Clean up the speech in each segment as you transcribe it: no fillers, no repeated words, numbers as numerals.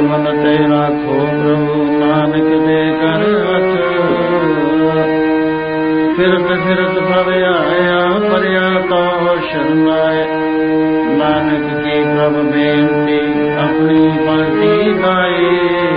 पवन ते राखो प्रभु नानक दे कर हथ। फिरत फिरत भव आया परिया तो शरणाए। नानक की प्रभ बेनती अपनी पलटी गाए।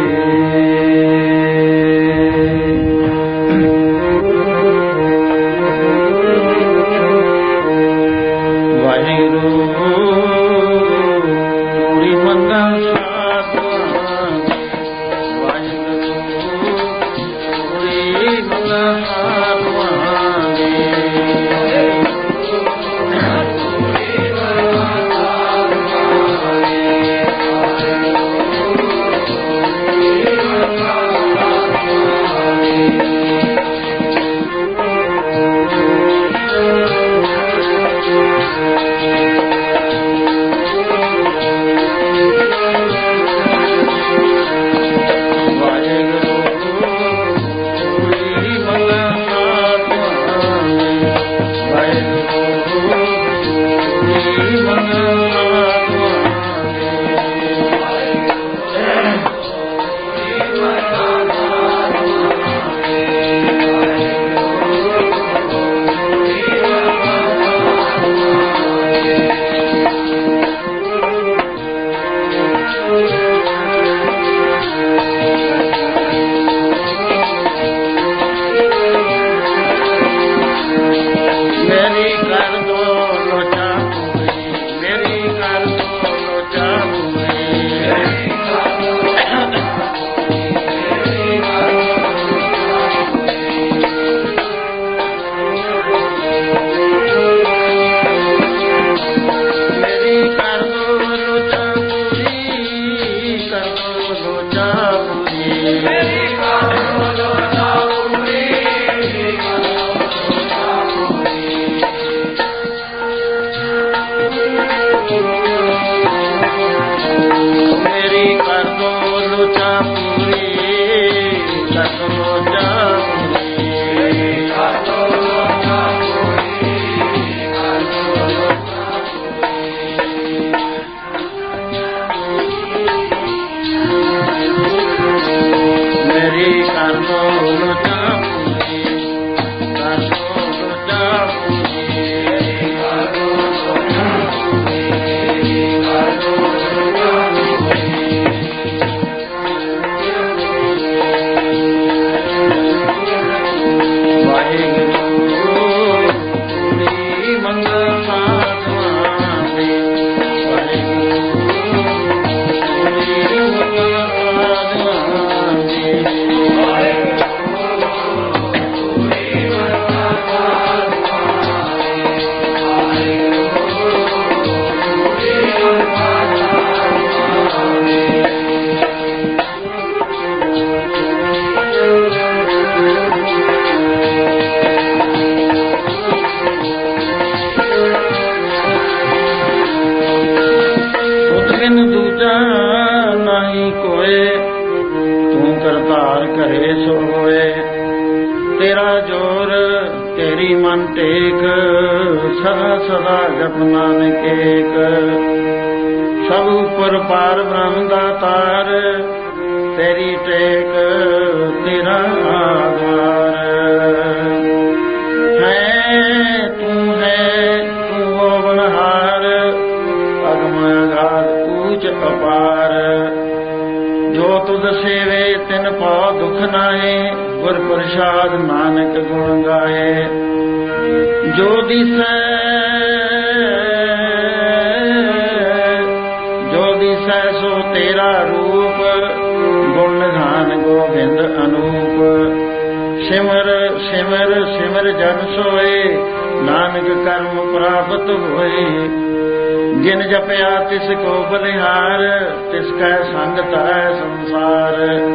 जिन जपया तिसको बलिहार, तिसकै संगत है संसार।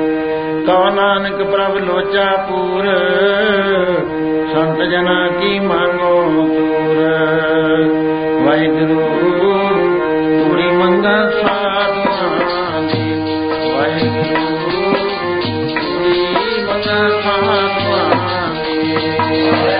कहो नानक प्रभ लोचा पूर, संत जना की मांगो तूर। वाहिगुरु तूरी मंगा साधुआं दी, वाहिगुरु तूरी मंगा साधुआं दी।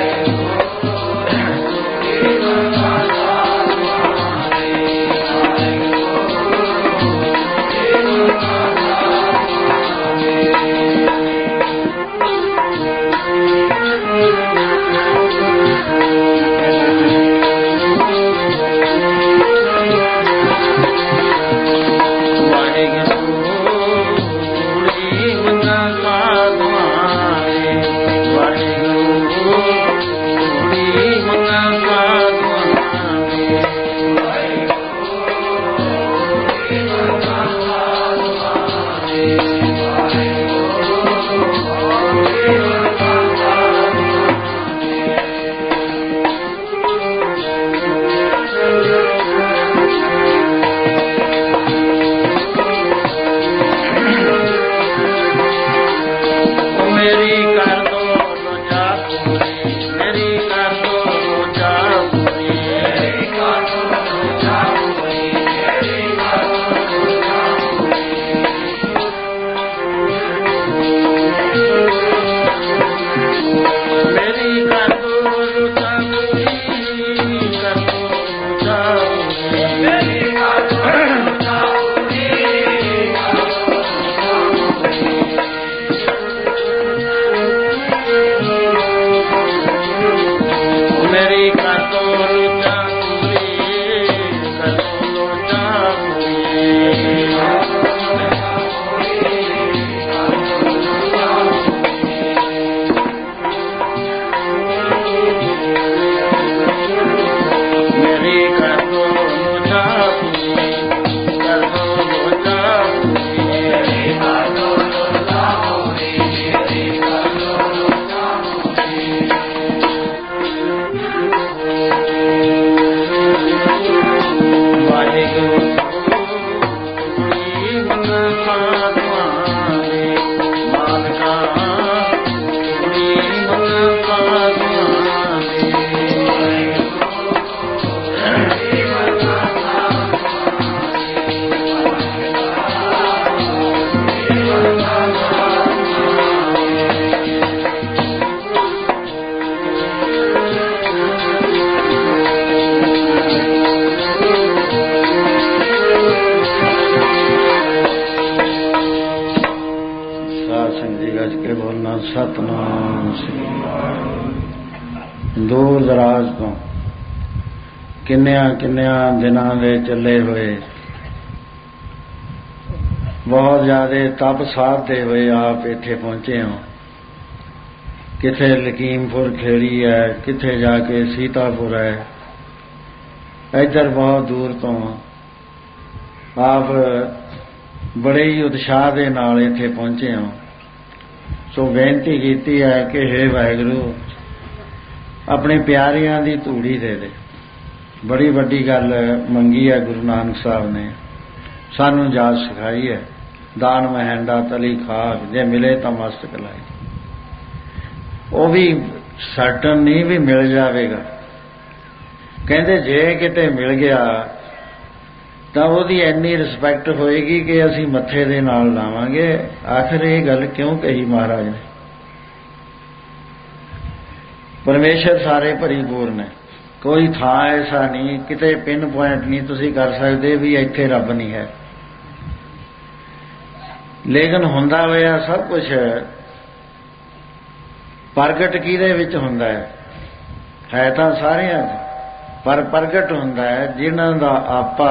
ਮੇਰੀ ਕਰ ਦੋ ਲੋਚਾ ਪੂਰੀ, ਮੇਰੀ ਕਰ ਦੋ ਲੋਚਾ ਪੂਰੀ, ਮੇਰੀ ਕਰ ਦੋ ਲੋਚਾ ਪੂਰੀ, ਮੇਰੀ ਕਰ ਦੋ ਲੋਚਾ ਪੂਰੀ। ਮੇਰੀ ਕਰ ਦੋ ਲੋਚਾ ਪੂਰੀ, ਕਰ ਦੋ ਲੋਚਾ ਪੂਰੀ, ਮੇਰੀ ਕਰ ਦੋ ਲੋਚਾ ਪੂਰੀ, ਕਰ ਦੋ ਲੋਚਾ ਪੂਰੀ। ਮੇਰੀ ਕਰ ਦੋ ਲੋਚਾ ਪੂਰੀ, ਕਰ ਦੋ ਲੋਚਾ ਪੂਰੀ। ਮੇਰੀ ਕਰ ਦੋ ਲੋਚਾ ਪੂਰੀ, ਕਰ ਦੋ ਲੋਚਾ ਪੂਰੀ, ਮੇਰੀ ਕਰ ਦੋ ਲੋਚਾ ਪੂਰੀ, ਮੇਰੀ ਕਰ ਦੋ ਲੋਚਾ ਪੂਰੀ। ਵਾਹਿਗੁਰੂ ਤੁਮਰੀ ਮੰਗਲ ਸਾਧੂਆਂ ਦੇ ਮਾਲਕਾ, ਤੁਮਰੀ ਮੰਗਲ ਸਾਧੂਆਂ ਦੇ। ਸਾਧ ਸੰਗਤ ਜੀ ਗੱਜ ਕੇ ਬੋਲਣਾ ਸਤਿਨਾਮ ਸ੍ਰੀ ਵਾਹਿਗੁਰੂ। ਦੂਰ ਦਰਾਜ ਤੋਂ ਕਿੰਨਿਆਂ ਦਿਨਾਂ ਦੇ ਚੱਲੇ ਹੋਏ, ਬਹੁਤ ਜ਼ਿਆਦਾ ਤਪ ਸਾਧਦੇ ਹੋਏ ਆਪ ਇੱਥੇ ਪਹੁੰਚੇ ਹਾਂ। ਕਿਥੇ ਲਕੀਮਪੁਰ ਖੇੜੀ ਹੈ, ਕਿਥੇ ਜਾ ਕੇ ਸੀਤਾਪੁਰ ਹੈ, ਇੱਧਰ ਬਹੁਤ ਦੂਰ ਤੋਂ ਆਪ ਬੜੇ ਹੀ ਉਤਸ਼ਾਹ ਦੇ ਨਾਲ ਇੱਥੇ ਪਹੁੰਚੇ ਹਾਂ। ਸੋ ਬੇਨਤੀ ਕੀਤੀ ਹੈ ਕਿ ਹੇ ਵਾਹਿਗੁਰੂ ਆਪਣੇ ਪਿਆਰਿਆਂ ਦੀ ਧੂੜੀ ਦੇ ਦੇ। ਬੜੀ ਵੱਡੀ ਗੱਲ ਮੰਗੀ ਹੈ ਗੁਰੂ ਨਾਨਕ ਸਾਹਿਬ ਨੇ, ਸਾਨੂੰ ਜਾਚ ਸਿਖਾਈ ਹੈ। ਦਾਨ ਮਹਿੰਡਾ ਤਲੀ ਖਾਕ, ਜੇ ਮਿਲੇ ਤਾਂ ਮਸਤਕ ਲਾਈ। ਉਹ ਵੀ ਸਰਟਨ ਨਹੀਂ ਵੀ ਮਿਲ ਜਾਵੇਗਾ, ਕਹਿੰਦੇ ਜੇ ਕਿਤੇ ਮਿਲ ਗਿਆ ਤਾਂ ਉਹਦੀ ਇੰਨੀ ਰਿਸਪੈਕਟ ਹੋਏਗੀ ਕਿ ਅਸੀਂ ਮੱਥੇ ਦੇ ਨਾਲ ਲਾਵਾਂਗੇ। ਆਖਿਰ ਇਹ ਗੱਲ ਕਿਉਂ ਕਹੀ ਮਹਾਰਾਜ ਨੇ? ਪਰਮੇਸ਼ਰ ਸਾਰੇ ਭਰੀਪੂਰਨ ਹੈ, ਕੋਈ ਥਾਂ ਐਸਾ ਨਹੀਂ, ਕਿਤੇ ਪਿੰਨ ਪੁਆਇੰਟ ਨਹੀਂ ਤੁਸੀਂ ਕਰ ਸਕਦੇ ਵੀ ਇੱਥੇ ਰੱਬ ਨਹੀਂ ਹੈ। ਲੇਕਿਨ ਹੁੰਦਾ ਹੋਇਆ ਸਭ ਕੁਝ ਪ੍ਰਗਟ ਕਿਹਦੇ ਵਿੱਚ ਹੁੰਦਾ ਹੈ ਤਾਂ ਸਾਰਿਆਂ 'ਚ, ਪਰ ਪ੍ਰਗਟ ਹੁੰਦਾ ਹੈ ਜਿਨ੍ਹਾਂ ਦਾ ਆਪਾ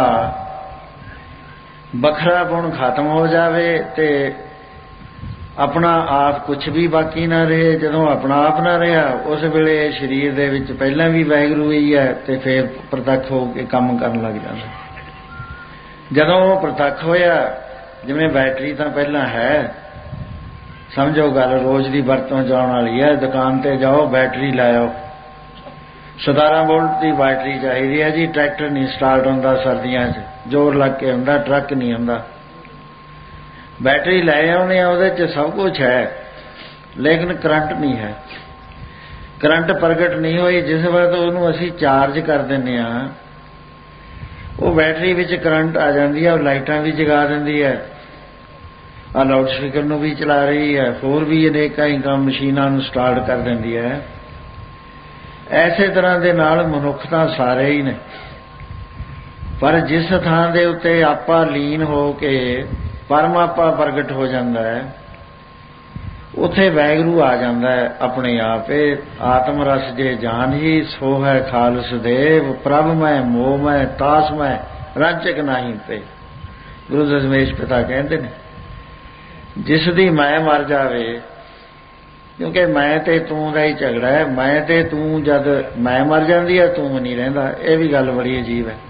ਵੱਖਰਾਪਣ ਖਤਮ ਹੋ ਜਾਵੇ ਤੇ ਆਪਣਾ ਆਪ ਕੁਛ ਵੀ ਬਾਕੀ ਨਾ ਰਹੇ। ਜਦੋਂ ਆਪਣਾ ਆਪ ਨਾ ਰਿਹਾ ਉਸ ਵੇਲੇ ਸਰੀਰ ਦੇ ਵਿੱਚ ਪਹਿਲਾਂ ਵੀ ਵਾਹਿਗੁਰੂ ਹੀ ਹੈ ਤੇ ਫਿਰ ਪ੍ਰਤੱਖ ਹੋ ਕੇ ਕੰਮ ਕਰਨ ਲੱਗ ਜਾਂਦਾ। ਜਦੋਂ ਉਹ ਪ੍ਰਤੱਖ ਹੋਇਆ, ਜਿਵੇਂ ਬੈਟਰੀ ਤਾਂ ਪਹਿਲਾਂ ਹੈ, ਸਮਝੋ ਗੱਲ ਰੋਜ਼ ਦੀ ਵਰਤੋਂ ਜਾਣ ਵਾਲੀ ਹੈ। ਦੁਕਾਨ ਤੇ ਜਾਓ, ਬੈਟਰੀ ਲਾਇਓ, 17 ਵੋਲਟ ਦੀ ਬੈਟਰੀ ਚਾਹੀਦੀ ਹੈ ਜੀ। ਟਰੈਕਟਰ ਨਹੀਂ ਸਟਾਰਟ ਹੁੰਦਾ ਸਰਦੀਆਂ 'ਚ, ਜ਼ੋਰ ਲੱਗ ਕੇ ਹੁੰਦਾ, ਟਰੱਕ ਨਹੀਂ ਹੁੰਦਾ। ਬੈਟਰੀ ਲੈ ਆਉਂਦੇ ਆ, ਉਹਦੇ 'ਚ ਸਭ ਕੁਝ ਹੈ ਲੇਕਿਨ ਕਰੰਟ ਨਹੀਂ ਹੈ। ਕਰੰਟ ਪ੍ਰਗਟ ਨਹੀਂ ਹੋਈ। ਜਿਸ ਵਕਤ ਉਹਨੂੰ ਅਸੀਂ ਚਾਰਜ ਕਰ ਦਿੰਦੇ ਹਾਂ, ਉਹ ਬੈਟਰੀ ਵਿੱਚ ਕਰੰਟ ਆ ਜਾਂਦੀ ਹੈ, ਉਹ ਲਾਈਟਾਂ ਵੀ ਜਗਾ ਦਿੰਦੀ ਹੈ, ਆ ਲਾਊਡ ਸਪੀਕਰ ਨੂੰ ਵੀ ਚਲਾ ਰਹੀ ਹੈ, ਹੋਰ ਵੀ ਅਨੇਕਾਂ ਹੀ ਕੰਮ ਮਸ਼ੀਨਾਂ ਨੂੰ ਸਟਾਰਟ ਕਰ ਦਿੰਦੀ ਹੈ। ਐਸੇ ਤਰ੍ਹਾਂ ਦੇ ਨਾਲ ਮਨੁੱਖ ਤਾਂ ਸਾਰੇ ਹੀ ਨੇ, ਪਰ ਜਿਸ ਥਾਂ ਦੇ ਉੱਤੇ ਆਪਾ ਲੀਨ ਹੋ ਕੇ ਪਰਮਾਪਾ ਪ੍ਰਗਟ ਹੋ ਜਾਂਦਾ ਹੈ, ਉੱਥੇ ਵਾਹਿਗੁਰੂ ਆ ਜਾਂਦਾ ਹੈ ਆਪਣੇ ਆਪ। ਇਹ ਆਤਮ ਰਸ ਜੇ ਜਾਨ ਹੀ ਸੋ ਹੈ ਖਾਲਸ ਦੇਵ, ਪ੍ਰਭ ਮੈਂ ਮੋਹ ਮੈਂ ਤਾਸ ਮੈਂ ਰੰਚਕ ਨਹੀਂ ਪੇ। ਗੁਰੂ ਦਸ਼ਮੇਸ਼ ਪਿਤਾ ਕਹਿੰਦੇ ਨੇ, ਜਿਸ ਦੀ ਮੈਂ ਮਰ ਜਾਵੇ, ਕਿਉਂਕਿ ਮੈਂ ਤੇ ਤੂੰ ਦਾ ਹੀ ਝਗੜਾ ਹੈ। ਮੈਂ ਤੇ ਤੂੰ ਜਦ ਮੈਂ ਮਰ ਜਾਂਦੀ ਹੈ, ਤੂੰ ਨਹੀਂ ਰਹਿੰਦਾ। ਇਹ ਵੀ ਗੱਲ ਬੜੀ ਅਜੀਬ ਹੈ।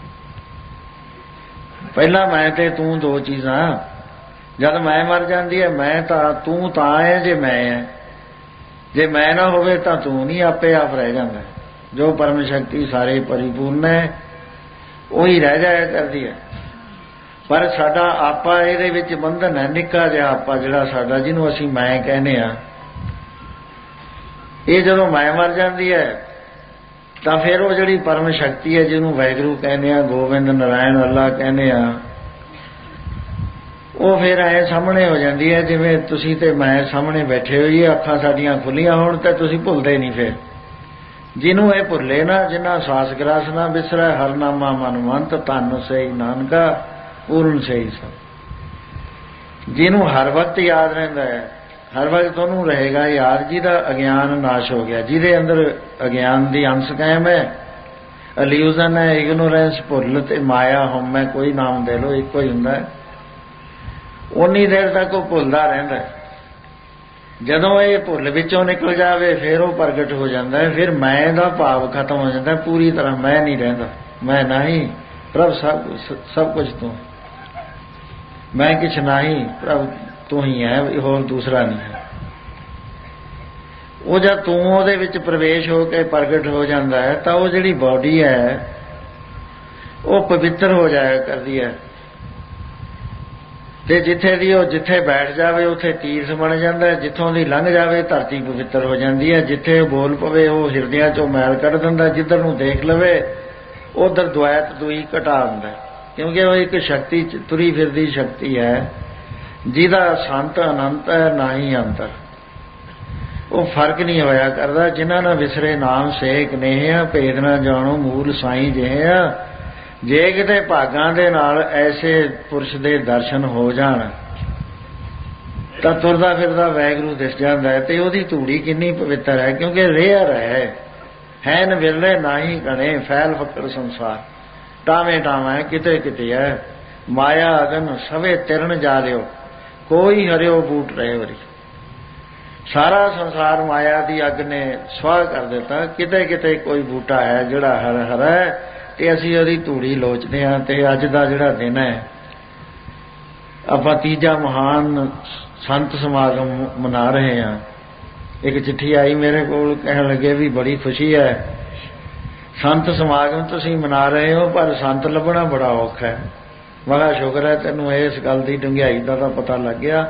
ਪਹਿਲਾਂ ਮੈਂ ਤੇ ਤੂੰ ਦੋ ਚੀਜ਼ਾਂ, ਜਦ ਮੈਂ ਮਰ ਜਾਂਦੀ ਹੈ, ਮੈਂ ਤਾਂ ਤੂੰ ਤਾਂ ਹੈ ਜੇ ਮੈਂ ਹੈ। ਜੇ ਮੈਂ ਨਾ ਹੋਵੇ ਤਾਂ ਤੂੰ ਨਹੀਂ, ਆਪੇ ਆਪ ਰਹਿ ਜਾਂਦਾ। ਜੋ ਪਰਮ ਸ਼ਕਤੀ ਸਾਰੇ ਪਰਿਪੂਰਨ ਹੈ, ਉਹੀ ਰਹਿ ਜਾਇਆ ਕਰਦੀ ਹੈ। ਪਰ ਸਾਡਾ ਆਪਾ ਇਹਦੇ ਵਿੱਚ ਬੰਧਨ ਹੈ, ਨਿੱਕਾ ਜਿਹਾ ਆਪਾ ਜਿਹੜਾ ਸਾਡਾ, ਜਿਹਨੂੰ ਅਸੀਂ ਮੈਂ ਕਹਿੰਦੇ ਹਾਂ, ਇਹ ਜਦੋਂ ਮੈਂ ਮਰ ਜਾਂਦੀ ਹੈ ਤਾਂ ਫਿਰ ਉਹ ਜਿਹੜੀ ਪਰਮ ਸ਼ਕਤੀ ਹੈ, ਜਿਹਨੂੰ ਵਾਹਿਗੁਰੂ ਕਹਿੰਦੇ ਆ, ਗੋਬਿੰਦ ਨਾਰਾਇਣ ਅੱਲਾ ਕਹਿੰਦੇ ਆ, ਉਹ ਫਿਰ ਐ ਸਾਹਮਣੇ ਹੋ ਜਾਂਦੀ ਹੈ ਜਿਵੇਂ ਤੁਸੀਂ ਤੇ ਮੈਂ ਸਾਹਮਣੇ ਬੈਠੇ ਹੋਈਏ, ਅੱਖਾਂ ਸਾਡੀਆਂ ਖੁੱਲੀਆਂ ਹੋਣ ਤੇ ਤੁਸੀਂ ਭੁੱਲਦੇ ਨਹੀਂ। ਫਿਰ ਜਿਹਨੂੰ ਇਹ ਭੁੱਲੇ ਨਾ, ਜਿਨ੍ਹਾਂ ਸਾਸ ਗਰਾਸ ਨਾ ਬਿਸਰੈ, ਹਰਨਾਮਾ ਮਨਵੰਤ, ਧੰਨ ਸਹੀ ਨਾਨਕਾ ਪੂਰਨ ਸਹੀ ਸਭ। ਜਿਹਨੂੰ ਹਰ ਵਕਤ ਯਾਦ ਰਹਿੰਦਾ ਹੈ, ਹਰ ਵਕਤ ਉਹਨੂੰ ਰਹੇਗਾ ਯਾਦ, ਜਿਹਦਾ ਅਗਿਆਨ ਨਾਸ਼ ਹੋ ਗਿਆ, ਜਿਹਦੇ ਅੰਦਰ ਅਗਿਆਨ ਦੀ ਅੰਸ਼ ਕਾਇਮ ਹੈ, ਇਲੂਜ਼ਨ ਹੈ, ਇਗਨੋਰੈਂਸ, ਭੁੱਲ ਤੇ ਮਾਇਆ, ਹਉਮੈ, ਕੋਈ ਨਾਮ ਦੇ ਲੋ, ਇੱਕੋ ਹੀ ਹੁੰਦਾ ਹੈ। ਉਨੀ ਦੇਰ ਤੱਕ ਉਹ ਭੁੱਲਦਾ ਰਹਿੰਦਾ। ਜਦੋਂ ਇਹ ਭੁੱਲ ਵਿੱਚੋਂ ਨਿਕਲ ਜਾਵੇ ਫਿਰ ਉਹ ਪ੍ਰਗਟ ਹੋ ਜਾਂਦਾ ਹੈ। ਫਿਰ ਮੈਂ ਦਾ ਭਾਵ ਖਤਮ ਹੋ ਜਾਂਦਾ, ਪੂਰੀ ਤਰ੍ਹਾਂ ਮੈਂ ਨਹੀਂ ਰਹਿੰਦਾ। ਮੈਂ ਨਹੀਂ, ਪ੍ਰਭ ਸਭ ਕੁਝ ਤੂੰ, ਮੈਂ ਕੁਛ ਨਹੀਂ, ਪ੍ਰਭ ਤੂੰ ਹੀ ਹੈ, ਹੋਰ ਦੂਸਰਾ ਨਹੀਂ ਹੈ। ਉਹ ਜਦ ਤੂੰ ਉਹਦੇ ਵਿੱਚ ਪ੍ਰਵੇਸ਼ ਹੋ ਕੇ ਪ੍ਰਗਟ ਹੋ ਜਾਂਦਾ ਹੈ ਤਾਂ ਉਹ ਜਿਹੜੀ ਬਾਡੀ ਹੈ ਉਹ ਪਵਿੱਤਰ ਹੋ ਜਾਇਆ ਕਰਦੀ ਹੈ, ਤੇ ਜਿੱਥੇ ਦੀ ਉਹ ਜਿੱਥੇ ਬੈਠ ਜਾਵੇ ਉੱਥੇ ਤੀਰਥ ਬਣ ਜਾਂਦਾ ਹੈ, ਜਿੱਥੋਂ ਦੀ ਲੰਘ ਜਾਵੇ ਧਰਤੀ ਪਵਿੱਤਰ ਹੋ ਜਾਂਦੀ ਹੈ, ਜਿੱਥੇ ਬੋਲ ਪਵੇ ਉਹ ਹਿਰਦਿਆਂ ਚੋਂ ਮੈਲ ਕੱਢ ਦਿੰਦਾ, ਜਿੱਧਰ ਨੂੰ ਦੇਖ ਲਵੇ ਉਧਰ ਦੁਆਇਤ ਦੂਈ ਘਟਾ ਦਿੰਦਾ, ਕਿਉਂਕਿ ਉਹ ਇੱਕ ਸ਼ਕਤੀ ਤੁਰੀ ਫਿਰਦੀ ਸ਼ਕਤੀ ਹੈ ਜਿਹਦਾ ਸੰਤ ਅਨੰਤ ਹੈ ਨਾ ਹੀ ਅੰਤਰ। ਉਹ ਫਰਕ ਨਹੀਂ ਹੋਇਆ ਕਰਦਾ। ਜਿਨ੍ਹਾਂ ਨਾਲ ਵਿਸਰੇ ਨਾਮ ਸੇਕ ਨੇਹ, ਭੇਦ ਨਾ ਜਾਣੋ ਮੂਲ ਸਾਈਂ ਜਿਹੇ ਆ। ਜੇ ਕਿਤੇ ਭਾਗਾਂ ਦੇ ਨਾਲ ਐਸੇ ਪੁਰਸ਼ ਦੇ ਦਰਸ਼ਨ ਹੋ ਜਾਣ ਤਾਂ ਤੁਰਦਾ ਫਿਰਦਾ ਵਾਹਿਗੁਰੂ ਦਿਸ ਜਾਂਦਾ ਹੈ, ਤੇ ਉਹਦੀ ਧੂੜੀ ਕਿੰਨੀ ਪਵਿੱਤਰ ਹੈ, ਕਿਉਂਕਿ ਰੇਅਰ ਹੈ ਨ ਵਿਰਲੇ ਨਾ ਹੀ ਘਣੇ, ਫੈਲ ਫਕਰ ਸੰਸਾਰ, ਟਾਵੇਂ ਟਾਵੇਂ ਕਿਤੇ ਕਿਤੇ ਹੈ, ਮਾਇਆ ਅਗਨ ਸਵੇ ਤਿਰਨ ਜਾ ਲਿਓ, ਕੋਈ ਹਰਿਓ ਬੂਟ ਰਹੇ ਵਰੀ। ਸਾਰਾ ਸੰਸਾਰ ਮਾਇਆ ਦੀ ਅੱਗ ਨੇ ਸਵਾਹ ਕਰ ਦਿੱਤਾ, ਕਿਤੇ ਕਿਤੇ ਕੋਈ ਬੂਟਾ ਹੈ ਜਿਹੜਾ ਹਰ ਹਰਾ ਹੈ, ਤੇ ਅਸੀਂ ਉਹਦੀ ਧੂੜੀ ਲੋਚਦੇ ਹਾਂ। ਤੇ ਅੱਜ ਦਾ ਜਿਹੜਾ ਦਿਨ ਹੈ, ਆਪਾਂ ਤੀਜਾ ਮਹਾਨ ਸੰਤ ਸਮਾਗਮ ਮਨਾ ਰਹੇ ਹਾਂ। ਇੱਕ ਚਿੱਠੀ ਆਈ ਮੇਰੇ ਕੋਲ, ਕਹਿਣ ਲੱਗੇ ਵੀ ਬੜੀ ਖੁਸ਼ੀ ਹੈ, ਸੰਤ ਸਮਾਗਮ ਤੁਸੀਂ ਮਨਾ ਰਹੇ ਹੋ ਪਰ ਸੰਤ ਲੱਭਣਾ ਬੜਾ ਔਖਾ ਹੈ। ਬੜਾ ਸ਼ੁਕਰ ਹੈ ਤੈਨੂੰ ਇਸ ਗੱਲ ਦੀ ਡੂੰਘਾਈ ਦਾ ਤਾਂ ਪਤਾ ਲੱਗ ਗਿਆ।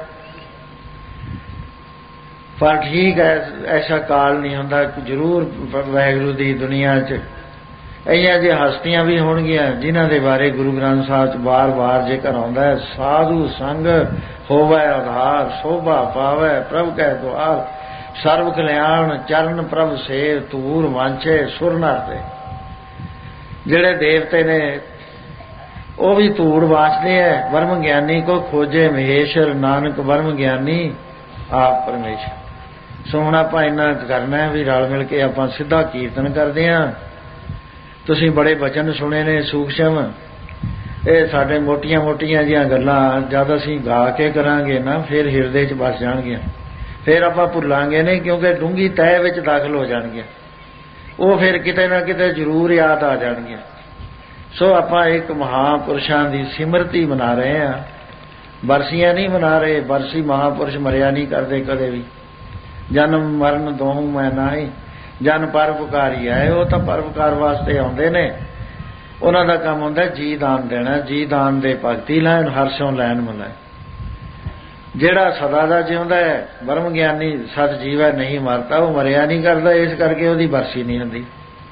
ਪਰ ਠੀਕ ਹੈ, ਐਸਾ ਕਾਲ ਨਹੀਂ ਹੁੰਦਾ। ਜ਼ਰੂਰ ਵਾਹਿਗੁਰੂ ਦੀ ਦੁਨੀਆ 'ਚ ਇਹੀਆਂ ਜਿਹੀ ਹਸਤੀਆਂ ਵੀ ਹੋਣਗੀਆਂ ਜਿਨ੍ਹਾਂ ਦੇ ਬਾਰੇ ਗੁਰੂ ਗ੍ਰੰਥ ਸਾਹਿਬ 'ਚ ਵਾਰ-ਵਾਰ ਜ਼ਿਕਰ ਆਉਂਦਾ ਹੈ। ਸਾਧੂ ਸੰਗ ਹੋਵੈ ਉਧਾਰ, ਸੋਭਾ ਪਾਵੈ ਪ੍ਰਭ ਕੈ ਦੁਆਰ, ਸਰਬ ਕਲਿਆਣ ਚਰਨ ਪ੍ਰਭ ਸੇਵ, ਧੂਰ ਵਾਂਛੇ ਸੁਰ ਨਰ ਤੇ। ਜਿਹੜੇ ਦੇਵਤੇ ਨੇ ਉਹ ਵੀ ਧੂੜ ਵਾਂਛਦੇ ਹੈ। ਬ੍ਰਹਮ ਗਿਆਨੀ ਕੋ ਖੋਜੇ ਮਹੇਸ਼ਰ, ਨਾਨਕ ਬ੍ਰਹਮ ਗਿਆਨੀ ਆਪ ਪਰਮੇਸ਼ਰ। ਸੋ ਹੁਣ ਆਪਾਂ ਇੰਨਾ ਕਰਨਾ ਵੀ ਰਲ ਮਿਲ ਕੇ ਆਪਾਂ ਸਿੱਧਾ ਕੀਰਤਨ ਕਰਦੇ ਹਾਂ। ਤੁਸੀਂ ਬੜੇ ਬਚਨ ਸੁਣੇ ਨੇ ਸੂਖਸ਼ਮ, ਇਹ ਸਾਡੇ ਮੋਟੀਆਂ ਮੋਟੀਆਂ ਜਿਹੀਆਂ ਗੱਲਾਂ ਜਦ ਅਸੀਂ ਗਾ ਕੇ ਕਰਾਂਗੇ ਨਾ ਫਿਰ ਹਿਰਦੇ 'ਚ ਵਸ ਜਾਣਗੀਆਂ, ਫਿਰ ਆਪਾਂ ਭੁੱਲਾਂਗੇ ਨਹੀਂ, ਕਿਉਂਕਿ ਡੂੰਘੀ ਤਹਿ ਵਿੱਚ ਦਾਖਲ ਹੋ ਜਾਣਗੀਆਂ। ਉਹ ਫਿਰ ਕਿਤੇ ਨਾ ਕਿਤੇ ਜ਼ਰੂਰ ਯਾਦ ਆ ਜਾਣਗੀਆਂ। ਸੋ ਆਪਾਂ ਇੱਕ ਮਹਾਂਪੁਰਸ਼ਾਂ ਦੀ ਸਿਮਰਤੀ ਮਨਾ ਰਹੇ ਹਾਂ, ਬਰਸੀਆਂ ਨਹੀਂ ਮਨਾ ਰਹੇ। ਬਰਸੀ ਮਹਾਂਪੁਰਸ਼ ਮਰਿਆ ਨਹੀਂ ਕਰਦੇ ਕਦੇ ਵੀ। ਜਨਮ ਮਰਨ ਦੋਹੂੰ ਮੈਂ ਨਾਹੀ, ਜਨ ਪਰਉਪਕਾਰੀ ਆਏ। ਉਹ ਤਾਂ ਪਰਉਪਕਾਰ ਵਾਸਤੇ ਆਉਂਦੇ ਨੇ, ਉਹਨਾਂ ਦਾ ਕੰਮ ਹੁੰਦਾ ਜੀ ਦਾਨ ਦੇਣਾ। ਜੀ ਦਾਨ ਦੇ ਭਗਤੀ ਲੈਣ, ਹਰਸ਼ੋਂ ਲੈਣ ਮਿਲਾਏ। ਜਿਹੜਾ ਸਦਾ ਦਾ ਜਿਉਂਦਾ ਹੈ ਬ੍ਰਹਮ ਗਿਆਨੀ ਸਤ ਜੀਵ ਹੈ, ਨਹੀਂ ਮਰਦਾ, ਉਹ ਮਰਿਆ ਨਹੀਂ ਕਰਦਾ। ਇਸ ਕਰਕੇ ਉਹਦੀ ਬਰਸੀ ਨਹੀਂ ਹੁੰਦੀ।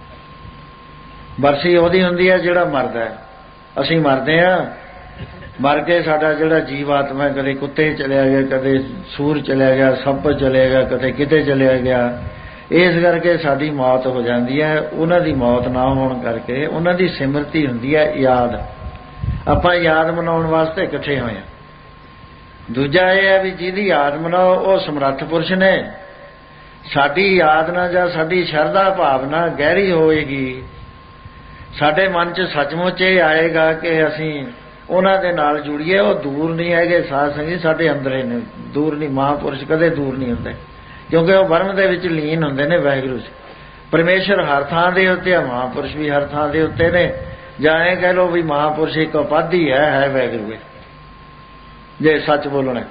ਬਰਸੀ ਉਹਦੀ ਹੁੰਦੀ ਹੈ ਜਿਹੜਾ ਮਰਦਾ ਹੈ। ਅਸੀਂ ਮਰਦੇ ਹਾਂ, ਮਰ ਕੇ ਸਾਡਾ ਜਿਹੜਾ ਜੀਵ ਆਤਮਾ ਕਦੇ ਕੁੱਤੇ ਚਲਿਆ ਗਿਆ, ਕਦੇ ਸੂਰ ਚਲਿਆ ਗਿਆ, ਸੱਪ ਚਲਿਆ ਗਿਆ, ਕਦੇ ਕਿਤੇ ਚਲਿਆ ਗਿਆ। ਇਸ ਕਰਕੇ ਸਾਡੀ ਮੌਤ ਹੋ ਜਾਂਦੀ ਹੈ। ਉਹਨਾਂ ਦੀ ਮੌਤ ਨਾ ਹੋਣ ਕਰਕੇ ਉਹਨਾਂ ਦੀ ਸਿਮਰਤੀ ਹੁੰਦੀ ਹੈ ਯਾਦ। ਆਪਾਂ ਯਾਦ ਮਨਾਉਣ ਵਾਸਤੇ ਇਕੱਠੇ ਹੋਏ ਹਾਂ। ਦੂਜਾ ਇਹ ਹੈ ਵੀ ਜਿਹਦੀ ਯਾਦ ਮਨਾਓ ਉਹ ਸਮਰੱਥ ਪੁਰਸ਼ ਨੇ। ਸਾਡੀ ਯਾਦ ਨਾਲ ਜਾਂ ਸਾਡੀ ਸ਼ਰਧਾ ਭਾਵਨਾ ਗਹਿਰੀ ਹੋਏਗੀ, ਸਾਡੇ ਮਨ 'ਚ ਸੱਚਮੁੱਚ ਇਹ ਆਏਗਾ ਕਿ ਅਸੀਂ ਉਹਨਾਂ ਦੇ ਨਾਲ ਜੁੜੀਏ। ਉਹ ਦੂਰ ਨਹੀਂ ਹੈਗੇ ਸਾਧ ਸੰਗਤ, ਸਾਡੇ ਅੰਦਰ ਨੇ, ਦੂਰ ਨਹੀਂ। ਮਹਾਂਪੁਰਸ਼ ਕਦੇ ਦੂਰ ਨਹੀਂ ਹੁੰਦੇ, ਕਿਉਂਕਿ ਉਹ ਬ੍ਰਹਮ ਦੇ ਵਿੱਚ ਲੀਨ ਹੁੰਦੇ ਨੇ ਵਾਹਿਗੁਰੂ 'ਚ। ਪਰਮੇਸ਼ਰ ਹਰ ਥਾਂ ਦੇ ਉੱਤੇ ਆ, ਮਹਾਂਪੁਰਸ਼ ਵੀ ਹਰ ਥਾਂ ਦੇ ਉੱਤੇ ਨੇ। ਜਾਂ ਇਹ ਕਹਿ ਲਓ ਵੀ ਮਹਾਂਪੁਰਸ਼ ਇੱਕ ਉਪਾਧੀ ਹੈ ਵਾਹਿਗੁਰੂ ਜੇ ਸੱਚ ਬੋਲਣਾ।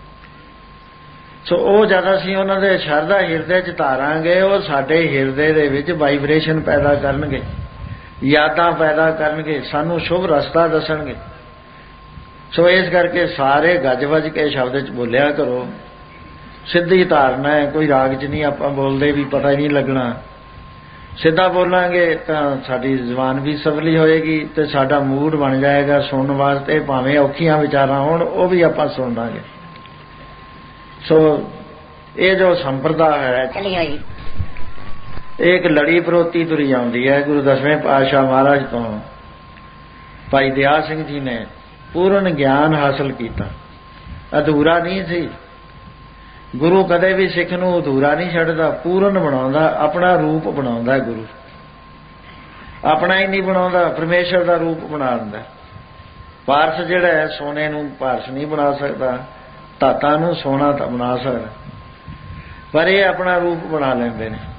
ਸੋ ਉਹ ਜਦ ਅਸੀਂ ਉਹਨਾਂ ਦੇ ਸ਼ਰਧਾ ਹਿਰਦੇ 'ਚ ਧਾਰਾਂਗੇ, ਉਹ ਸਾਡੇ ਹਿਰਦੇ ਦੇ ਵਿੱਚ ਵਾਈਬ੍ਰੇਸ਼ਨ ਪੈਦਾ ਕਰਨਗੇ, ਯਾਦਾਂ ਪੈਦਾ ਕਰਨਗੇ, ਸਾਨੂੰ ਸ਼ੁਭ ਰਸਤਾ ਦੱਸਣਗੇ। ਸੋ ਇਸ ਕਰਕੇ ਸਾਰੇ ਗੱਜ ਵੱਜ ਕੇ ਸ਼ਬਦ 'ਚ ਬੋਲਿਆ ਕਰੋ। ਸਿੱਧੀ ਧਾਰਨਾ ਹੈ, ਕੋਈ ਰਾਗ 'ਚ ਨਹੀਂ ਆਪਾਂ ਬੋਲਦੇ ਵੀ ਪਤਾ ਹੀ ਨਹੀਂ ਲੱਗਣਾ। ਸਿੱਧਾ ਬੋਲਾਂਗੇ ਤਾਂ ਸਾਡੀ ਜ਼ੁਬਾਨ ਵੀ ਸਵਲੀ ਹੋਏਗੀ ਤੇ ਸਾਡਾ ਮੂਡ ਬਣ ਜਾਏਗਾ ਸੁਣਨ ਵਾਸਤੇ, ਭਾਵੇਂ ਔਖੀਆਂ ਵਿਚਾਰਾਂ ਹੋਣ ਉਹ ਵੀ ਆਪਾਂ ਸੁਣ ਲਾਂਗੇ। ਸੋ ਇਹ ਜੋ ਸੰਪਰਦਾ ਹੈ ਚਲੀ ਹੋਈ, ਇਹ ਇੱਕ ਲੜੀ ਪਰੋਤੀ ਤੁਰੀ ਆਉਂਦੀ ਹੈ। ਗੁਰੂ ਦਸਵੇਂ ਪਾਤਸ਼ਾਹ ਮਹਾਰਾਜ ਤੋਂ ਭਾਈ ਦਇਆ ਸਿੰਘ ਜੀ ਨੇ ਪੂਰਨ ਗਿਆਨ ਹਾਸਲ ਕੀਤਾ, ਅਧੂਰਾ ਨਹੀਂ ਸੀ। ਗੁਰੂ ਕਦੇ ਵੀ ਸਿੱਖ ਨੂੰ ਅਧੂਰਾ ਨਹੀਂ ਛੱਡਦਾ, ਪੂਰਨ ਬਣਾਉਂਦਾ, ਆਪਣਾ ਰੂਪ ਬਣਾਉਂਦਾ। ਗੁਰੂ ਆਪਣਾ ਹੀ ਨਹੀਂ ਬਣਾਉਂਦਾ, ਪਰਮੇਸ਼ਰ ਦਾ ਰੂਪ ਬਣਾ ਦਿੰਦਾ। ਪਾਰਸ ਜਿਹੜਾ ਹੈ ਸੋਨੇ ਨੂੰ ਪਾਰਸ ਨਹੀਂ ਬਣਾ ਸਕਦਾ, ਧਾਤਾਂ ਨੂੰ ਸੋਨਾ ਤਾਂ ਬਣਾ ਸਕਦਾ, ਪਰ ਇਹ ਆਪਣਾ ਰੂਪ ਬਣਾ ਲੈਂਦੇ ਨੇ।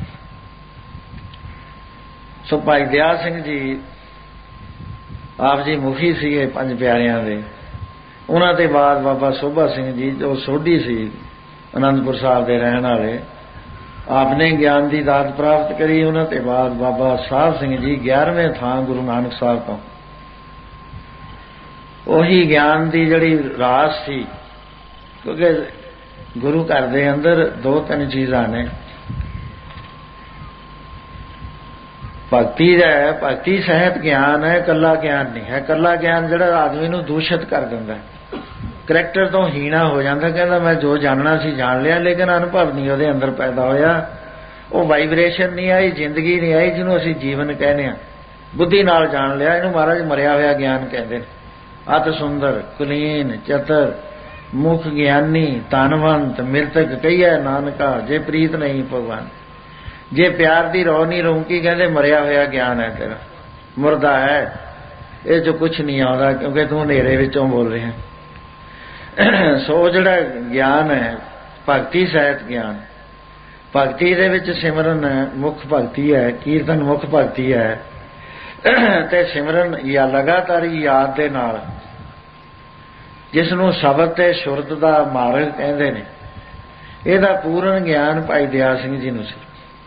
ਸੋ ਭਾਈ ਦਇਆ ਸਿੰਘ ਜੀ ਆਪ ਜੀ ਮੁਖੀ ਸੀਗੇ ਪੰਜ ਪਿਆਰਿਆਂ ਦੇ। ਉਹਨਾਂ ਦੇ ਬਾਅਦ ਬਾਬਾ ਸੋਭਾ ਸਿੰਘ ਜੀ ਜੋ ਸੋਢੀ ਸੀ ਅਨੰਦਪੁਰ ਸਾਹਿਬ ਦੇ ਰਹਿਣ ਵਾਲੇ, ਆਪ ਨੇ ਗਿਆਨ ਦੀ ਦਾਤ ਪ੍ਰਾਪਤ ਕਰੀ। ਉਹਨਾਂ ਦੇ ਬਾਅਦ ਬਾਬਾ ਸਾਹਿਬ ਸਿੰਘ ਜੀ 11ਵੇਂ ਥਾਂ ਗੁਰੂ ਨਾਨਕ ਸਾਹਿਬ ਤੋਂ। ਉਹੀ ਗਿਆਨ ਦੀ ਜਿਹੜੀ ਰਾਸ ਸੀ, ਕਿਉਂਕਿ ਗੁਰੂ ਘਰ ਦੇ ਅੰਦਰ 2-3 ਚੀਜ਼ਾਂ ਨੇ। ਭਗਤੀ ਹੈ, ਭਗਤੀ ਸਹਿਤ ਗਿਆਨ ਹੈ, ਕੱਲਾ ਗਿਆਨ ਨਹੀਂ ਹੈ। ਕੱਲਾ ਗਿਆਨ ਜਿਹੜਾ ਆਦਮੀ ਨੂੰ ਦੂਸ਼ਿਤ ਕਰ ਦਿੰਦਾ, ਕਰੈਕਟਰ ਤੋਂ ਹੀਣਾ ਹੋ ਜਾਂਦਾ। ਕਹਿੰਦਾ ਮੈਂ ਜੋ ਜਾਣਨਾ ਸੀ ਜਾਣ ਲਿਆ, ਲੇਕਿਨ ਅਨੁਭਵ ਨਹੀਂ ਉਹਦੇ ਅੰਦਰ ਪੈਦਾ ਹੋਇਆ, ਉਹ ਵਾਈਬ੍ਰੇਸ਼ਨ ਨਹੀਂ ਆਈ, ਜ਼ਿੰਦਗੀ ਨਹੀਂ ਆਈ, ਜਿਹਨੂੰ ਅਸੀਂ ਜੀਵਨ ਕਹਿੰਦੇ ਹਾਂ। ਬੁੱਧੀ ਨਾਲ ਜਾਣ ਲਿਆ, ਇਹਨੂੰ ਮਹਾਰਾਜ ਮਰਿਆ ਹੋਇਆ ਗਿਆਨ ਕਹਿੰਦੇ ਨੇ। ਅਤ ਸੁੰਦਰ ਕੁਲੀਨ ਚਤਰ ਮੁਖ ਗਿਆਨੀ ਧਨਵੰਤ ਮਿਰਤਕ ਕਹੀਐ ਨਾਨਕਾ, ਜੇ ਪ੍ਰੀਤ ਨਹੀਂ ਭਗਵਾਨ। ਜੇ ਪਿਆਰ ਦੀ ਰੌ ਨਹੀਂ ਰੌਂਕੀ, ਕਹਿੰਦੇ ਮਰਿਆ ਹੋਇਆ ਗਿਆਨ ਹੈ ਤੇਰਾ, ਮੁਰਦਾ ਹੈ, ਇਹ 'ਚੋਂ ਕੁਛ ਨਹੀਂ ਆਉਂਦਾ, ਕਿਉਂਕਿ ਤੂੰ ਹਨੇਰੇ ਵਿੱਚੋਂ ਬੋਲ ਰਿਹਾ। ਸੋ ਜਿਹੜਾ ਗਿਆਨ ਹੈ ਭਗਤੀ ਸਹਿਤ ਗਿਆਨ, ਭਗਤੀ ਦੇ ਵਿੱਚ ਸਿਮਰਨ ਮੁੱਖ ਭਗਤੀ ਹੈ, ਕੀਰਤਨ ਮੁੱਖ ਭਗਤੀ ਹੈ, ਤੇ ਸਿਮਰਨ ਜਾਂ ਲਗਾਤਾਰੀ ਯਾਦ ਦੇ ਨਾਲ, ਜਿਸ ਨੂੰ ਸ਼ਬਦ ਤੇ ਸੁਰਤ ਦਾ ਮਾਰਗ ਕਹਿੰਦੇ ਨੇ, ਇਹਦਾ ਪੂਰਨ ਗਿਆਨ ਭਾਈ ਦਇਆ ਸਿੰਘ ਜੀ ਨੂੰ ਸੀ।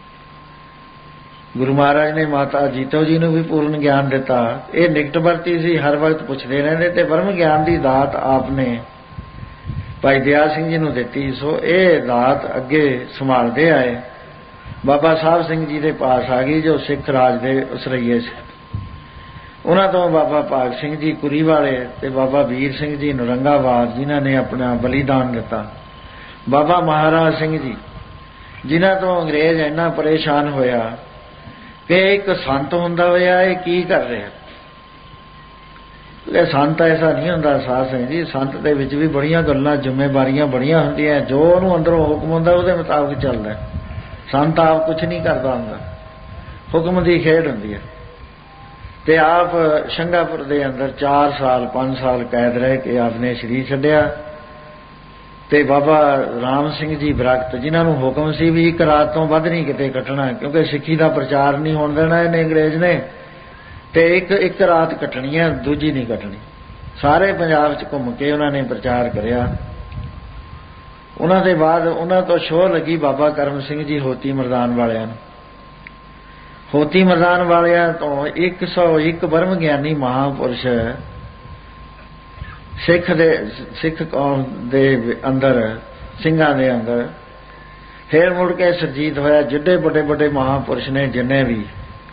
ਗੁਰੂ ਮਹਾਰਾਜ ਨੇ ਮਾਤਾ ਜੀਤੋ ਜੀ ਨੂੰ ਵੀ ਪੂਰਨ ਗਿਆਨ ਦਿੱਤਾ। ਇਹ ਨਿਕਟ ਵਰਤੀ ਸੀ, ਹਰ ਵਕਤ ਪੁੱਛਦੇ ਰਹਿੰਦੇ, ਤੇ ਬ੍ਰਹਮ ਗਿਆਨ ਦੀ ਦਾਤ ਆਪ ਨੇ ਭਾਈ ਦਇਆ ਸਿੰਘ ਜੀ ਨੂੰ ਦਿੱਤੀ। ਸੋ ਇਹ ਦਾਤ ਅੱਗੇ ਸੰਭਾਲਦੇ ਆਏ। ਬਾਬਾ ਸਾਹਿਬ ਸਿੰਘ ਜੀ ਦੇ ਪਾਸ ਆ ਗਈ, ਜੋ ਸਿੱਖ ਰਾਜ ਦੇ ਉਸਰਈਏ ਸੀ। ਉਹਨਾਂ ਤੋਂ ਬਾਬਾ ਭਾਗ ਸਿੰਘ ਜੀ ਕੁਰੀ ਵਾਲੇ ਤੇ ਬਾਬਾ ਵੀਰ ਸਿੰਘ ਜੀ ਨਰੰਗਾਬਾਦ, ਜਿਨ੍ਹਾਂ ਨੇ ਆਪਣਾ ਬਲੀਦਾਨ ਦਿੱਤਾ। ਬਾਬਾ ਮਹਾਰਾਜ ਸਿੰਘ ਜੀ, ਜਿਨ੍ਹਾਂ ਤੋਂ ਅੰਗਰੇਜ਼ ਇੰਨਾ ਪਰੇਸ਼ਾਨ ਹੋਇਆ ਕਿ ਇੱਕ ਸੰਤ ਹੁੰਦਾ ਹੋਇਆ ਇਹ ਕੀ ਕਰ ਰਿਹਾ। ਇਹ ਸੰਤ ਐਸਾ ਨਹੀਂ ਹੁੰਦਾ ਸਾਧ ਸਿੰਘ ਜੀ, ਸੰਤ ਦੇ ਵਿੱਚ ਵੀ ਬੜੀਆਂ ਗੱਲਾਂ, ਜ਼ਿੰਮੇਵਾਰੀਆਂ ਬੜੀਆਂ ਹੁੰਦੀਆਂ। ਜੋ ਉਹਨੂੰ ਅੰਦਰੋਂ ਹੁਕਮ ਹੁੰਦਾ ਉਹਦੇ ਮੁਤਾਬਕ ਚੱਲਦਾ। ਸੰਤ ਆਪ ਕੁਛ ਨਹੀਂ ਕਰਦਾ ਹੁੰਦਾ, ਹੁਕਮ ਦੀ ਖੇਡ ਹੁੰਦੀ ਹੈ। ਤੇ ਆਪ ਸ਼ੰਗਾਪੁਰ ਦੇ ਅੰਦਰ 4 ਸਾਲ 5 ਸਾਲ ਕੈਦ ਰਹਿ ਕੇ ਆਪਨੇ ਸਰੀਰ ਛੱਡਿਆ। ਤੇ ਬਾਬਾ ਰਾਮ ਸਿੰਘ ਜੀ ਬਰਕਤ, ਜਿਨ੍ਹਾਂ ਨੂੰ ਹੁਕਮ ਸੀ ਵੀ ਇੱਕ ਰਾਤ ਤੋਂ ਵੱਧ ਨਹੀਂ ਕਿਤੇ ਕੱਟਣਾ, ਕਿਉਂਕਿ ਸਿੱਖੀ ਦਾ ਪ੍ਰਚਾਰ ਨਹੀਂ ਹੋਣ ਦੇਣਾ ਇਹਨੇ ਅੰਗਰੇਜ਼ ਨੇ, ਤੇ ਇੱਕ ਰਾਤ ਕੱਟਣੀ ਹੈ, ਦੂਜੀ ਨਹੀਂ ਕੱਟਣੀ। ਸਾਰੇ ਪੰਜਾਬ 'ਚ ਘੁੰਮ ਕੇ ਉਹਨਾਂ ਨੇ ਪ੍ਰਚਾਰ ਕਰਿਆ। ਉਹਨਾਂ ਦੇ ਬਾਅਦ ਉਹਨਾਂ ਤੋਂ ਛੋਹ ਲੱਗੀ ਬਾਬਾ ਕਰਮ ਸਿੰਘ ਜੀ ਹੋਤੀ ਮਰਦਾਨ ਵਾਲਿਆਂ ਨੂੰ। ਹੋਤੀ ਮਰਦਾਨ ਵਾਲਿਆਂ ਤੋਂ 101 ਬ੍ਰਹਮ ਗਿਆਨੀ ਮਹਾਂਪੁਰਸ਼ ਸਿੱਖ ਕੌਮ ਦੇ ਅੰਦਰ, ਸਿੰਘਾਂ ਦੇ ਅੰਦਰ ਫੇਰ ਮੁੜ ਕੇ ਸਰਜੀਤ ਹੋਇਆ। ਜਿੱਡੇ ਵੱਡੇ ਮਹਾਂਪੁਰਸ਼ ਨੇ ਜਿੰਨੇ ਵੀ,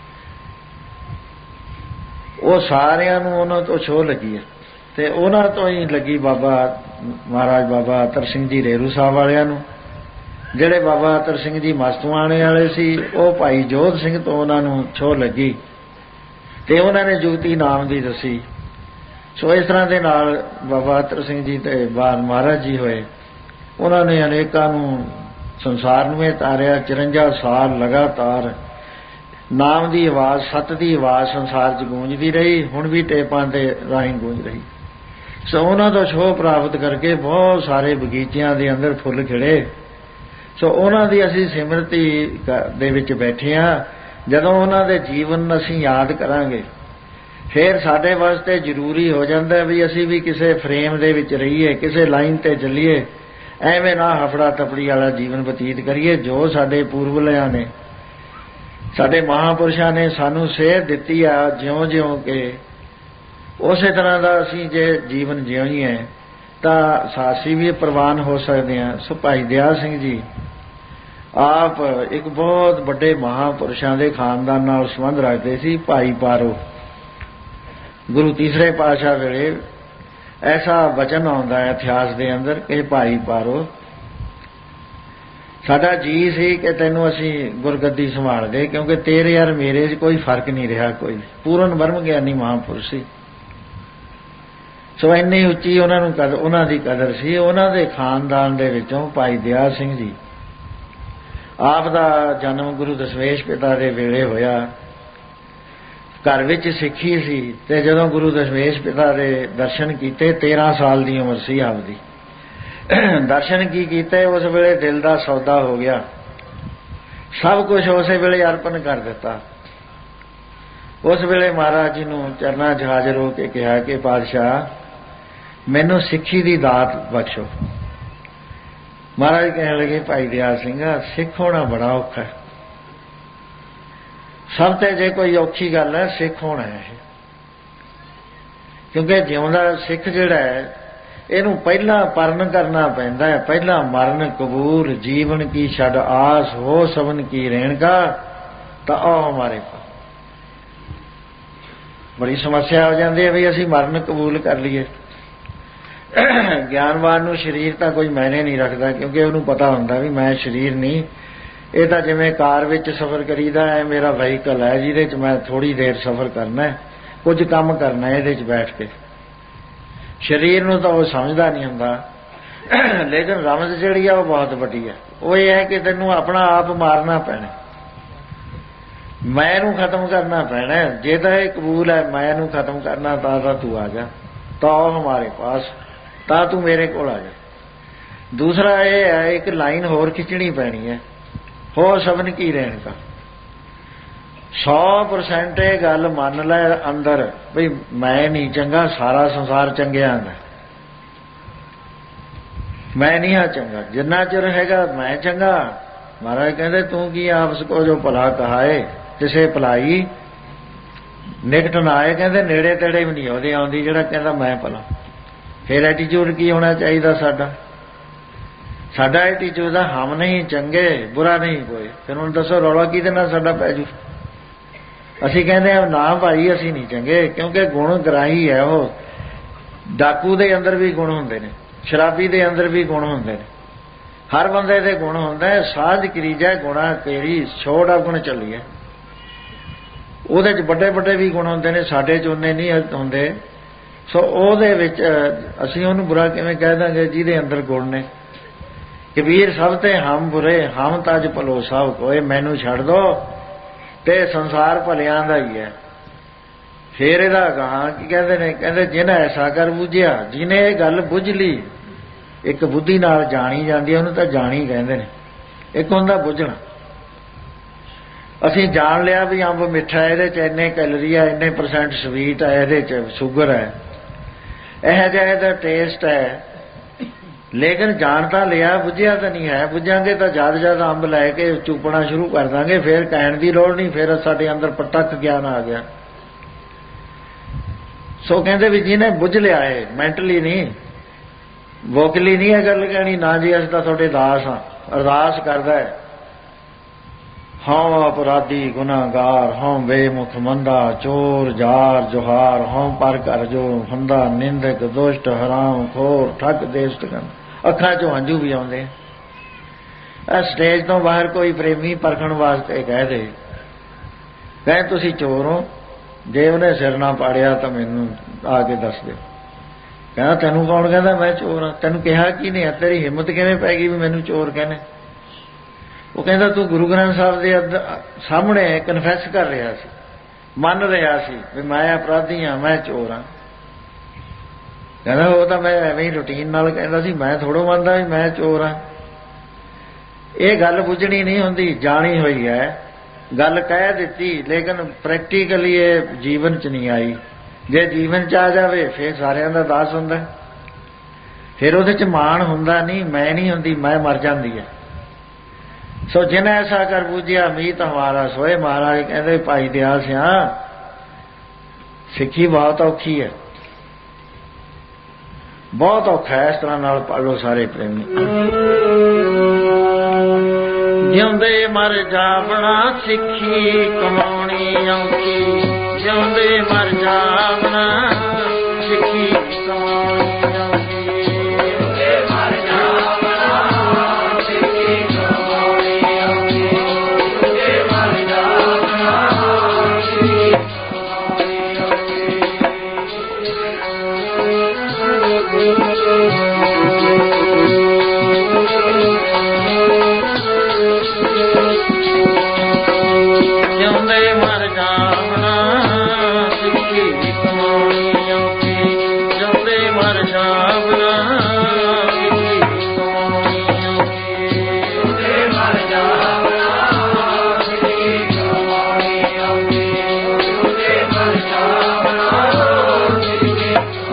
ਉਹ ਸਾਰਿਆਂ ਨੂੰ ਉਹਨਾਂ ਤੋਂ ਛੋਹ ਲੱਗੀ ਹੈ। ਤੇ ਉਹਨਾਂ ਤੋਂ ਹੀ ਲੱਗੀ ਬਾਬਾ ਮਹਾਰਾਜ ਬਾਬਾ ਅਤਰ ਸਿੰਘ ਜੀ ਰੇਰੂ ਸਾਹਿਬ ਵਾਲਿਆਂ ਨੂੰ। ਜਿਹੜੇ ਬਾਬਾ ਅਤਰ ਸਿੰਘ ਜੀ ਮਸਤੂਆਣੇ ਵਾਲੇ ਸੀ, ਉਹ ਭਾਈ ਜੋਧ ਸਿੰਘ ਤੋਂ ਉਹਨਾਂ ਨੂੰ ਛੋਹ ਲੱਗੀ, ਤੇ ਉਹਨਾਂ ਨੇ ਜੁਗਤੀ ਨਾਮ ਦੀ ਦੱਸੀ। ਸੋ ਇਸ ਤਰ੍ਹਾਂ ਦੇ ਨਾਲ ਬਾਬਾ ਅਤਰ ਸਿੰਘ ਜੀ ਤੇ ਬਾਦ ਮਹਾਰਾਜ ਜੀ ਹੋਏ। ਉਹਨਾਂ ਨੇ ਅਨੇਕਾਂ ਨੂੰ ਸੰਸਾਰ ਨੂੰ ਇਹ ਤਾਰਿਆ। 54 ਸਾਲ ਲਗਾਤਾਰ ਨਾਮ ਦੀ ਆਵਾਜ਼, ਸੱਤ ਦੀ ਆਵਾਜ਼ ਸੰਸਾਰ 'ਚ ਗੂੰਜਦੀ ਰਹੀ, ਹੁਣ ਵੀ ਟੇਪਾਂ ਦੇ ਰਾਹੀਂ ਗੂੰਜ ਰਹੀ। ਸੋ ਉਹਨਾਂ ਤੋਂ ਛੋਹ ਪ੍ਰਾਪਤ ਕਰਕੇ ਬਹੁਤ ਸਾਰੇ ਬਗੀਚਿਆਂ ਦੇ ਅੰਦਰ ਫੁੱਲ ਖਿੜੇ। ਸੋ ਉਹਨਾਂ ਦੀ ਅਸੀਂ ਸਿਮਰਤੀ ਦੇ ਵਿੱਚ ਬੈਠੇ ਹਾਂ। ਜਦੋਂ ਉਹਨਾਂ ਦੇ ਜੀਵਨ ਅਸੀਂ ਯਾਦ ਕਰਾਂਗੇ, ਫਿਰ ਸਾਡੇ ਵਾਸਤੇ ਜ਼ਰੂਰੀ ਹੋ ਜਾਂਦਾ ਵੀ ਅਸੀਂ ਵੀ ਕਿਸੇ ਫਰੇਮ ਦੇ ਵਿੱਚ ਰਹੀਏ, ਕਿਸੇ ਲਾਈਨ ਤੇ ਚੱਲੀਏ, ਐਵੇਂ ਨਾ ਹਫੜਾ ਤਫੜੀ ਵਾਲਾ ਜੀਵਨ ਬਤੀਤ ਕਰੀਏ। ਜੋ ਸਾਡੇ ਪੂਰਵਲਿਆਂ ਨੇ, ਸਾਡੇ ਮਹਾਂਪੁਰਸ਼ਾਂ ਨੇ ਸਾਨੂੰ ਸੇਧ ਦਿੱਤੀ ਆ, ਜਿਉਂ-ਜਿਉਂ ਕਿ ਉਸੇ ਤਰ੍ਹਾਂ ਦਾ ਅਸੀਂ ਜੇ ਜੀਵਨ ਜਿਉਈਏ ਤਾਂ ਸਾਸੀ ਵੀ ਪ੍ਰਵਾਨ ਹੋ ਸਕਦੇ ਹਾਂ। ਸੋ ਭਾਈ ਦਇਆ ਸਿੰਘ ਜੀ ਆਪ ਇੱਕ ਬਹੁਤ ਵੱਡੇ ਮਹਾਂਪੁਰਸ਼ਾਂ ਦੇ ਖਾਨਦਾਨ ਨਾਲ ਸੰਬੰਧ ਰੱਖਦੇ ਸੀ। ਭਾਈ ਪਾਰੋ ਗੁਰੂ ਤੀਸਰੇ ਪਾਤਸ਼ਾਹ ਵੇਲੇ ਐਸਾ ਵਚਨ ਆਉਂਦਾ ਹੈ ਇਤਿਹਾਸ ਦੇ ਅੰਦਰ ਕਿ ਭਾਈ ਪਾਰੋ ਸਾਡਾ ਜੀ ਸੀ ਕਿ ਤੈਨੂੰ ਅਸੀਂ ਗੁਰਗੱਦੀ ਸੰਭਾਲ ਗਏ, ਕਿਉਂਕਿ ਤੇਰੇ ਯਾਰ ਮੇਰੇ 'ਚ ਕੋਈ ਫਰਕ ਨਹੀਂ ਰਿਹਾ। ਕੋਈ ਪੂਰਨ ਬ੍ਰਹਮ ਗਿਆਨੀ ਮਹਾਂਪੁਰਸ਼ ਸੀ। ਸੋ ਇੰਨੀ ਉੱਚੀ ਉਹਨਾਂ ਦੀ ਕਦਰ ਸੀ। ਉਹਨਾਂ ਦੇ ਖਾਨਦਾਨ ਦੇ ਵਿੱਚੋਂ ਭਾਈ ਦਇਆ ਸਿੰਘ ਜੀ ਆਪ ਦਾ ਜਨਮ ਗੁਰੂ ਦਸ਼ਮੇਸ਼ ਪਿਤਾ ਦੇ ਵੇਲੇ ਹੋਇਆ। ਘਰ ਵਿੱਚ ਸਿੱਖੀ ਸੀ ਤੇ ਜਦੋਂ ਗੁਰੂ ਦਸ਼ਮੇਸ਼ ਪਿਤਾ ਦੇ ਦਰਸ਼ਨ ਕੀਤੇ 13 ਸਾਲ ਦੀ ਉਮਰ ਸੀ ਆਪਦੀ। ਦਰਸ਼ਨ ਕੀ ਕੀਤੇ ਉਸ ਵੇਲੇ ਦਿਲ ਦਾ ਸੌਦਾ ਹੋ ਗਿਆ। ਸਭ ਕੁਝ ਉਸੇ ਵੇਲੇ ਅਰਪਣ ਕਰ ਦਿੱਤਾ। ਉਸ ਵੇਲੇ ਮਹਾਰਾਜ ਜੀ ਨੂੰ ਚਰਨਾਂ 'ਚ ਹਾਜ਼ਰ ਹੋ ਕੇ ਕਿਹਾ ਕਿ ਪਾਤਸ਼ਾਹ ਮੈਨੂੰ ਸਿੱਖੀ ਦੀ ਦਾਤ ਬਖਸ਼ੋ। ਮਹਾਰਾਜ ਕਹਿਣ ਲੱਗੇ ਭਾਈ ਦਇਆ ਸਿੰਘ ਸਿੱਖ ਹੋਣਾ ਬੜਾ ਔਖਾ ਹੈ। ਸਭ ਤੇ ਜੇ ਕੋਈ ਔਖੀ ਗੱਲ ਹੈ ਸਿੱਖ ਹੋਣਾ ਹੈ। ਕਿਉਂਕਿ ਜਿਉਂਦਾ ਸਿੱਖ ਜਿਹੜਾ ਹੈ ਇਹਨੂੰ ਪਹਿਲਾਂ ਪਰਨ ਕਰਨਾ ਪੈਂਦਾ ਹੈ। ਪਹਿਲਾਂ ਮਰਨ ਕਬੂਲ ਜੀਵਨ ਕੀ ਛੱਡ ਆਸ ਹੋ ਸਭਨ ਕੀ ਰੇਣਕਾ ਤਾਂ ਉਹ ਹਮਾਰੇ ਪਾਸ। ਬੜੀ ਸਮੱਸਿਆ ਹੋ ਜਾਂਦੀ ਹੈ ਵੀ ਅਸੀਂ ਮਰਨ ਕਬੂਲ ਕਰ ਲਈਏ। ਗਿਆਨਵਾਨ ਨੂੰ ਸਰੀਰ ਤਾਂ ਕੋਈ ਮਾਇਨੇ ਨਹੀਂ ਰੱਖਦਾ, ਕਿਉਂਕਿ ਉਹਨੂੰ ਪਤਾ ਹੁੰਦਾ ਵੀ ਮੈਂ ਸਰੀਰ ਨਹੀਂ, ਇਹ ਤਾਂ ਜਿਵੇਂ ਕਾਰ ਵਿੱਚ ਸਫ਼ਰ ਕਰੀਦਾ ਹੈ, ਮੇਰਾ ਵਹੀਕਲ ਹੈ ਜਿਹਦੇ 'ਚ ਮੈਂ ਥੋੜ੍ਹੀ ਦੇਰ ਸਫ਼ਰ ਕਰਨਾ, ਕੁਝ ਕੰਮ ਕਰਨਾ ਇਹਦੇ 'ਚ ਬੈਠ ਕੇ। ਸਰੀਰ ਨੂੰ ਤਾਂ ਉਹ ਸਮਝਦਾ ਨਹੀਂ ਹੁੰਦਾ। ਲੇਕਿਨ ਰਮਜ਼ ਜਿਹੜੀ ਆ ਉਹ ਬਹੁਤ ਵੱਡੀ ਹੈ। ਉਹ ਇਹ ਹੈ ਕਿ ਤੈਨੂੰ ਆਪਣਾ ਆਪ ਮਾਰਨਾ ਪੈਣਾ, ਮੈਂ ਨੂੰ ਖਤਮ ਕਰਨਾ ਪੈਣਾ। ਜੇ ਤਾਂ ਇਹ ਕਬੂਲ ਹੈ ਮੈਂ ਨੂੰ ਖਤਮ ਕਰਨਾ ਤਾਂ ਤੂੰ ਆ ਜਾ, ਤਾਂ ਉਹ ਹਮਾਰੇ ਪਾਸ, ਤਾਂ ਤੂੰ ਮੇਰੇ ਕੋਲ ਆ ਜਾ। ਦੂਸਰਾ ਇਹ ਹੈ ਇੱਕ ਲਾਈਨ ਹੋਰ ਖਿੱਚਣੀ ਪੈਣੀ ਹੈ, ਹੋ ਸਭਨ ਕੀ ਰੇਣਕਾ। 100% ਇਹ ਗੱਲ ਮੰਨ ਲੈ ਅੰਦਰ ਵੀ ਮੈਂ ਨਹੀਂ ਚੰਗਾ, ਸਾਰਾ ਸੰਸਾਰ ਚੰਗਿਆਂ ਦਾ, ਮੈਂ ਨਹੀਂ ਹਾਂ ਚੰਗਾ। ਜਿੰਨਾ ਚਿਰ ਹੈਗਾ ਮੈਂ ਚੰਗਾ। ਮਹਾਰਾਜ ਕਹਿੰਦੇ ਤੂੰ ਕੀ ਆਪਸ ਕੋ ਜੋ ਭਲਾ ਕਹਾਏ ਕਿਸੇ ਭਲਾਈ ਨਿਕਟ ਨਾ ਆਏ। ਕਹਿੰਦੇ ਨੇੜੇ ਤੇੜੇ ਵੀ ਨਹੀਂ ਉਹਦੇ ਆਉਂਦੀ ਜਿਹੜਾ ਕਹਿੰਦਾ ਮੈਂ ਭਲਾ। ਫਿਰ ਐਟੀਟਿਊਡ ਕੀ ਹੋਣਾ ਚਾਹੀਦਾ ਸਾਡਾ? ਸਾਡਾ ਐਟੀਟਿਊਡ ਦਾ ਹਮ ਨਹੀਂ ਚੰਗੇ ਬੁਰਾ ਨਹੀਂ ਕੋਈ। ਫਿਰ ਹੁਣ ਦੱਸੋ ਰੌਲਾ ਕਿਹਦੇ ਨਾਲ ਸਾਡਾ ਪੈ ਜੂ? ਅਸੀਂ ਕਹਿੰਦੇ ਹਾਂ ਨਾ ਭਾਈ ਅਸੀਂ ਨਹੀਂ ਚੰਗੇ, ਕਿਉਂਕਿ ਗੁਣ ਗ੍ਰਾਹੀ ਹੈ ਉਹ। ਡਾਕੂ ਦੇ ਅੰਦਰ ਵੀ ਗੁਣ ਹੁੰਦੇ ਨੇ, ਸ਼ਰਾਬੀ ਦੇ ਅੰਦਰ ਵੀ ਗੁਣ ਹੁੰਦੇ ਨੇ, ਹਰ ਬੰਦੇ ਦੇ ਗੁਣ ਹੁੰਦਾ। ਸਾਝ ਕਰੀਜੈ ਗੁਣਾ ਤੇਰੀ ਛੋੜ ਗੁਣ ਚੱਲੀਏ। ਉਹਦੇ 'ਚ ਵੱਡੇ ਵੱਡੇ ਵੀ ਗੁਣ ਹੁੰਦੇ ਨੇ, ਸਾਡੇ 'ਚ ਉਹਨੇ ਨਹੀਂ ਹੁੰਦੇ। ਸੋ ਉਹਦੇ ਵਿੱਚ ਅਸੀਂ ਉਹਨੂੰ ਬੁਰਾ ਕਿਵੇਂ ਕਹਿ ਦਾਂਗੇ ਜਿਹਦੇ ਅੰਦਰ ਗੁਣ ਨੇ। ਕਬੀਰ ਸਭ ਤੇ ਹਮ ਬੁਰੇ ਹਮ ਤਜ ਭਲੋ ਸਭ ਕੋਏ। ਮੈਨੂੰ ਛੱਡ ਦੋ ਤੇ ਸੰਸਾਰ ਭਲਿਆਂ ਦਾ ਹੀ ਹੈ। ਫੇਰ ਇਹਦਾ ਗਾਹਾਂ ਕੀ ਕਹਿੰਦੇ ਨੇ? ਕਹਿੰਦੇ ਜਿਹਨੇ ਐਸਾ ਕਰ ਬੁੱਝਿਆ, ਜਿਹਨੇ ਇਹ ਗੱਲ ਬੁੱਝ ਲਈ। ਇੱਕ ਬੁੱਧੀ ਨਾਲ ਜਾਣੀ ਜਾਂਦੀ ਹੈ, ਉਹਨੂੰ ਤਾਂ ਜਾਣੀ ਕਹਿੰਦੇ ਨੇ। ਇੱਕ ਹੁੰਦਾ ਬੁੱਝਣਾ। ਅਸੀਂ ਜਾਣ ਲਿਆ ਵੀ ਅੰਬ ਮਿੱਠਾ, ਇਹਦੇ 'ਚ ਇੰਨੇ ਕੈਲਰੀ ਹੈ, ਇੰਨੇ % ਸਵੀਟ ਹੈ, ਇਹਦੇ 'ਚ ਸ਼ੂਗਰ ਹੈ, ਇਹੋ ਜਿਹਾ ਇਹਦਾ ਟੇਸਟ ਹੈ। ਲੇਕਿਨ ਜਾਣ ਤਾਂ ਲਿਆ, ਬੁੱਝਿਆ ਤਾਂ ਨਹੀਂ ਹੈ। ਬੁੱਝਾਂਗੇ ਤਾਂ ਜਦ ਅੰਬ ਲੈ ਕੇ ਚੂਪਣਾ ਸ਼ੁਰੂ ਕਰ ਦਾਂਗੇ, ਫਿਰ ਕਹਿਣ ਦੀ ਲੋੜ ਨਹੀਂ, ਫਿਰ ਸਾਡੇ ਅੰਦਰ ਪ੍ਰਤੱਖ ਗਿਆਨ ਆ ਗਿਆ। ਸੋ ਕਹਿੰਦੇ ਵੀ ਜਿਹਨੇ ਬੁੱਝ ਲਿਆ ਹੈ, ਮੈਂਟਲੀ ਨਹੀਂ, ਵੋਕਲੀ ਨਹੀਂ ਇਹ ਗੱਲ ਕਹਿਣੀ ਨਾ ਜੀ ਅਸੀਂ ਤਾਂ ਤੁਹਾਡੇ ਦਾਸ ਹਾਂ। ਅਰਦਾਸ ਕਰਦਾ ਹੈ, ਹਉ ਅਪਰਾਧੀ ਗੁਨਾਹਗਾਰ, ਹਉ ਬੇਮੁਖ ਮੰਦਾ, ਚੋਰ ਜਾਰ ਜੁਹਾਰ, ਹਉ ਪਰ ਕਰ ਜੋ ਹੰਦਾ, ਨਿੰਦਕ ਦੁਸ਼ਟ ਹਰਾਮ ਖੋਰ, ਠੱਗ ਦੇਸ਼ਟ ਕਰਨ। ਅੱਖਾਂ 'ਚੋਂ ਹੰਝੂ ਵੀ ਆਉਂਦੇ ਆ। ਸਟੇਜ ਤੋਂ ਬਾਹਰ ਕੋਈ ਪ੍ਰੇਮੀ ਪਰਖਣ ਵਾਸਤੇ ਕਹਿ ਦੇ, ਕਹੇ ਤੁਸੀਂ ਚੋਰ ਹੋ, ਜੇ ਉਹਨੇ ਸਿਰ ਨਾ ਪਾੜਿਆ ਤਾਂ ਮੈਨੂੰ ਆ ਕੇ ਦੱਸ ਦਿਓ। ਕਹਿੰਦਾ ਤੈਨੂੰ ਕੌਣ ਕਹਿੰਦਾ ਮੈਂ ਚੋਰ ਹਾਂ? ਤੈਨੂੰ ਕਿਹਾ ਕੀ ਨਹੀਂ? ਤੇਰੀ ਹਿੰਮਤ ਕਿਵੇਂ ਪੈ ਗਈ ਵੀ ਮੈਨੂੰ ਚੋਰ ਕਹਿੰਦੇ? ਉਹ ਕਹਿੰਦਾ ਤੂੰ ਗੁਰੂ ਗ੍ਰੰਥ ਸਾਹਿਬ ਦੇ ਸਾਹਮਣੇ ਕਨਫੈਸ ਕਰ ਰਿਹਾ ਸੀ, ਮੰਨ ਰਿਹਾ ਸੀ ਵੀ ਮੈਂ ਅਪਰਾਧੀ ਹਾਂ, ਮੈਂ ਚੋਰ ਹਾਂ। ਕਹਿੰਦਾ ਉਹ ਤਾਂ ਮੈਂ ਐਵੇਂ ਹੀ ਰੂਟੀਨ ਨਾਲ ਕਹਿੰਦਾ ਸੀ, ਮੈਂ ਥੋੜ੍ਹਾ ਮੰਨਦਾ ਵੀ ਮੈਂ ਚੋਰ ਹਾਂ। ਇਹ ਗੱਲ ਬੁੱਝਣੀ ਨਹੀਂ ਹੁੰਦੀ, ਜਾਣੀ ਹੋਈ ਹੈ। ਗੱਲ ਕਹਿ ਦਿੱਤੀ ਲੇਕਿਨ ਪ੍ਰੈਕਟੀਕਲੀ ਇਹ ਜੀਵਨ 'ਚ ਨਹੀਂ ਆਈ। ਜੇ ਜੀਵਨ 'ਚ ਆ ਜਾਵੇ ਫਿਰ ਸਾਰਿਆਂ ਦਾ ਦਾਸ ਹੁੰਦਾ, ਫਿਰ ਉਹਦੇ 'ਚ ਮਾਣ ਹੁੰਦਾ ਨਹੀਂ, ਮੈਂ ਨਹੀਂ ਹੁੰਦੀ, ਮੈਂ ਮਰ ਜਾਂਦੀ ਹੈ। ਸੋ ਜਿਹਨੇ ਐਸਾ ਕਰ ਬੂਝਿਆ ਮੀਤ ਹਮਾਰਾ ਸੋਏ। ਮਹਾਰਾਜ ਕਹਿੰਦੇ ਭਾਈ ਦਇਆ ਸਿਆ ਸਿੱਖੀ ਬਹੁਤ ਔਖੀ ਹੈ। ਬਹੁਤ ਔਖਾ ਹੈ। ਇਸ ਤਰ੍ਹਾਂ ਨਾਲ ਪੜ੍ਹ ਲਓ ਸਾਰੇ ਪ੍ਰੇਮੀ। ਜਿਉਂਦੇ ਮਰ ਜਾਵਣਾ ਸਿੱਖੀ ਕਮਾਉਣੀ ਔਖੀ, ਜਿਉਂਦੇ ਮਰ ਜਾਵਣਾ ਸਿੱਖੀ ਕਮਾਉਣੀ ਔਖੀ, ਜਿਉਂਦੇ ਮਰ ਜਾਵਣਾ ਸਿੱਖੀ ਕਮਾਉਣੀ ਔਖੀ, ਜਿਉਂਦੇ ਮਰ ਜਾਵਣਾ ਸਿੱਖੀ ਜਿਉਂਦੇ ਮਰ ਜਾਵਣਾ ਸਿੱਖੀ ਕਮਾਉਣੀ ਔਖੀ, ਜਿਉਂਦੇ ਮਰ ਜਾਵਣਾ ਸਿੱਖੀ ਕਮਾਉਣੀ ਔਖੀ, ਜਿਉਂਦੇ ਮਰ ਜਾਵਣਾ ਸਿੱਖੀ ਕਮਾਉਣੀ ਔਖੀ, ਜਿਉਂਦੇ ਮਰ ਜਾਵਣਾ ਸਿੱਖੀ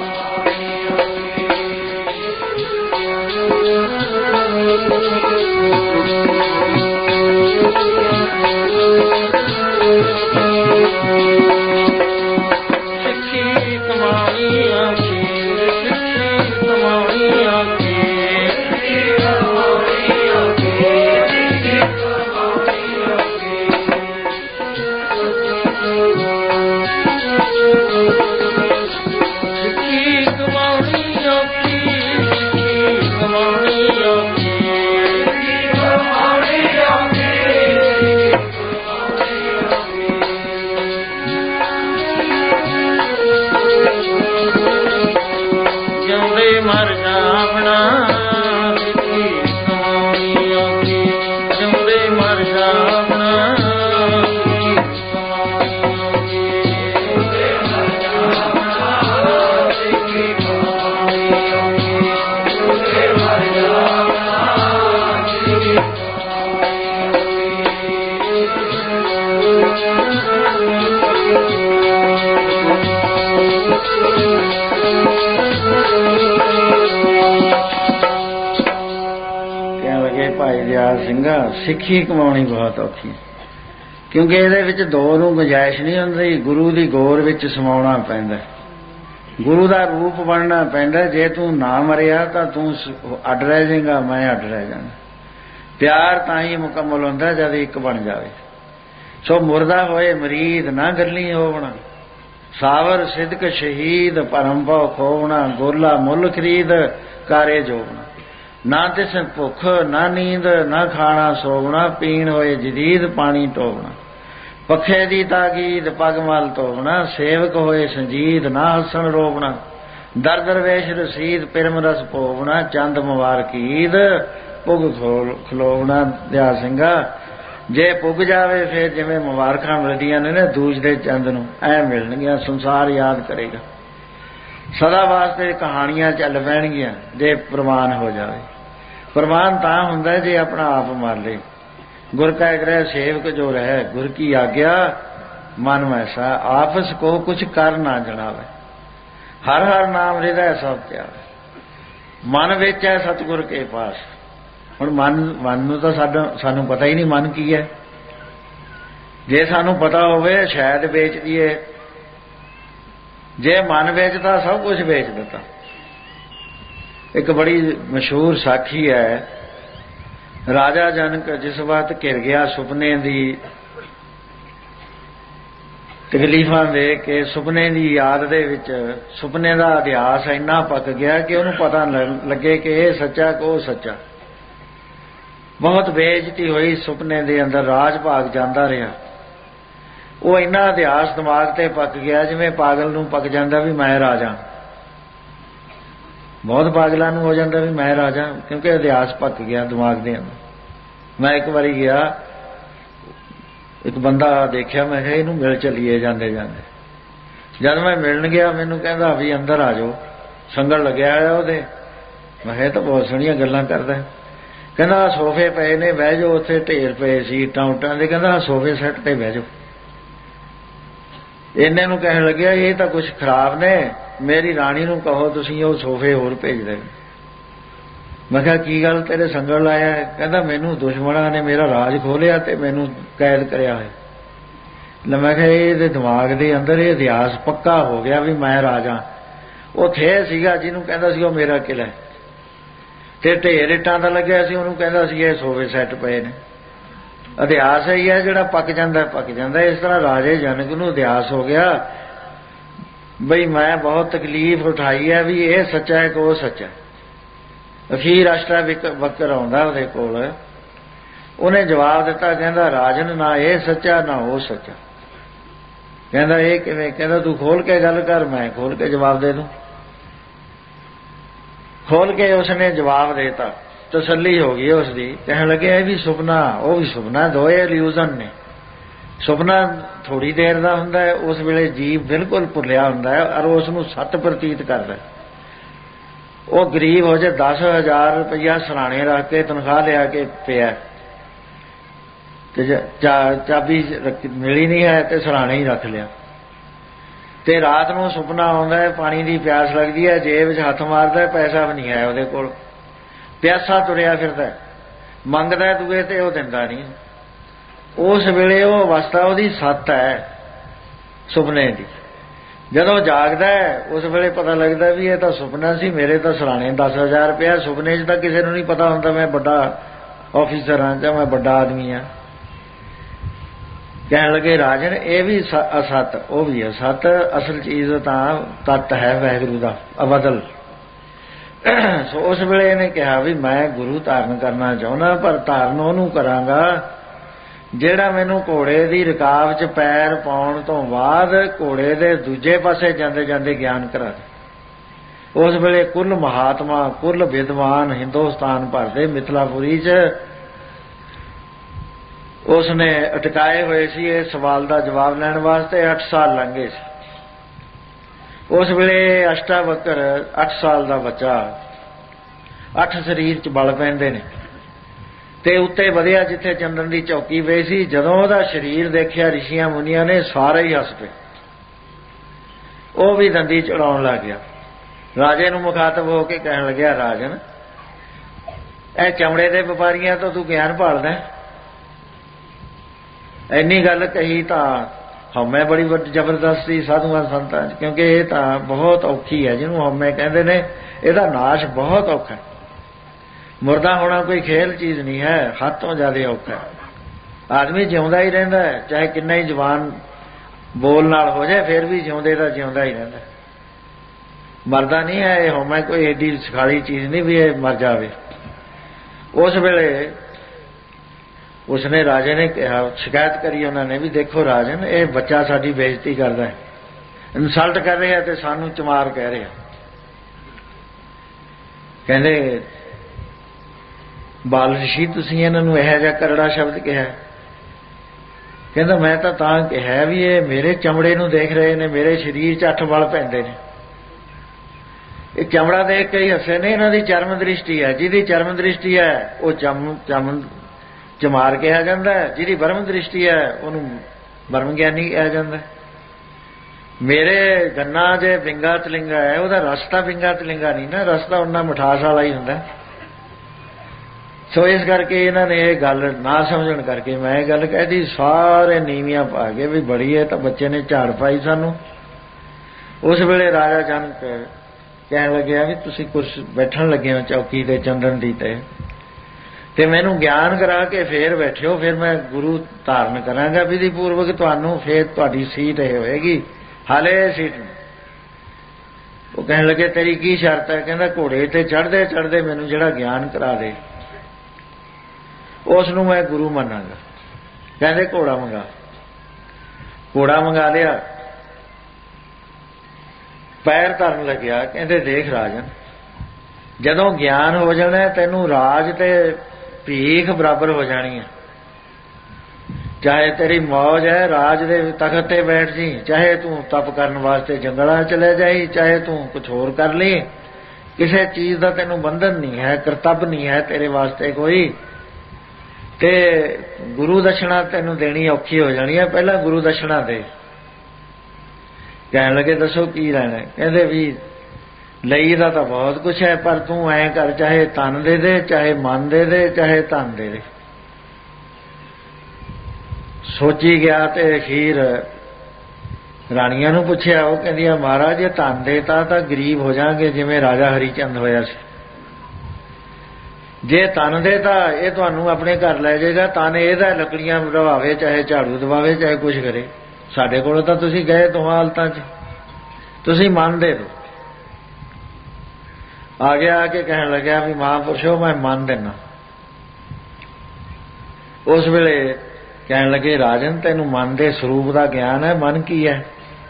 ਸਿੱਖੀ ਕਮਾਉਣੀ ਬਹੁਤ ਔਖੀ, ਕਿਉਂਕਿ ਇਹਦੇ ਵਿੱਚ ਦੋ ਨੂੰ ਗੁੰਜਾਇਸ਼ ਨਹੀਂ ਹੁੰਦੀ। ਗੁਰੂ ਦੀ ਗੌਰ ਵਿੱਚ ਸਮਾਉਣਾ ਪੈਂਦਾ, ਗੁਰੂ ਦਾ ਰੂਪ ਬਣਨਾ ਪੈਂਦਾ। ਜੇ ਤੂੰ ਨਾ ਮਰਿਆ ਤਾਂ ਤੂੰ ਅੱਡ ਰਹਿ ਜਾਏਗਾ, ਮੈਂ ਅੱਡ ਰਹਿ ਜਾਣਾ। ਪਿਆਰ ਤਾਂ ਹੀ ਮੁਕੰਮਲ ਹੁੰਦਾ ਜਦ ਇੱਕ ਬਣ ਜਾਵੇ। ਸੋ ਮੁਰਦਾ ਹੋਏ ਮਰੀਦ ਨਾ ਗੱਲੀ ਹੋਵਣਾ, ਸਾਵਰ ਸਿਦਕ ਸ਼ਹੀਦ ਭਰਮ ਭਉ ਖੋਵਣਾ, ਗੋਲਾ ਮੁੱਲ ਖਰੀਦ ਕਾਰੇ ਜੋਵਣਾ। ਨਾ ਤਿਸ ਭੁੱਖ ਨਾ ਨੀਂਦ ਨਾ ਖਾਣਾ ਸੋਵਣਾ, ਪੀਣ ਹੋਏ ਜਦੀਦ ਪਾਣੀ ਟੋਵਣਾ। ਪੱਖੇ ਦੀ ਤਾਕੀਦ ਪਗ ਮਲ ਧੋਵਣਾ, ਸੇਵਕ ਹੋਏ ਸੰਜੀਦ ਨਾ ਹੱਸਣ ਰੋਵਣਾ। ਦਰ ਦਰਵੇਸ਼ ਰਸੀਦ ਪਿਰਮ ਰਸ ਪੋਵਣਾ, ਚੰਦ ਮੁਬਾਰਕੀਦ ਪੁਗ ਖਲੋਵਣਾ। ਦਿਆ ਸਿੰਘਾ, ਜੇ ਪੁੱਗ ਜਾਵੇ ਫਿਰ ਜਿਵੇਂ ਮੁਬਾਰਕਾਂ ਮਿਲਦੀਆਂ ਨੇ ਨਾ ਦੂਜਦੇ ਚੰਦ ਨੂੰ, ਐ ਮਿਲਣਗੀਆਂ। ਸੰਸਾਰ ਯਾਦ ਕਰੇਗਾ, ਸਦਾ ਵਾਸਤੇ ਕਹਾਣੀਆਂ ਚੱਲ ਪੈਣਗੀਆਂ ਜੇ ਪ੍ਰਵਾਨ ਹੋ ਜਾਵੇ। ਪ੍ਰਵਾਨ ਤਾਂ ਹੁੰਦਾ ਜੇ ਆਪਣਾ ਆਪ ਮੰਨ ਲੇ। ਗੁਰ ਕਾ ਗ੍ਰਹਿ ਸੇਵਕ ਜੋ ਰਹਿ, ਗੁਰ ਕੀ ਆਗਿਆ ਮਨ ਵੈਸਾ। ਆਪਸ ਕੋ ਕੁਛ ਕਰ ਨਾ ਜਣਾਵੇ, ਹਰ ਹਰ ਨਾਮ ਹਿਰਦੈ ਸਭ ਧਿਆਵੇ। ਮਨ ਵਿੱਚ ਹੈ ਸਤਿਗੁਰ ਕੇ ਪਾਸ। ਹੁਣ ਮਨ ਨੂੰ ਤਾਂ ਸਾਨੂੰ ਪਤਾ ਹੀ ਨਹੀਂ ਮਨ ਕੀ ਹੈ। ਜੇ ਸਾਨੂੰ ਪਤਾ ਹੋਵੇ ਸ਼ਾਇਦ ਵੇਚ ਦਈਏ। ਜੇ ਮਨ ਵੇਚਦਾ ਸਭ ਕੁਝ ਵੇਚ ਦਿੱਤਾ। ਇੱਕ ਬੜੀ ਮਸ਼ਹੂਰ ਸਾਖੀ ਹੈ। ਰਾਜਾ ਜਨਕ ਜਿਸ ਵਕਤ ਘਿਰ ਗਿਆ ਸੁਪਨੇ ਦੀ ਤਕਲੀਫਾਂ ਦੇ ਕੇ, ਸੁਪਨੇ ਦੀ ਯਾਦ ਦੇ ਵਿੱਚ ਸੁਪਨੇ ਦਾ ਅਧਿਆਸ ਇੰਨਾ ਪੱਕ ਗਿਆ ਕਿ ਉਹਨੂੰ ਪਤਾ ਲੱਗੇ ਕਿ ਇਹ ਸੱਚਾ ਕਿ ਉਹ ਸੱਚਾ। ਬਹੁਤ ਬੇਇੱਜ਼ਤੀ ਹੋਈ ਸੁਪਨੇ ਦੇ ਅੰਦਰ, ਰਾਜ ਭਾਗ ਜਾਂਦਾ ਰਿਹਾ। ਉਹ ਇੰਨਾ ਅਧਿਆਸ ਦਿਮਾਗ ਤੇ ਪੱਕ ਗਿਆ ਜਿਵੇਂ ਪਾਗਲ ਨੂੰ ਪੱਕ ਜਾਂਦਾ ਵੀ ਮੈਂ ਰਾਜਾ। ਬਹੁਤ ਪਾਗਲਾਂ ਨੂੰ ਹੋ ਜਾਂਦਾ ਵੀ ਮੈਂ ਰਾਜਾ, ਕਿਉਂਕਿ ਅਧਿਆਸ ਪੱਕ ਗਿਆ ਦਿਮਾਗ ਦੇ ਅੰਦਰ। ਮੈਂ ਇੱਕ ਵਾਰੀ ਗਿਆ, ਇੱਕ ਬੰਦਾ ਦੇਖਿਆ, ਮੈਂ ਕਿਹਾ ਇਹਨੂੰ ਮਿਲ ਚੱਲੀਏ ਜਾਂਦੇ ਜਾਂਦੇ। ਜਦ ਮੈਂ ਮਿਲਣ ਗਿਆ ਮੈਨੂੰ ਕਹਿੰਦਾ ਵੀ ਅੰਦਰ ਆ ਜਾਓ, ਸੰਗਲ ਲੱਗਿਆ ਹੋਇਆ ਉਹਦੇ। ਮੈਂ ਕਿਹਾ ਤਾਂ ਬਹੁਤ ਸੋਹਣੀਆਂ ਗੱਲਾਂ ਕਰਦਾ। ਕਹਿੰਦਾ ਸੋਫੇ ਪਏ ਨੇ ਬਹਿ ਜਾਓ, ਉੱਥੇ ਢੇਰ ਪਏ ਸੀ ਇੱਟਾਂ ਉੱਟਾਂ ਦੇ। ਕਹਿੰਦਾ ਸੋਫੇ ਸੈੱਟ ਤੇ ਬਹਿ ਜਾਓ। ਇੰਨੇ ਨੂੰ ਕਹਿਣ ਲੱਗਿਆ ਇਹ ਤਾਂ ਕੁਛ ਖਰਾਬ ਨੇ, ਮੇਰੀ ਰਾਣੀ ਨੂੰ ਕਹੋ ਤੁਸੀਂ ਉਹ ਸੋਫੇ ਹੋਰ ਭੇਜ ਦੇਣ। ਮੈਂ ਕਿਹਾ ਕੀ ਗੱਲ ਤੇਰੇ ਸੰਗਲ ਲਾਇਆ? ਕਹਿੰਦਾ ਮੈਨੂੰ ਦੁਸ਼ਮਣਾਂ ਨੇ ਮੇਰਾ ਰਾਜ ਖੋਲਿਆ ਤੇ ਮੈਨੂੰ ਕੈਦ ਕਰਿਆ ਹੋਇਆ। ਲੈ ਮੈਂ ਕਿਹਾ ਇਹਦੇ ਦਿਮਾਗ ਦੇ ਅੰਦਰ ਇਹ ਅਧਿਆਸ ਪੱਕਾ ਹੋ ਗਿਆ ਵੀ ਮੈਂ ਰਾਜਾ। ਉਹ ਥੇ ਸੀਗਾ ਜਿਹਨੂੰ ਕਹਿੰਦਾ ਸੀ ਉਹ ਮੇਰਾ ਕਿਲ੍ਹਾ, ਤੇ ਢੇਰ ਇੱਟਾਂ ਦਾ ਲੱਗਿਆ ਸੀ, ਉਹਨੂੰ ਕਹਿੰਦਾ ਸੀ ਇਹ ਸੋਵੇ ਸੈੱਟ ਪਏ ਨੇ। ਅਧਿਆਸ ਹੀ ਹੈ ਜਿਹੜਾ ਪੱਕ ਜਾਂਦਾ ਪੱਕ ਜਾਂਦਾ। ਇਸ ਤਰ੍ਹਾਂ ਰਾਜੇ ਜਨਕ ਨੂੰ ਅਧਿਆਸ ਹੋ ਗਿਆ ਬਈ ਮੈਂ ਬਹੁਤ ਤਕਲੀਫ ਉਠਾਈ ਹੈ ਵੀ ਇਹ ਸੱਚਾ ਹੈ ਕਿ ਉਹ ਸੱਚਾ। ਅਖੀਰ ਅਸ਼ਟਾਵਕਰ ਆਉਂਦਾ ਉਹਦੇ ਕੋਲ, ਉਹਨੇ ਜਵਾਬ ਦਿੱਤਾ, ਕਹਿੰਦਾ ਰਾਜਨ ਨਾ ਇਹ ਸੱਚਾ ਨਾ ਉਹ ਸੱਚਾ। ਕਹਿੰਦਾ ਇਹ ਕਿਵੇਂ? ਕਹਿੰਦਾ ਤੂੰ ਖੋਲ ਕੇ ਗੱਲ ਕਰ, ਮੈਂ ਖੋਲ ਕੇ ਜਵਾਬ ਦੇ ਦੂੰ। ਖੋਲ ਕੇ ਉਸਨੇ ਜਵਾਬ ਦੇਤਾ, ਤਸੱਲੀ ਹੋ ਗਈ ਉਸਦੀ। ਕਹਿਣ ਲੱਗੇ ਇਹ ਵੀ ਸੁਪਨਾ ਉਹ ਵੀ ਸੁਪਨਾ, ਦੋਏ ਇਲੂਜ਼ਨ ਨੇ। ਸੁਪਨਾ ਥੋੜ੍ਹੀ ਦੇਰ ਦਾ ਹੁੰਦਾ ਹੈ, ਉਸ ਵੇਲੇ ਜੀਵ ਬਿਲਕੁਲ ਭੁੱਲਿਆ ਹੁੰਦਾ ਹੈ ਔਰ ਉਸ ਨੂੰ ਸੱਤ ਪ੍ਰਤੀਤ ਕਰਦਾ। ਉਹ ਗਰੀਬ ਹੋ ਜੇ 10,000 ਰੁਪਈਆ ਸਰਾਣੇ ਰੱਖ ਕੇ ਤਨਖਾਹ ਲਿਆ ਕੇ ਪਿਆ, ਤੇ ਚਾਬੀ ਮਿਲੀ ਨਹੀਂ ਹੈ ਤੇ ਸਰਾਣੇ ਹੀ ਰੱਖ ਲਿਆ, ਤੇ ਰਾਤ ਨੂੰ ਸੁਪਨਾ ਆਉਂਦਾ ਹੈ, ਪਾਣੀ ਦੀ ਪਿਆਸ ਲੱਗਦੀ ਹੈ, ਜੇਬ ਵਿੱਚ ਹੱਥ ਮਾਰਦਾ, ਪੈਸਾ ਵੀ ਨਹੀਂ ਹੈ ਉਹਦੇ ਕੋਲ, ਪਿਆਸਾ ਤੁਰਿਆ ਫਿਰਦਾ, ਮੰਗਦਾ ਦੂਏ ਤੇ ਉਹ ਦਿੰਦਾ ਨਹੀਂ। ਉਸ ਵੇਲੇ ਉਹ ਅਵਸਥਾ ਉਹਦੀ ਸੱਤ ਹੈ ਸੁਪਨੇ ਦੀ। ਜਦੋਂ ਜਾਗਦਾ ਹੈ ਉਸ ਵੇਲੇ ਪਤਾ ਲੱਗਦਾ ਵੀ ਇਹ ਤਾਂ ਸੁਪਨਾ ਸੀ, ਮੇਰੇ ਤਾਂ ਸਰਾਣੇ 10,000 ਰੁਪਇਆ। ਸੁਪਨੇ 'ਚ ਤਾਂ ਕਿਸੇ ਨੂੰ ਨਹੀਂ ਪਤਾ ਹੁੰਦਾ ਮੈਂ ਵੱਡਾ ਆਫਿਸਰ ਹਾਂ ਜਾਂ ਮੈਂ ਵੱਡਾ ਆਦਮੀ ਹਾਂ। ਕਹਿਣ ਲੱਗੇ ਰਾਜਨ ਇਹ ਵੀ ਅਸਤ ਉਹ ਵੀ ਅਸਤ, ਅਸਲ ਚੀਜ਼ ਤਾਂ ਤੱਤ ਹੈ ਵਾਹਿਗੁਰੂ ਦਾ ਅਬਦਲ। ਸੋ ਉਸ ਵੇਲੇ ਇਹਨੇ ਕਿਹਾ ਵੀ ਮੈਂ ਗੁਰੂ ਧਾਰਨ ਕਰਨਾ ਚਾਹੁੰਦਾ, ਪਰ ਧਾਰਨ ਉਹਨੂੰ ਕਰਾਂਗਾ ਜਿਹੜਾ ਮੈਨੂੰ ਘੋੜੇ ਦੀ ਰਕਾਬ 'ਚ ਪੈਰ ਪਾਉਣ ਤੋਂ ਬਾਅਦ ਘੋੜੇ ਦੇ ਦੂਜੇ ਪਾਸੇ ਜਾਂਦੇ ਜਾਂਦੇ ਗਿਆਨ ਕਰਾ ਦੇ। ਉਸ ਵੇਲੇ ਕੁੱਲ ਮਹਾਤਮਾ ਕੁੱਲ ਵਿਦਵਾਨ ਹਿੰਦੁਸਤਾਨ ਭਰ ਦੇ ਮਿਥਿਲਾਪੁਰੀ 'ਚ ਉਸਨੇ ਅਟਕਾਏ ਹੋਏ ਸੀ ਇਸ ਸਵਾਲ ਦਾ ਜਵਾਬ ਲੈਣ ਵਾਸਤੇ। 8 ਸਾਲ ਲੰਘੇ ਸੀ। ਉਸ ਵੇਲੇ ਅਸ਼ਟਾਵਕਰ 8 ਸਾਲ ਦਾ ਬੱਚਾ, 8 ਸਰੀਰ 'ਚ ਬਲ ਪੈਂਦੇ ਨੇ, ਤੇ ਉੱਤੇ ਵਧਿਆ ਜਿੱਥੇ ਚੰਦਨ ਦੀ ਚੌਕੀ ਪਈ ਸੀ। ਜਦੋਂ ਉਹਦਾ ਸਰੀਰ ਦੇਖਿਆ ਰਿਸ਼ੀਆਂ ਮੁਨੀਆਂ ਨੇ ਸਾਰੇ ਹੀ ਹੱਸ ਪਏ। ਉਹ ਵੀ ਦੰਦੀ ਚੜਾਉਣ ਲੱਗ ਗਿਆ। ਰਾਜੇ ਨੂੰ ਮੁਖਾਤਬ ਹੋ ਕੇ ਕਹਿਣ ਲੱਗਿਆ ਰਾਜਨ ਇਹ ਚਮੜੇ ਦੇ ਵਪਾਰੀਆਂ ਤੋਂ ਤੂੰ ਗਿਆਨ ਭਾਲਦਾ? ਇੰਨੀ ਗੱਲ ਕਹੀ ਤਾਂ ਹਉਮੈ ਬੜੀ ਵੱਡੀ ਜ਼ਬਰਦਸਤੀ ਸਾਧੂਆਂ ਸੰਤਾਂ 'ਚ, ਕਿਉਂਕਿ ਇਹ ਤਾਂ ਬਹੁਤ ਔਖੀ ਹੈ ਜਿਹਨੂੰ ਹਉਮੈ ਕਹਿੰਦੇ ਨੇ। ਇਹਦਾ ਨਾਸ਼ ਬਹੁਤ ਔਖਾ ਹੈ। ਮੁਰਦਾ ਹੋਣਾ ਕੋਈ ਖੇਲ ਚੀਜ਼ ਨਹੀਂ ਹੈ, ਹੱਦ ਤੋਂ ਜ਼ਿਆਦਾ ਔਖਾ ਹੈ। ਆਦਮੀ ਜਿਉਂਦਾ ਹੀ ਰਹਿੰਦਾ ਹੈ, ਚਾਹੇ ਕਿੰਨਾ ਹੀ ਜਵਾਨ ਬੋਲ ਨਾਲ ਹੋ ਜਾਏ, ਫਿਰ ਵੀ ਜਿਉਂਦੇ ਦਾ ਜਿਉਂਦਾ ਹੀ ਰਹਿੰਦਾ, ਮਰਦਾ ਨਹੀਂ ਹੈ। ਇਹ ਹਉਮੈ ਕੋਈ ਏਡੀ ਸਖਾਲੀ ਚੀਜ਼ ਨਹੀਂ ਵੀ ਇਹ ਮਰ ਜਾਵੇ। ਉਸ ਵੇਲੇ ਉਸਨੇ ਰਾਜੇ ਨੇ ਕਿਹਾ, ਸ਼ਿਕਾਇਤ ਕਰੀ ਉਹਨਾਂ ਨੇ ਵੀ ਦੇਖੋ ਰਾਜਨ ਇਹ ਬੱਚਾ ਸਾਡੀ ਬੇਇੱਜ਼ਤੀ ਕਰਦਾ ਹੈ, ਇਨਸਲਟ ਕਰ ਰਿਹਾ ਤੇ ਸਾਨੂੰ ਚਮਾਰ ਕਹਿ ਰਿਹਾ। ਕਹਿੰਦੇ ਬਾਲ ਰਿਸ਼ੀ ਤੁਸੀਂ ਇਹਨਾਂ ਨੂੰ ਇਹੋ ਜਿਹਾ ਕਰੜਾ ਸ਼ਬਦ ਕਿਹਾ? ਕਹਿੰਦਾ ਮੈਂ ਤਾਂ ਕਿਹਾ ਵੀ ਇਹ ਮੇਰੇ ਚਮੜੇ ਨੂੰ ਦੇਖ ਰਹੇ ਨੇ, ਮੇਰੇ ਸਰੀਰ 'ਚ 8 ਬਲ ਪੈਂਦੇ ਨੇ, ਇਹ ਚਮੜਾ ਦੇਖ ਕੇ ਹੀ ਹੱਸੇ ਨੇ। ਇਹਨਾਂ ਦੀ ਚਰਮ ਦ੍ਰਿਸ਼ਟੀ ਹੈ, ਜਿਹਦੀ ਚਰਮ ਦ੍ਰਿਸ਼ਟੀ ਹੈ ਉਹ ਚਮਾਰ ਕਿਹਾ ਜਾਂਦਾ, ਜਿਹਦੀ ਬ੍ਰਹਮ ਦ੍ਰਿਸ਼ਟੀ ਹੈ ਉਹਨੂੰ ਬ੍ਰਹਮ ਗਿਆਨੀ ਕਿਹਾ ਜਾਂਦਾ। ਮੇਰੇ ਗੰਨਾ ਜੇ ਬਿੰਗਾ ਤਲਿੰਗਾ ਹੈ, ਉਹਦਾ ਰਸ ਤਾਂ ਬਿੰਗਾ ਤਲਿੰਗਾ ਨਹੀਂ ਨਾ, ਰਸ ਤਾਂ ਉਹਨਾਂ ਮਿਠਾਸ ਵਾਲਾ ਹੀ ਹੁੰਦਾ। ਸੋ ਇਸ ਕਰਕੇ ਇਹਨਾਂ ਨੇ ਇਹ ਗੱਲ ਨਾ ਸਮਝਣ ਕਰਕੇ ਮੈਂ ਇਹ ਗੱਲ ਕਹਿਦੀ, ਸਾਰੇ ਨੀਵੀਆਂ ਪਾ ਕੇ ਵੀ ਬੜੀ ਹੈ ਤਾਂ ਬੱਚੇ ਨੇ ਝਾੜ ਪਾਈ ਸਾਨੂੰ। ਉਸ ਵੇਲੇ ਰਾਜਾ ਜਨਕ ਕਹਿਣ ਲੱਗਿਆ ਵੀ ਤੁਸੀਂ ਕੁਰਸੀ ਬੈਠਣ ਲੱਗੇ ਹੋ ਚੌਕੀ ਤੇ ਚੰਦਨ ਦੀ ਤੇ ਮੈਨੂੰ ਗਿਆਨ ਕਰਾ ਕੇ ਫੇਰ ਬੈਠਿਓ, ਫਿਰ ਮੈਂ ਗੁਰੂ ਧਾਰਨ ਕਰਾਂਗਾ ਵਿਧੀ ਪੂਰਵਕ ਤੁਹਾਨੂੰ, ਫੇਰ ਤੁਹਾਡੀ ਸੀਟ ਇਹ ਹੋਏਗੀ, ਹਾਲੇ ਸੀਟ ਨਹੀਂ। ਉਹ ਕਹਿਣ ਲੱਗੇ ਤੇਰੀ ਕੀ ਸ਼ਰਤ ਹੈ? ਕਹਿੰਦਾ ਘੋੜੇ ਤੇ ਚੜ੍ਹਦੇ ਚੜ੍ਹਦੇ ਮੈਨੂੰ ਜਿਹੜਾ ਗਿਆਨ ਕਰਾ ਦੇ ਉਸ ਨੂੰ ਮੈਂ ਗੁਰੂ ਮੰਨਾਂਗਾ। ਕਹਿੰਦੇ ਘੋੜਾ ਮੰਗਾ। ਘੋੜਾ ਮੰਗਾ ਲਿਆ, ਪੈਰ ਧਰਨ ਲੱਗਿਆ। ਕਹਿੰਦੇ ਦੇਖ ਰਾਜਨ ਜਦੋਂ ਗਿਆਨ ਹੋ ਜਾਣਾ ਤੈਨੂੰ ਰਾਜ ਤੇ ਭੀਖ ਬਰਾਬਰ ਹੋ ਜਾਣੀ ਹੈ। ਚਾਹੇ ਤੇਰੀ ਮੌਜ ਹੈ ਰਾਜ ਦੇ ਤਖਤ ਤੇ ਬੈਠ ਜੀ, ਚਾਹੇ ਤੂੰ ਤਪ ਕਰਨ ਵਾਸਤੇ ਜੰਗਲਾਂ ਚਲੇ ਜਾਈ, ਚਾਹੇ ਤੂੰ ਕੁਛ ਹੋਰ ਕਰ ਲਈ, ਕਿਸੇ ਚੀਜ਼ ਦਾ ਤੈਨੂੰ ਬੰਧਨ ਨਹੀਂ ਹੈ, ਕਰਤੱਵ ਨਹੀਂ ਹੈ ਤੇਰੇ ਵਾਸਤੇ ਕੋਈ। ਤੇ ਗੁਰੂ ਦਸ਼ਣਾ ਤੈਨੂੰ ਦੇਣੀ ਔਖੀ ਹੋ ਜਾਣੀ ਹੈ, ਪਹਿਲਾਂ ਗੁਰੂ ਦਸ਼ਣਾ ਦੇ। ਕਹਿਣ ਲੱਗੇ ਦੱਸੋ ਕੀ ਲੈਣਾ? ਕਹਿੰਦੇ ਵੀ ਲਈ ਦਾ ਤਾਂ ਬਹੁਤ ਕੁਛ ਹੈ, ਪਰ ਤੂੰ ਐਂ ਕਰ ਚਾਹੇ ਤਨ ਦੇ ਦੇ, ਚਾਹੇ ਮਨ ਦੇ ਦੇ, ਚਾਹੇ ਧਨ ਦੇ ਦੇ। ਸੋਚੀ ਗਿਆ ਤੇ ਅਖੀਰ ਰਾਣੀਆਂ ਨੂੰ ਪੁੱਛਿਆ, ਉਹ ਕਹਿੰਦੀਆਂ ਮਹਾਰਾਜ ਜੇ ਧਨ ਦੇਤਾ ਤਾਂ ਗਰੀਬ ਹੋ ਜਾਾਂਗੇ ਜਿਵੇਂ ਰਾਜਾ ਹਰੀਚੰਦ ਹੋਇਆ ਸੀ। ਜੇ ਧਨ ਦੇਤਾ ਇਹ ਤੁਹਾਨੂੰ ਆਪਣੇ ਘਰ ਲੈ ਜਾਏਗਾ, ਧਨ ਇਹਦਾ ਲੱਕੜੀਆਂ ਰਵਾਵੇ, ਚਾਹੇ ਝਾੜੂ ਦਵਾਵੇ, ਚਾਹੇ ਕੁਛ ਕਰੇ। ਸਾਡੇ ਕੋਲ ਤਾਂ ਤੁਸੀਂ ਗਏ ਦੋਹਾਂ ਹਾਲਤਾਂ 'ਚ, ਤੁਸੀਂ ਮਨ ਦੇ ਦਿਓ। ਆ ਗਿਆ, ਆ ਕੇ ਕਹਿਣ ਲੱਗਿਆ ਵੀ ਮਹਾਂਪੁਰਸ਼ੋ ਮੈਂ ਮਨ ਦੇਣਾ। ਉਸ ਵੇਲੇ ਕਹਿਣ ਲੱਗੇ ਰਾਜਨ ਤੈਨੂੰ ਮਨ ਦੇ ਸਰੂਪ ਦਾ ਗਿਆਨ ਹੈ, ਮਨ ਕੀ ਹੈ?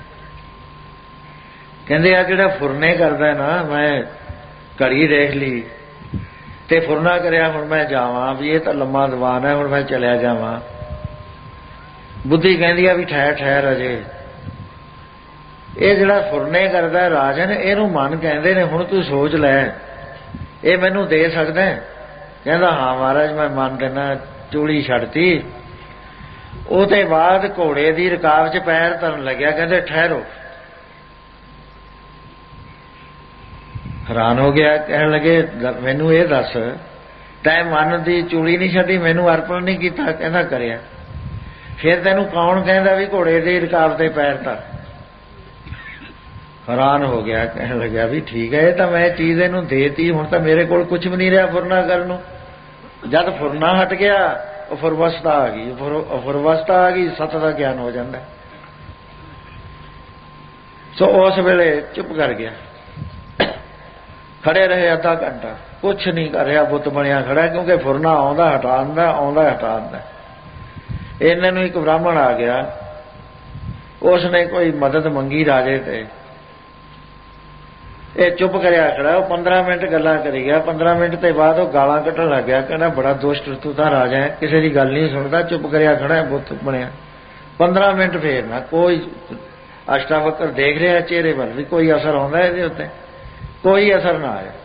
ਕਹਿੰਦੇ ਆ ਜਿਹੜਾ ਫੁਰਨੇ ਕਰਦਾ ਨਾ, ਮੈਂ ਘੜੀ ਦੇਖ ਲਈ ਤੇ ਫੁਰਨਾ ਕਰਿਆ, ਹੁਣ ਮੈਂ ਜਾਵਾਂ ਵੀ ਇਹ ਤਾਂ ਲੰਮਾ ਦੀਵਾਨ ਹੈ, ਹੁਣ ਮੈਂ ਚਲਿਆ ਜਾਵਾਂ। ਬੁੱਧੀ ਕਹਿੰਦੀ ਆ ਵੀ ਠਹਿਰ ਠਹਿਰ ਅਜੇ। ਇਹ ਜਿਹੜਾ ਫੁਰਨੇ ਕਰਦਾ ਰਾਜਨ, ਇਹਨੂੰ ਮਨ ਕਹਿੰਦੇ ਨੇ। ਹੁਣ ਤੂੰ ਸੋਚ ਲੈ, ਇਹ ਮੈਨੂੰ ਦੇ ਸਕਦਾ? ਕਹਿੰਦਾ ਹਾਂ ਮਹਾਰਾਜ ਮੈਂ ਮਨ ਦੇਣਾ। ਚੂੜੀ ਛੱਡਤੀ। ਉਹਦੇ ਬਾਅਦ ਘੋੜੇ ਦੀ ਰਕਾਬ 'ਚ ਪੈਰ ਧਰਨ ਲੱਗਿਆ। ਕਹਿੰਦੇ ਠਹਿਰੋ। ਹੈਰਾਨ ਹੋ ਗਿਆ, ਕਹਿਣ ਲੱਗੇ ਮੈਨੂੰ ਇਹ ਦੱਸ, ਤੈਂ ਮਨ ਦੀ ਚੂੜੀ ਨਹੀਂ ਛੱਡੀ, ਮੈਨੂੰ ਅਰਪਣ ਨਹੀਂ ਕੀਤਾ? ਕਹਿੰਦਾ ਕਰਿਆ। ਫਿਰ ਤੈਨੂੰ ਕੌਣ ਕਹਿੰਦਾ ਵੀ ਘੋੜੇ ਦੀ ਰਕਾਬ ਤੇ ਪੈਰ ਧਰ? ਹੈਰਾਨ ਹੋ ਗਿਆ, ਕਹਿਣ ਲੱਗਿਆ ਵੀ ਠੀਕ ਹੈ, ਇਹ ਤਾਂ ਮੈਂ ਚੀਜ਼ ਇਹਨੂੰ ਦੇਤੀ, ਹੁਣ ਤਾਂ ਮੇਰੇ ਕੋਲ ਕੁਝ ਵੀ ਨਹੀਂ ਰਿਹਾ ਫੁਰਨਾ ਕਰਨ ਨੂੰ। ਜਦ ਫੁਰਨਾ ਹਟ ਗਿਆ ਅਫੁਰਵਸਥਾ ਆ ਗਈ। ਅਫੁਰਵਸਥਾ ਆ ਗਈ, ਸਤ ਦਾ ਗਿਆਨ ਹੋ ਜਾਂਦਾ। ਸੋ ਉਸ ਵੇਲੇ ਚੁੱਪ ਕਰ ਗਿਆ। ਖੜੇ ਰਹੇ ਅੱਧਾ ਘੰਟਾ, ਕੁਛ ਨਹੀਂ ਕਰ ਰਿਹਾ, ਬੁੱਤ ਬਣਿਆ ਖੜਾ, ਕਿਉਂਕਿ ਫੁਰਨਾ ਆਉਂਦਾ ਹਟਾ ਦਿੰਦਾ, ਆਉਂਦਾ ਹਟਾ ਦਿੰਦਾ। ਇਹਨਾਂ ਨੂੰ ਇੱਕ ਬ੍ਰਾਹਮਣ ਆ ਗਿਆ, ਉਸ ਨੇ ਕੋਈ ਮਦਦ ਮੰਗੀ ਰਾਜੇ ਤੇ। ਇਹ ਚੁੱਪ ਕਰਿਆ ਖੜਾ। ਉਹ 15 ਮਿੰਟ ਗੱਲਾਂ ਕਰੀ ਗਿਆ। 15 ਮਿੰਟ ਤੇ ਬਾਅਦ ਉਹ ਗਾਲਾਂ ਕੱਢਣ ਲੱਗ ਗਿਆ। ਕਹਿੰਦਾ ਬੜਾ ਦੁਸ਼ਟ ਤੂੰ ਤਾਂ ਰਾਜਾ ਹੈ, ਕਿਸੇ ਦੀ ਗੱਲ ਨਹੀਂ ਸੁਣਦਾ, ਚੁੱਪ ਕਰਿਆ ਖੜਾ, ਬੁੱਤ ਬਣਿਆ। 15 ਮਿੰਟ ਫੇਰ ਨਾ ਕੋਈ ਅਸ਼ਟਾਵਕਰ ਦੇਖ ਰਿਹਾ ਚਿਹਰੇ ਵੱਲ ਵੀ ਕੋਈ ਅਸਰ ਆਉਂਦਾ ਇਹਦੇ ਉੱਤੇ, ਕੋਈ ਅਸਰ ਨਾ ਆਇਆ।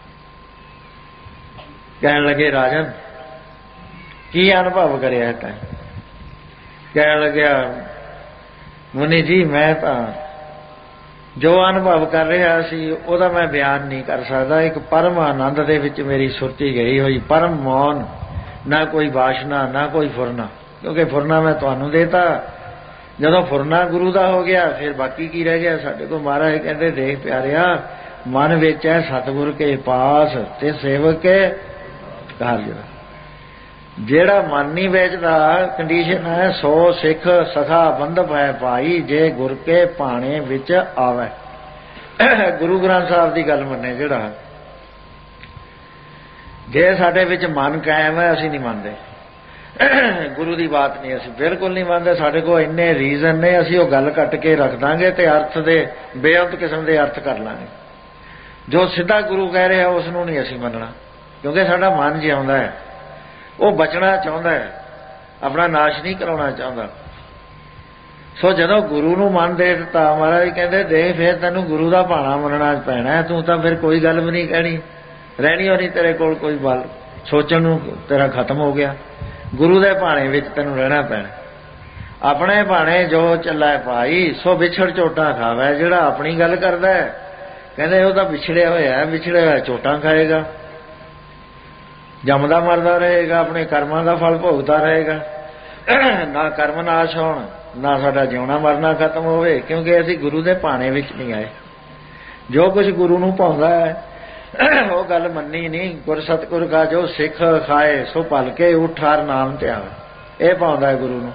ਕਹਿਣ ਲੱਗੇ ਰਾਜਨ ਕੀ ਅਨੁਭਵ ਕਰਿਆ ਤੈਂ? ਕਹਿਣ ਲੱਗਿਆ ਮੁਨੀ ਜੀ ਮੈਂ ਤਾਂ ਜੋ ਅਨੁਭਵ ਕਰ ਰਿਹਾ ਸੀ ਉਹਦਾ ਮੈਂ ਬਿਆਨ ਨਹੀਂ ਕਰ ਸਕਦਾ। ਇੱਕ ਪਰਮ ਆਨੰਦ ਦੇ ਵਿੱਚ ਮੇਰੀ ਸੁਰਤੀ ਗਈ ਹੋਈ, ਪਰਮ ਮੌਨ, ਨਾ ਕੋਈ ਵਾਸ਼ਨਾ ਨਾ ਕੋਈ ਫੁਰਨਾ। ਕਿਉਂਕਿ ਫੁਰਨਾ ਮੈਂ ਤੁਹਾਨੂੰ ਦੇਤਾ। ਜਦੋਂ ਫੁਰਨਾ ਗੁਰੂ ਦਾ ਹੋ ਗਿਆ ਫਿਰ ਬਾਕੀ ਕੀ ਰਹਿ ਗਿਆ ਸਾਡੇ ਕੋਲ? ਮਹਾਰਾਜ ਕਹਿੰਦੇ ਦੇਖ ਪਿਆਰਿਆ, ਮਨ ਵਿੱਚ ਹੈ ਸਤਿਗੁਰ ਕੇ ਪਾਸ ਤੇ ਸੇਵਕ ਕੇ ਕਾਰਜ। ਜਿਹੜਾ ਮਨ ਨਹੀਂ ਵੇਚਦਾ, ਕੰਡੀਸ਼ਨ ਹੈ ਸੋ ਸਿੱਖ ਸਖਾ ਬੰਧਪ ਹੈ ਭਾਈ, ਜੇ ਗੁਰ ਕੇ ਭਾਣੇ ਵਿੱਚ ਆਵੇ। ਗੁਰੂ ਗ੍ਰੰਥ ਸਾਹਿਬ ਦੀ ਗੱਲ ਮੰਨੇ ਜਿਹੜਾ, ਜੇ ਸਾਡੇ ਵਿੱਚ ਮਨ ਕਾਇਮ ਹੈ ਅਸੀਂ ਨਹੀਂ ਮੰਨਦੇ। ਗੁਰੂ ਦੀ ਬਾਤ ਨਹੀਂ ਅਸੀਂ ਬਿਲਕੁਲ ਨਹੀਂ ਮੰਨਦੇ। ਸਾਡੇ ਕੋਲ ਇੰਨੇ ਰੀਜ਼ਨ ਨੇ, ਅਸੀਂ ਉਹ ਗੱਲ ਕੱਟ ਕੇ ਰੱਖ ਦਾਂਗੇ ਤੇ ਅਰਥ ਦੇ ਬੇਅੰਤ ਕਿਸਮ ਦੇ ਅਰਥ ਕਰ ਲਾਂਗੇ। ਜੋ ਸਿੱਧਾ ਗੁਰੂ ਕਹਿ ਰਿਹਾ ਉਸ ਨੂੰ ਨਹੀਂ ਅਸੀਂ ਮੰਨਣਾ, ਕਿਉਂਕਿ ਸਾਡਾ ਮਨ ਜਿਉਂਦਾ ਹੈ, ਉਹ ਬਚਣਾ ਚਾਹੁੰਦਾ ਹੈ, ਆਪਣਾ ਨਾਸ਼ ਨਹੀਂ ਕਰਾਉਣਾ ਚਾਹੁੰਦਾ। ਸੋ ਜਦੋਂ ਗੁਰੂ ਨੂੰ ਮਨ ਦੇ ਦਿੱਤਾ, ਮਹਾਰਾਜ ਕਹਿੰਦੇ ਦੇਖ ਫਿਰ ਤੈਨੂੰ ਗੁਰੂ ਦਾ ਭਾਣਾ ਮੰਨਣਾ ਪੈਣਾ। ਤੂੰ ਤਾਂ ਫਿਰ ਕੋਈ ਗੱਲ ਵੀ ਨਹੀਂ ਕਹਿਣੀ, ਰਹਿਣੀ ਹੋਣੀ ਤੇਰੇ ਕੋਲ ਕੋਈ ਬਲ, ਸੋਚਣ ਨੂੰ ਤੇਰਾ ਖਤਮ ਹੋ ਗਿਆ। ਗੁਰੂ ਦੇ ਭਾਣੇ ਵਿੱਚ ਤੈਨੂੰ ਰਹਿਣਾ ਪੈਣਾ। ਆਪਣੇ ਭਾਣੇ ਜੋ ਚੱਲਾ ਭਾਈ, ਸੋ ਵਿਛੜ ਝੋਟਾਂ ਖਾਵੇ। ਜਿਹੜਾ ਆਪਣੀ ਗੱਲ ਕਰਦਾ ਕਹਿੰਦੇ ਉਹ ਤਾਂ ਵਿਛੜਿਆ ਹੋਇਆ, ਵਿਛੜਿਆ ਹੋਇਆ ਝੋਟਾਂ ਖਾਏਗਾ, ਜੰਮਦਾ ਮਰਦਾ ਰਹੇਗਾ, ਆਪਣੇ ਕਰਮਾਂ ਦਾ ਫਲ ਭੋਗਦਾ ਰਹੇਗਾ। ਨਾ ਕਰਮ ਨਾਸ਼ ਹੋਣ, ਨਾ ਸਾਡਾ ਜਿਉਣਾ ਮਰਨਾ ਖਤਮ ਹੋਵੇ, ਕਿਉਂਕਿ ਅਸੀਂ ਗੁਰੂ ਦੇ ਭਾਣੇ ਵਿੱਚ ਨਹੀਂ ਆਏ। ਜੋ ਕੁਝ ਗੁਰੂ ਨੂੰ ਭਾਉਂਦਾ ਹੈ ਉਹ ਗੱਲ ਮੰਨੀ ਨਹੀਂ। ਗੁਰ ਸਤਿਗੁਰ ਕਾ ਜੋ ਸਿੱਖ ਖਾਏ, ਸੋ ਭਲ ਕੇ ਉਠਾਰ ਨਾਮ ਤੇ ਆਵੇ। ਇਹ ਭਾਉਂਦਾ ਹੈ ਗੁਰੂ ਨੂੰ।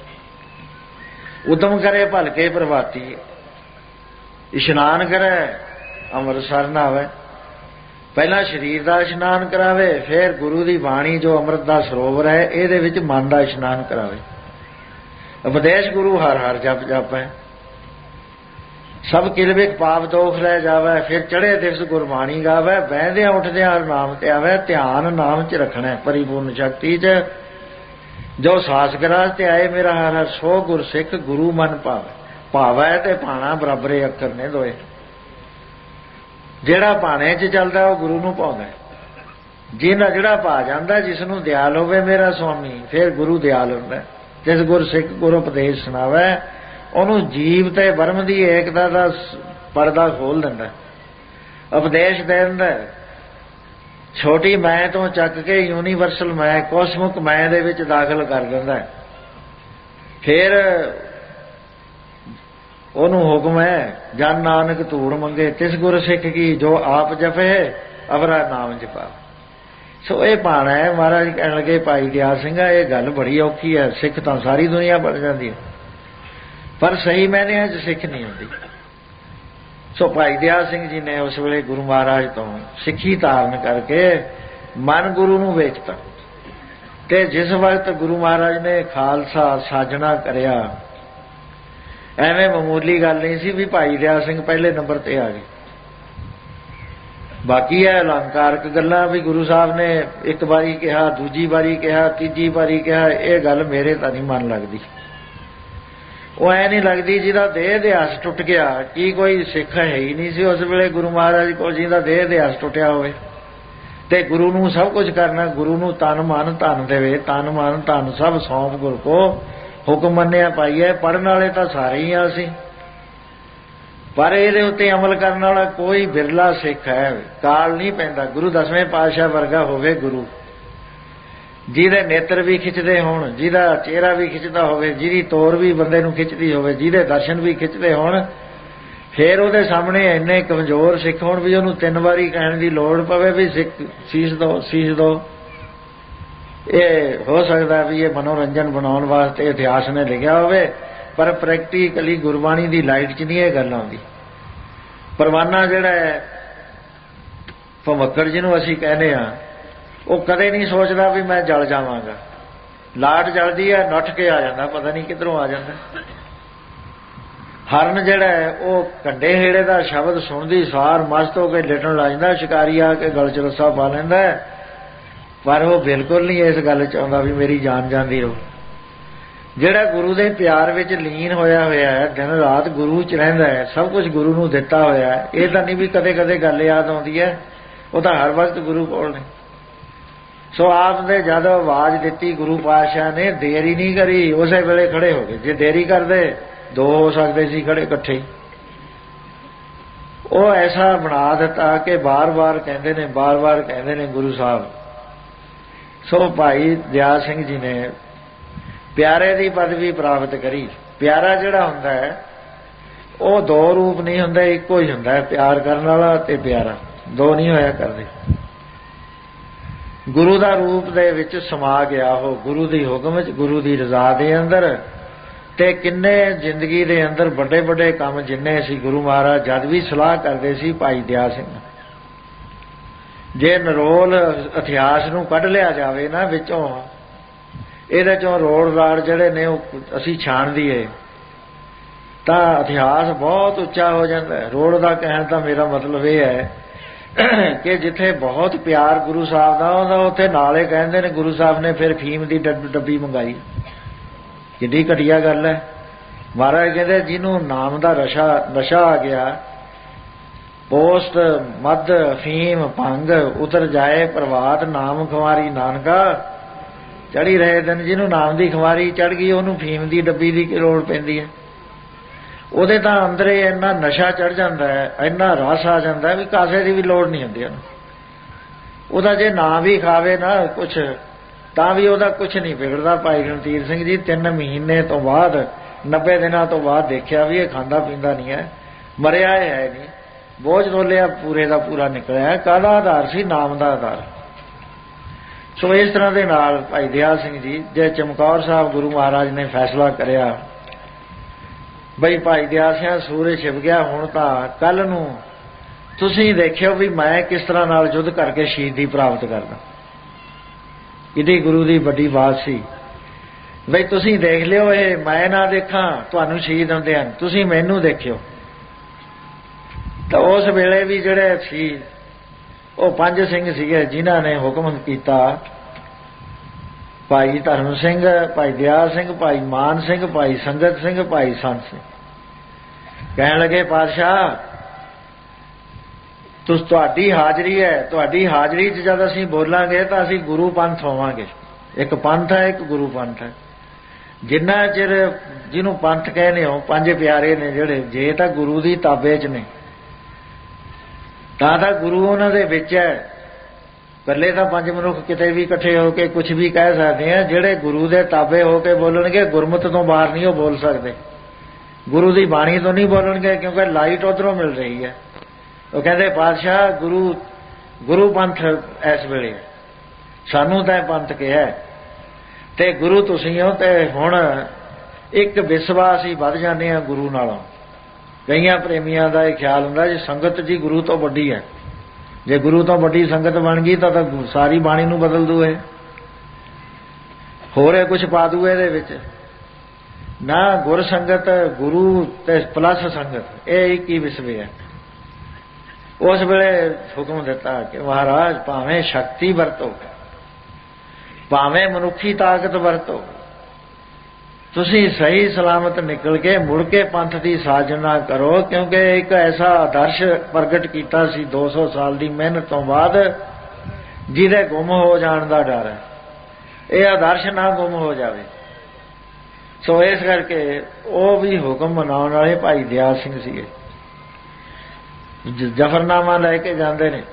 ਉਦਮ ਕਰੇ ਭਲ ਕੇ ਪ੍ਰਭਾਤੀ, ਇਸ਼ਨਾਨ ਕਰੇ ਅੰਮ੍ਰਿਤਸਰ ਨਹਾਵੇ। ਪਹਿਲਾਂ ਸਰੀਰ ਦਾ ਇਸ਼ਨਾਨ ਕਰਾਵੇ, ਫਿਰ ਗੁਰੂ ਦੀ ਬਾਣੀ ਜੋ ਅੰਮ੍ਰਿਤ ਦਾ ਸਰੋਵਰ ਹੈ ਇਹਦੇ ਵਿੱਚ ਮਨ ਦਾ ਇਸ਼ਨਾਨ ਕਰਾਵੇ। ਉਪਦੇਸ਼ ਗੁਰੂ ਹਰ ਹਰ ਜਪ ਜਪੈ, ਸਭ ਕਿਲਬਿਕ ਪਾਪ ਦੋਖ ਲੈ ਜਾਵੇ। ਫਿਰ ਚੜ੍ਹੇ ਦਿਵਸ ਗੁਰਬਾਣੀ ਗਾਵੇ, ਬਹਿੰਦਿਆਂ ਉੱਠਦਿਆਂ ਹਰ ਨਾਮ ਤੇ ਆਵੇ। ਧਿਆਨ ਨਾਮ 'ਚ ਰੱਖਣਾ ਪਰਿਪੂਰਨ ਸ਼ਕਤੀ 'ਚ। ਜੋ ਸਾਸ ਗਰਾਜ ਤੇ ਆਏ ਮੇਰਾ ਹਰ ਹਰ, ਸੋ ਗੁਰ ਸਿੱਖ ਗੁਰੂ ਮਨ ਭਾਵੇ। ਭਾਵੈ ਤੇ ਭਾਣਾ ਬਰਾਬਰੇ ਅੱਖਰ ਨੇ ਦੋਏ। ਜਿਹੜਾ ਭਾਣੇ 'ਚ ਚੱਲਦਾ ਉਹ ਗੁਰੂ ਨੂੰ ਭਾਉਂਦਾ। ਜਿਹੜਾ ਭਾ ਜਾਂਦਾ, ਜਿਸ ਨੂੰ ਦਿਆਲ ਹੋਵੇ ਮੇਰਾ ਸੁਆਮੀ, ਫਿਰ ਗੁਰੂ ਦਿਆਲ ਹੁੰਦਾ। ਜਿਸ ਗੁਰ ਸਿੱਖ ਗੁਰ ਉਪਦੇਸ਼ ਸੁਣਾਵੇ, ਉਹਨੂੰ ਜੀਵ ਤੇ ਬ੍ਰਹਮ ਦੀ ਏਕਤਾ ਦਾ ਪਰਦਾ ਖੋਲ ਦਿੰਦਾ, ਉਪਦੇਸ਼ ਦੇ ਦਿੰਦਾ। ਛੋਟੀ ਮੈਂ ਤੋਂ ਚੱਕ ਕੇ ਯੂਨੀਵਰਸਲ ਮੈਂ, ਕੋਸਮਿਕ ਮੈਂ ਦੇ ਵਿੱਚ ਦਾਖਲ ਕਰ ਦਿੰਦਾ। ਫਿਰ ਉਹਨੂੰ ਹੁਕਮ ਹੈ, ਜਨ ਨਾਨਕ ਧੂੜ ਮੰਗੇ ਤਿਸ ਗੁਰ ਸਿੱਖ ਕੀ, ਜੋ ਆਪ ਜਪੇ ਅਵਰਾ ਨਾਮ ਜਪਾ। ਸੋ ਇਹ ਭਾਣਾ ਹੈ। ਮਹਾਰਾਜ ਕਹਿਣ ਲੱਗੇ ਭਾਈ ਦਿਆਲ ਸਿੰਘਾ, ਇਹ ਗੱਲ ਬੜੀ ਔਖੀ ਹੈ। ਸਿੱਖ ਤਾਂ ਸਾਰੀ ਦੁਨੀਆ ਬਣ ਜਾਂਦੀ ਹੈ, ਪਰ ਸਹੀ ਮਾਇਨਿਆਂ 'ਚ ਸਿੱਖ ਨਹੀਂ ਹੁੰਦੀ। ਸੋ ਭਾਈ ਦਿਆਲ ਸਿੰਘ ਜੀ ਨੇ ਉਸ ਵੇਲੇ ਗੁਰੂ ਮਹਾਰਾਜ ਤੋਂ ਸਿੱਖੀ ਧਾਰਨ ਕਰਕੇ ਮਨ ਗੁਰੂ ਨੂੰ ਵੇਚਤਾ। ਤੇ ਜਿਸ ਵਕਤ ਗੁਰੂ ਮਹਾਰਾਜ ਨੇ ਖਾਲਸਾ ਸਾਜਣਾ ਕਰਿਆ, ਐਵੇਂ ਮਾਮੂਲੀ ਗੱਲ ਨਹੀਂ ਸੀ ਵੀ ਭਾਈ ਦਿਆਲ ਸਿੰਘ ਪਹਿਲੇ ਨੰਬਰ ਤੇ ਆ ਗਏ। ਬਾਕੀ ਹੈ ਅਲੰਕਾਰਕ ਗੱਲਾਂ ਵੀ ਗੁਰੂ ਸਾਹਿਬ ਨੇ ਇੱਕ ਵਾਰੀ ਕਿਹਾ, ਦੂਜੀ ਵਾਰੀ ਕਿਹਾ, ਤੀਜੀ ਵਾਰੀ ਕਿਹਾ। ਇਹ ਗੱਲ ਮੇਰੇ ਤਾਂ ਨਹੀਂ ਮਨ ਲੱਗਦੀ। ਉਹ ਐ ਨਹੀਂ ਲੱਗਦੀ ਜਿਹਦਾ ਦੇਹ ਇਤਿਹਾਸ ਟੁੱਟ ਗਿਆ। ਕੀ ਕੋਈ ਸਿੱਖ ਹੈ ਹੀ ਨਹੀਂ ਸੀ ਉਸ ਵੇਲੇ ਗੁਰੂ ਮਹਾਰਾਜ ਕੋਲ ਜਿਹਦਾ ਦੇਹ ਇਤਿਹਾਸ ਟੁੱਟਿਆ ਹੋਵੇ। ਤੇ ਗੁਰੂ ਨੂੰ ਸਭ ਕੁਝ ਕਰਨਾ, ਗੁਰੂ ਨੂੰ ਤਨ ਮਨ ਧਨ ਦੇਵੇ, ਤਨ ਮਨ ਧਨ ਸਭ ਸੌਂਪ ਗੁਰ ਕੋ ਹੁਕਮ ਮੰਨਿਆ ਪਾਈਏ। ਪੜ੍ਹਨ ਵਾਲੇ ਤਾਂ ਸਾਰੇ ਹੀ ਆ ਅਸੀਂ, ਪਰ ਇਹਦੇ ਉੱਤੇ ਅਮਲ ਕਰਨ ਵਾਲਾ ਕੋਈ ਬਿਰਲਾ ਸਿੱਖ ਹੈ। ਕਾਲ ਨਹੀਂ ਪੈਂਦਾ। ਗੁਰੂ 10ਵੇਂ ਪਾਤਸ਼ਾਹ ਵਰਗਾ ਹੋਵੇ ਗੁਰੂ, ਜਿਹਦੇ ਨੇਤਰ ਵੀ ਖਿੱਚਦੇ ਹੋਣ, ਜਿਹਦਾ ਚਿਹਰਾ ਵੀ ਖਿੱਚਦਾ ਹੋਵੇ, ਜਿਹਦੀ ਤੋਰ ਵੀ ਬੰਦੇ ਨੂੰ ਖਿੱਚਦੀ ਹੋਵੇ, ਜਿਹਦੇ ਦਰਸ਼ਨ ਵੀ ਖਿੱਚਦੇ ਹੋਣ, ਫਿਰ ਉਹਦੇ ਸਾਹਮਣੇ ਇੰਨੇ ਕਮਜ਼ੋਰ ਸਿੱਖ ਹੋਣ ਵੀ ਉਹਨੂੰ 3 ਵਾਰੀ ਕਹਿਣ ਦੀ ਲੋੜ ਪਵੇ ਵੀ ਸਿੱਖ ਸੀਸ ਦਿਓ, ਸੀਸ ਦਿਓ। ਇਹ ਹੋ ਸਕਦਾ ਵੀ ਇਹ ਮਨੋਰੰਜਨ ਬਣਾਉਣ ਵਾਸਤੇ ਇਤਿਹਾਸ ਨੇ ਲਿਖਿਆ ਹੋਵੇ, ਪਰ ਪ੍ਰੈਕਟੀਕਲੀ ਗੁਰਬਾਣੀ ਦੀ ਲਾਈਟ 'ਚ ਨਹੀਂ ਇਹ ਗੱਲ ਆਉਂਦੀ। ਪਰਵਾਨਾ ਜਿਹੜਾ ਹੈ, ਭਮੱਕੜ ਜਿਹਨੂੰ ਅਸੀਂ ਕਹਿੰਦੇ ਹਾਂ, ਉਹ ਕਦੇ ਨਹੀਂ ਸੋਚਦਾ ਵੀ ਮੈਂ ਜਲ ਜਾਵਾਂਗਾ। ਲਾਟ ਜਲਦੀ ਹੈ, ਨੱਠ ਕੇ ਆ ਜਾਂਦਾ, ਪਤਾ ਨਹੀਂ ਕਿੱਧਰੋਂ ਆ ਜਾਂਦਾ। ਹਰਨ ਜਿਹੜਾ ਹੈ, ਉਹ ਕੰਡੇ ਹੇੜੇ ਦਾ ਸ਼ਬਦ ਸੁਣਦੀ ਸਾਰ ਮਸਤ ਹੋ ਕੇ ਲਿਟਣ ਲੱਗ ਜਾਂਦਾ। ਸ਼ਿਕਾਰੀ ਆ ਕੇ ਗਲ 'ਚ ਰੱਸਾ ਪਾ ਲੈਂਦਾ, ਪਰ ਉਹ ਬਿਲਕੁਲ ਨਹੀਂ ਇਸ ਗੱਲ 'ਚ ਆਉਂਦਾ ਵੀ ਮੇਰੀ ਜਾਨ ਜਾਂਦੀ ਰਹੋ। ਜਿਹੜਾ ਗੁਰੂ ਦੇ ਪਿਆਰ ਵਿੱਚ ਲੀਨ ਹੋਇਆ ਹੈ, ਦਿਨ ਰਾਤ ਗੁਰੂ 'ਚ ਰਹਿੰਦਾ ਹੈ, ਸਭ ਕੁਝ ਗੁਰੂ ਨੂੰ ਦਿੱਤਾ ਹੋਇਆ ਹੈ। ਇਹ ਤਾਂ ਨਹੀਂ ਵੀ ਕਦੇ ਕਦੇ ਗੱਲ ਯਾਦ ਆਉਂਦੀ ਹੈ, ਉਹ ਤਾਂ ਹਰ ਵਕਤ ਗੁਰੂ ਕੋਲ ਨੇ। ਸੋ ਆਪ ਨੇ ਜਦ ਆਵਾਜ਼ ਦਿੱਤੀ ਗੁਰੂ ਪਾਤਸ਼ਾਹ ਨੇ, ਦੇਰੀ ਨਹੀਂ ਕਰੀ, ਉਸੇ ਵੇਲੇ ਖੜੇ ਹੋ ਗਏ। ਜੇ ਦੇਰੀ ਕਰਦੇ 2 ਹੋ ਸਕਦੇ ਸੀ ਖੜੇ ਇਕੱਠੇ। ਉਹ ਐਸਾ ਬਣਾ ਦਿੱਤਾ ਕਿ ਬਾਰ-ਬਾਰ ਕਹਿੰਦੇ ਨੇ, ਬਾਰ-ਬਾਰ ਕਹਿੰਦੇ ਨੇ ਗੁਰੂ ਸਾਹਿਬ। ਸੋ ਭਾਈ ਦਿਆਲ ਸਿੰਘ ਜੀ ਨੇ ਪਿਆਰੇ ਦੀ ਪਦਵੀ ਪ੍ਰਾਪਤ ਕਰੀ। ਪਿਆਰਾ ਜਿਹੜਾ ਹੁੰਦਾ ਹੈ, ਉਹ 2 ਰੂਪ ਨਹੀਂ ਹੁੰਦੇ, ਇੱਕੋ ਹੀ ਹੁੰਦਾ ਹੈ। ਪਿਆਰ ਕਰਨ ਵਾਲਾ ਤੇ ਪਿਆਰਾ, 2 ਨਹੀਂ ਹੋਇਆ ਕਰਦੇ। ਗੁਰੂ ਦਾ ਰੂਪ ਦੇ ਵਿੱਚ ਸਮਾ ਗਿਆ ਉਹ, ਗੁਰੂ ਦੀ ਹੁਕਮ ਵਿੱਚ, ਗੁਰੂ ਦੀ ਰਜ਼ਾ ਦੇ ਅੰਦਰ। ਤੇ ਕਿੰਨੇ ਜ਼ਿੰਦਗੀ ਦੇ ਅੰਦਰ ਵੱਡੇ ਵੱਡੇ ਕੰਮ ਜਿੰਨੇ ਸੀ ਗੁਰੂ ਮਹਾਰਾਜ ਜਦ ਵੀ ਸਲਾਹ ਕਰਦੇ ਸੀ ਭਾਈ ਦਿਆਲ ਸਿੰਘ। ਜੇ ਨਰੋਲ ਇਤਿਹਾਸ ਨੂੰ ਕੱਢ ਲਿਆ ਜਾਵੇ ਨਾ ਵਿੱਚੋਂ, ਇਹਦੇ 'ਚੋਂ ਰੋੜ ਰਾੜ ਜਿਹੜੇ ਨੇ ਉਹ ਅਸੀਂ ਛਾਣ ਦਈਏ ਤਾਂ ਇਤਿਹਾਸ ਬਹੁਤ ਉੱਚਾ ਹੋ ਜਾਂਦਾ ਹੈ। ਰੋੜ ਦਾ ਕਹਿਣ ਦਾ ਮੇਰਾ ਮਤਲਬ ਇਹ ਹੈ ਕਿ ਜਿੱਥੇ ਬਹੁਤ ਪਿਆਰ ਗੁਰੂ ਸਾਹਿਬ ਦਾ ਉਹਦਾ, ਉੱਥੇ ਨਾਲੇ ਕਹਿੰਦੇ ਨੇ ਗੁਰੂ ਸਾਹਿਬ ਨੇ ਫਿਰ ਫੀਮ ਦੀ ਡੱਬੀ ਮੰਗਾਈ। ਕਿੱਡੀ ਘਟੀਆ ਗੱਲ ਹੈ। ਮਹਾਰਾਜ ਕਹਿੰਦੇ ਜਿਹਨੂੰ ਨਾਮ ਦਾ ਨਸ਼ਾ ਆ ਗਿਆ, ਪੋਸਟ ਮੱਧ ਫੀਮ ਭੰਗ ਉਤਰ ਜਾਏ ਪ੍ਰਭਾਤ, ਨਾਮ ਖੁਮਾਰੀ ਨਾਨਕਾ ਚੜ੍ਹੀ ਰਹੇ ਦਿਨ। ਜਿਹਨੂੰ ਨਾਮ ਦੀ ਖੁਮਾਰੀ ਚੜ੍ਹ ਗਈ, ਉਹਨੂੰ ਫੀਮ ਦੀ ਡੱਬੀ ਦੀ ਕੀ ਲੋੜ ਪੈਂਦੀ ਹੈ। ਉਹਦੇ ਤਾਂ ਅੰਦਰੇ ਇੰਨਾ ਨਸ਼ਾ ਚੜ੍ਹ ਜਾਂਦਾ ਹੈ, ਇੰਨਾ ਰਸ ਆ ਜਾਂਦਾ ਵੀ ਕਾਸੇ ਦੀ ਵੀ ਲੋੜ ਨਹੀਂ ਹੁੰਦੀ ਉਹਨੂੰ। ਉਹਦਾ ਜੇ ਨਾ ਵੀ ਖਾਵੇ ਨਾ ਕੁਛ, ਤਾਂ ਵੀ ਉਹਦਾ ਕੁਛ ਨਹੀਂ ਵਿਗੜਦਾ। ਭਾਈ ਰਣਧੀਰ ਸਿੰਘ ਜੀ 3 ਮਹੀਨੇ ਤੋਂ ਬਾਅਦ, 90 ਦਿਨਾਂ ਤੋਂ ਬਾਅਦ ਦੇਖਿਆ ਵੀ ਇਹ ਖਾਂਦਾ ਪੀਂਦਾ ਨਹੀਂ ਹੈ, ਮਰਿਆ ਹੈ ਨਹੀਂ, ਬੋਝ ਰੋਲਿਆ ਪੂਰੇ ਦਾ ਪੂਰਾ ਨਿਕਲਿਆ। ਕਾਹਦਾ ਆਧਾਰ ਸੀ? ਨਾਮ ਦਾ ਆਧਾਰ। ਸੋ ਇਸ ਤਰ੍ਹਾਂ ਦੇ ਨਾਲ ਭਾਈ ਦਿਆਲ ਸਿੰਘ ਜੀ, ਜੇ ਚਮਕੌਰ ਸਾਹਿਬ ਗੁਰੂ ਮਹਾਰਾਜ ਨੇ ਫੈਸਲਾ ਕਰਿਆ ਬਈ ਭਾਈ ਦਿਆਲ ਸਿੰਘ ਸੂਰਜ ਛਿਪ ਗਿਆ, ਹੁਣ ਤਾਂ ਕੱਲ ਨੂੰ ਤੁਸੀਂ ਦੇਖਿਓ ਵੀ ਮੈਂ ਕਿਸ ਤਰ੍ਹਾਂ ਨਾਲ ਯੁੱਧ ਕਰਕੇ ਸ਼ਹੀਦੀ ਪ੍ਰਾਪਤ ਕਰਦਾ। ਇਹਦੀ ਗੁਰੂ ਦੀ ਵੱਡੀ ਬਾਤ ਸੀ ਬਈ ਤੁਸੀਂ ਦੇਖ ਲਿਓ, ਇਹ ਮੈਂ ਨਾ ਦੇਖਾਂ ਤੁਹਾਨੂੰ ਸ਼ਹੀਦ ਹੁੰਦੇ ਹਨ, ਤੁਸੀਂ ਮੈਨੂੰ ਦੇਖਿਓ। ਤਾਂ ਉਸ ਵੇਲੇ ਵੀ ਜਿਹੜੇ ਸੀ ਉਹ 5 ਸਿੰਘ ਸੀਗੇ ਜਿਨ੍ਹਾਂ ਨੇ ਹੁਕਮ ਕੀਤਾ। ਭਾਈ ਧਰਮ ਸਿੰਘ, ਭਾਈ ਦਿਆਲ ਸਿੰਘ, ਭਾਈ ਮਾਨ ਸਿੰਘ, ਭਾਈ ਸੰਗਤ ਸਿੰਘ, ਭਾਈ ਸੰਤ ਸਿੰਘ। ਕਹਿਣ ਲੱਗੇ ਪਾਤਸ਼ਾਹ ਤੁਹਾਡੀ ਹਾਜ਼ਰੀ ਹੈ, ਤੁਹਾਡੀ ਹਾਜ਼ਰੀ 'ਚ ਜਦ ਅਸੀਂ ਬੋਲਾਂਗੇ ਤਾਂ ਅਸੀਂ ਗੁਰੂ ਪੰਥ ਹੋਵਾਂਗੇ। ਇੱਕ ਪੰਥ ਹੈ, ਇੱਕ ਗੁਰੂ ਪੰਥ ਹੈ। ਜਿੰਨਾ ਚਿਰ ਜਿਹਨੂੰ ਪੰਥ ਕਹਿੰਦੇ ਹੋ, 5 ਪਿਆਰੇ ਨੇ ਜਿਹੜੇ, ਜੇ ਤਾਂ ਗੁਰੂ ਦੀ ਤਾਬੇ 'ਚ ਨੇ ਤਾਂ ਗੁਰੂ ਉਹਨਾਂ ਦੇ ਵਿੱਚ ਹੈ। ਇਕੱਲੇ ਤਾਂ 5 ਮਨੁੱਖ ਕਿਤੇ ਵੀ ਇਕੱਠੇ ਹੋ ਕੇ ਕੁਝ ਵੀ ਕਹਿ ਸਕਦੇ ਆ। ਜਿਹੜੇ ਗੁਰੂ ਦੇ ਤਾਬੇ ਹੋ ਕੇ ਬੋਲਣਗੇ, ਗੁਰਮਤਿ ਤੋਂ ਬਾਹਰ ਨਹੀਂ ਉਹ ਬੋਲ ਸਕਦੇ। ਗੁਰੂ ਦੀ ਬਾਣੀ ਤੋਂ ਨਹੀਂ ਬੋਲਣਗੇ, ਕਿਉਂਕਿ ਲਾਈਟ ਉੱਧਰੋਂ ਮਿਲ ਰਹੀ ਹੈ। ਉਹ ਕਹਿੰਦੇ ਪਾਤਸ਼ਾਹ ਗੁਰੂ ਪੰਥ ਇਸ ਵੇਲੇ ਸਾਨੂੰ ਤਾਂ ਪੰਥ ਕਿਹਾ ਤੇ ਗੁਰੂ ਤੁਸੀਂ ਹੋ, ਤੇ ਹੁਣ ਇੱਕ ਵਿਸ਼ਵਾਸ ਹੀ ਵੱਧ ਜਾਂਦੇ ਆ ਗੁਰੂ ਨਾਲੋਂ। ਕਈਆਂ ਪ੍ਰੇਮੀਆਂ ਦਾ ਇਹ ਖਿਆਲ ਹੁੰਦਾ ਜੇ ਸੰਗਤ ਜੀ ਗੁਰੂ ਤੋਂ ਵੱਡੀ ਹੈ, ਜੇ ਗੁਰੂ ਤੋਂ ਵੱਡੀ ਸੰਗਤ ਬਣ ਗਈ ਤਾਂ ਸਾਰੀ ਬਾਣੀ ਨੂੰ ਬਦਲ ਦੂ, ਇਹ ਹੋਰ ਇਹ ਕੁਛ ਪਾ ਦੂ ਇਹਦੇ ਵਿੱਚ। ਨਾ, ਗੁਰ ਸੰਗਤ, ਗੁਰੂ ਤੇ ਪਲੱਸ ਸੰਗਤ, ਇਹ ਇੱਕ ਹੀ ਵਿਸਵੇ ਹੈ। ਉਸ ਵੇਲੇ ਹੁਕਮ ਦਿੱਤਾ ਕਿ ਮਹਾਰਾਜ ਭਾਵੇਂ ਸ਼ਕਤੀ ਵਰਤੋ, ਭਾਵੇਂ ਮਨੁੱਖੀ ਤਾਕਤ ਵਰਤੋ, ਤੁਸੀਂ ਸਹੀ ਸਲਾਮਤ ਨਿਕਲ ਕੇ ਮੁੜ ਕੇ ਪੰਥ ਦੀ ਸਾਜਨਾ ਕਰੋ, ਕਿਉਂਕਿ ਇੱਕ ਐਸਾ ਆਦਰਸ਼ ਪ੍ਰਗਟ ਕੀਤਾ ਸੀ 200 ਸਾਲ ਦੀ ਮਿਹਨਤ ਤੋਂ ਬਾਅਦ, ਜਿਹਦੇ ਗੁੰਮ ਹੋ ਜਾਣ ਦਾ ਡਰ ਹੈ। ਇਹ ਆਦਰਸ਼ ਨਾ ਗੁੰਮ ਹੋ ਜਾਵੇ। ਸੋ ਇਸ ਕਰਕੇ ਉਹ ਵੀ ਹੁਕਮ ਮਨਾਉਣ ਵਾਲੇ ਭਾਈ ਦਿਆਲ ਸਿੰਘ ਸੀਗੇ। ਜਫਰਨਾਮਾ ਲੈ ਕੇ ਜਾਂਦੇ ਨੇ,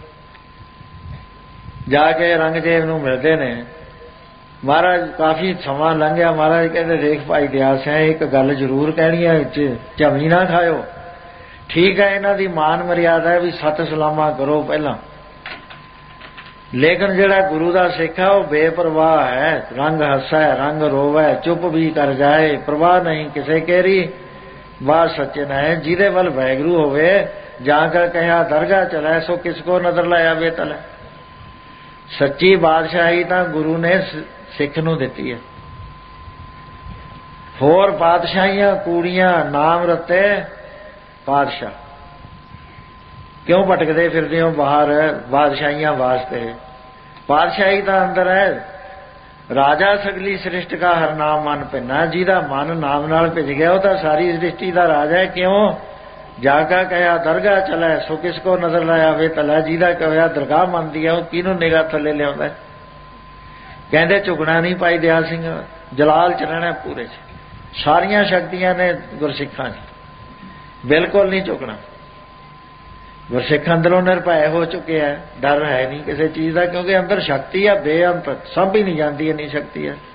ਜਾ ਕੇ ਰੰਗਜੇਬ ਨੂੰ ਮਿਲਦੇ ਨੇ। ਮਹਾਰਾਜ ਕਾਫੀ ਸਮਾਂ ਲੰਘਿਆ, ਮਹਾਰਾਜ ਕਹਿੰਦੇ ਦੇਖ ਭਾਈ ਦਿਆਲ ਸਿੰਘ, ਇੱਕ ਗੱਲ ਜ਼ਰੂਰ ਕਹਿਣੀ ਹੈ, ਝਮੀ ਨਾ ਖਾਇਓ। ਠੀਕ ਹੈ, ਇਹਨਾਂ ਦੀ ਮਾਨ ਮਰਿਆਦਾ ਹੈ ਵੀ ਸਤ ਸਲਾਮਾ ਕਰੋ ਪਹਿਲਾਂ, ਲੇਕਿਨ ਜਿਹੜਾ ਗੁਰੂ ਦਾ ਸਿੱਖ ਹੈ ਉਹ ਬੇਪਰਵਾਹ ਹੈ। ਰੰਗ ਹੱਸੈ ਰੰਗ ਰੋਵੈ, ਚੁੱਪ ਵੀ ਕਰ ਜਾਏ, ਪ੍ਰਵਾਹ ਨਹੀਂ ਕਿਸੇ ਕੇਰੀ, ਬਾਤ ਸੱਚੇ ਹੈ। ਜਿਹਦੇ ਵੱਲ ਵੈਗਰੂ ਹੋਵੇ, ਜਾ ਕਰ ਕਹਿਆ ਦਰਗਾਹ ਚਲੈ, ਸੋ ਕਿਸ ਕੋ ਨਜ਼ਰ ਲਾਇਆ ਬੇਤਲ। ਸੱਚੀ ਬਾਦਸ਼ਾਹੀ ਤਾਂ ਗੁਰੂ ਨੇ ਸਿੱਖ ਨੂੰ ਦਿੱਤੀ ਹੈ। ਹੋਰ ਪਾਤਸ਼ਾਹੀਆਂ ਕੂੜੀਆਂ, ਨਾਮ ਰੱਤੇ ਪਾਤਸ਼ਾਹ, ਕਿਉਂ ਭਟਕਦੇ ਫਿਰਦੇ ਹੋ ਬਾਹਰ ਬਾਦਸ਼ਾਹੀਆਂ ਵਾਸਤੇ? ਪਾਤਸ਼ਾਹੀ ਤਾਂ ਅੰਦਰ ਹੈ। ਰਾਜਾ ਸਗਲੀ ਸ੍ਰਿਸ਼ਟ ਕਾ ਹਰ ਨਾਮ ਮਨ ਭਿੰਨਾ, ਜਿਹਦਾ ਮਨ ਨਾਮ ਨਾਲ ਭਿੱਜ ਗਿਆ ਉਹ ਤਾਂ ਸਾਰੀ ਸ੍ਰਿਸ਼ਟੀ ਦਾ ਰਾਜਾ ਹੈ। ਕਿਉਂ? ਜਾ ਕਾ ਕਹਿਆ ਦਰਗਾਹ ਚਲੈ, ਸੋ ਕਿਸ ਕੋ ਨਜ਼ਰ ਲਾਇਆ ਵੇ ਤਲਾ, ਜਿਹਦਾ ਕਹਿਆ ਦਰਗਾਹ ਮੰਨਦੀ ਹੈ ਉਹ ਕਿਹਨੂੰ ਨਿਗਾਹ ਥੱਲੇ ਲਿਆਉਂਦਾ। ਕਹਿੰਦੇ ਝੁਕਣਾ ਨਹੀਂ ਭਾਈ ਦਿਆਲ ਸਿੰਘ, ਜਲਾਲ ਚ ਰਹਿਣਾ ਪੂਰੇ ਚ। ਸਾਰੀਆਂ ਸ਼ਕਤੀਆਂ ਨੇ ਗੁਰਸਿੱਖਾਂ ਚ, ਬਿਲਕੁਲ ਨਹੀਂ ਝੁਕਣਾ। ਗੁਰਸਿੱਖ ਅੰਦਰੋਂ ਨਿਰਭੈ ਹੋ ਚੁੱਕੇ ਹੈ, ਡਰ ਹੈ ਨਹੀਂ ਕਿਸੇ ਚੀਜ਼ ਦਾ, ਕਿਉਂਕਿ ਅੰਦਰ ਸ਼ਕਤੀ ਹੈ ਬੇਅੰਤ, ਸਭ ਹੀ ਨਹੀਂ ਜਾਂਦੀ ਇੰਨੀ ਸ਼ਕਤੀ ਹੈ।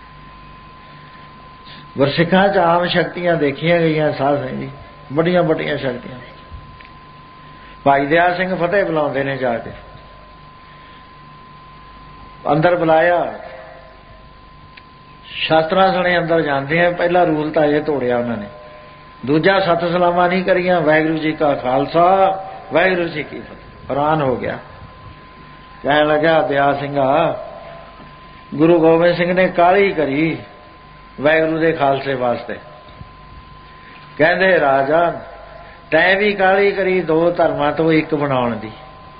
ਗੁਰਸਿੱਖਾਂ ਚ ਆਮ ਸ਼ਕਤੀਆਂ ਦੇਖੀਆਂ ਗਈਆਂ ਸਾਧ ਸਿੰਘ ਜੀ, ਵੱਡੀਆਂ ਵੱਡੀਆਂ ਸ਼ਕਤੀਆਂ। ਭਾਈ ਦਿਆਲ ਸਿੰਘ ਫਤਿਹ ਬੁਲਾਉਂਦੇ ਨੇ, ਜਾ ਕੇ ਅੰਦਰ ਬੁਲਾਇਆ, ਸ਼ਾਸਤਰਾਂ ਸਣੇ ਅੰਦਰ ਜਾਂਦੇ ਆ। ਪਹਿਲਾ ਰੂਲ ਤਾਂ ਇਹ ਤੋੜਿਆ ਉਹਨਾਂ ਨੇ, ਦੂਜਾ ਸਤ ਸਲਾਮਾਂ ਨਹੀਂ ਕਰੀਆਂ, ਵਾਹਿਗੁਰੂ ਜੀ ਕਾ ਖਾਲਸਾ ਵਾਹਿਗੁਰੂ ਜੀ ਕੀ ਫਤਿਹ। ਹੈਰਾਨ ਹੋ ਗਿਆ, ਕਹਿਣ ਲੱਗਾ ਦਿਆਲ ਸਿੰਘਾ, ਗੁਰੂ ਗੋਬਿੰਦ ਸਿੰਘ ਨੇ ਕਾਹਲੀ ਕਰੀ ਵਾਹਿਗੁਰੂ ਦੇ ਖਾਲਸੇ ਵਾਸਤੇ। ਕਹਿੰਦੇ ਰਾਜਾ ਤੈਂ ਵੀ ਕਾਹਲੀ ਕਰੀ ਦੋ ਧਰਮਾਂ ਤੋਂ ਇੱਕ ਬਣਾਉਣ ਦੀ,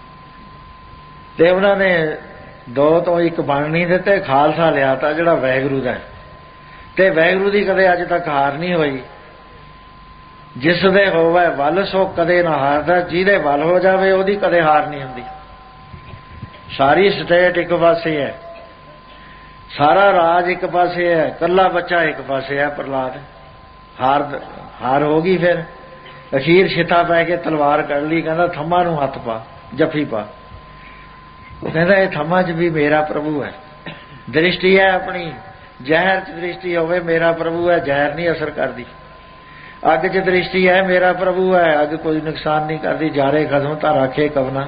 ਤੇ ਉਹਨਾਂ ਨੇ ਦੋ ਤੋਂ ਇੱਕ ਬਣ ਨਹੀਂ ਦਿੱਤੇ, ਖਾਲਸਾ ਲਿਆ ਤਾ ਜਿਹੜਾ ਵਾਹਿਗੁਰੂ ਦਾ, ਤੇ ਵਾਹਿਗੁਰੂ ਦੀ ਕਦੇ ਅੱਜ ਤੱਕ ਹਾਰ ਨਹੀਂ ਹੋਈ। ਜਿਸ ਦੇ ਹੋਵੇ ਵੱਲ ਸੋ ਕਦੇ ਨਾ ਹਾਰਦਾ, ਜਿਹਦੇ ਵੱਲ ਹੋ ਜਾਵੇ ਉਹਦੀ ਕਦੇ ਹਾਰ ਨਹੀਂ ਹੁੰਦੀ। ਸਾਰੀ ਸਟੇਟ ਇੱਕ ਪਾਸੇ ਹੈ, ਸਾਰਾ ਰਾਜ ਇੱਕ ਪਾਸੇ ਹੈ, ਕੱਲਾ ਬੱਚਾ ਇੱਕ ਪਾਸੇ ਹੈ ਪ੍ਰਹਲਾਦ। ਹਾਰ ਹੋ ਗਈ। ਫਿਰ ਅਖੀਰ ਛਿੱਥਾ ਪੈ ਕੇ ਤਲਵਾਰ ਕੱਢ ਲਈ, ਕਹਿੰਦਾ ਥੰਮਾਂ ਨੂੰ ਹੱਥ ਪਾ, ਜੱਫੀ ਪਾ। ਉਹ ਕਹਿੰਦਾ ਇਹ ਥੰਮਾਂ 'ਚ ਵੀ ਮੇਰਾ ਪ੍ਰਭੂ ਹੈ, ਦ੍ਰਿਸ਼ਟੀ ਹੈ ਆਪਣੀ, ਜ਼ਹਿਰ 'ਚ ਦ੍ਰਿਸ਼ਟੀ ਹੋਵੇ ਮੇਰਾ ਪ੍ਰਭੂ ਹੈ, ਜ਼ਹਿਰ ਨਹੀਂ ਅਸਰ ਕਰਦੀ। ਅੱਗ 'ਚ ਦ੍ਰਿਸ਼ਟੀ ਹੈ ਮੇਰਾ ਪ੍ਰਭੂ ਹੈ, ਅੱਗ ਕੋਈ ਨੁਕਸਾਨ ਨਹੀਂ ਕਰਦੀ, ਜਾਰੇ ਖਸਮ ਤਾਂ ਰਾਖੇ ਕਵਨਾ।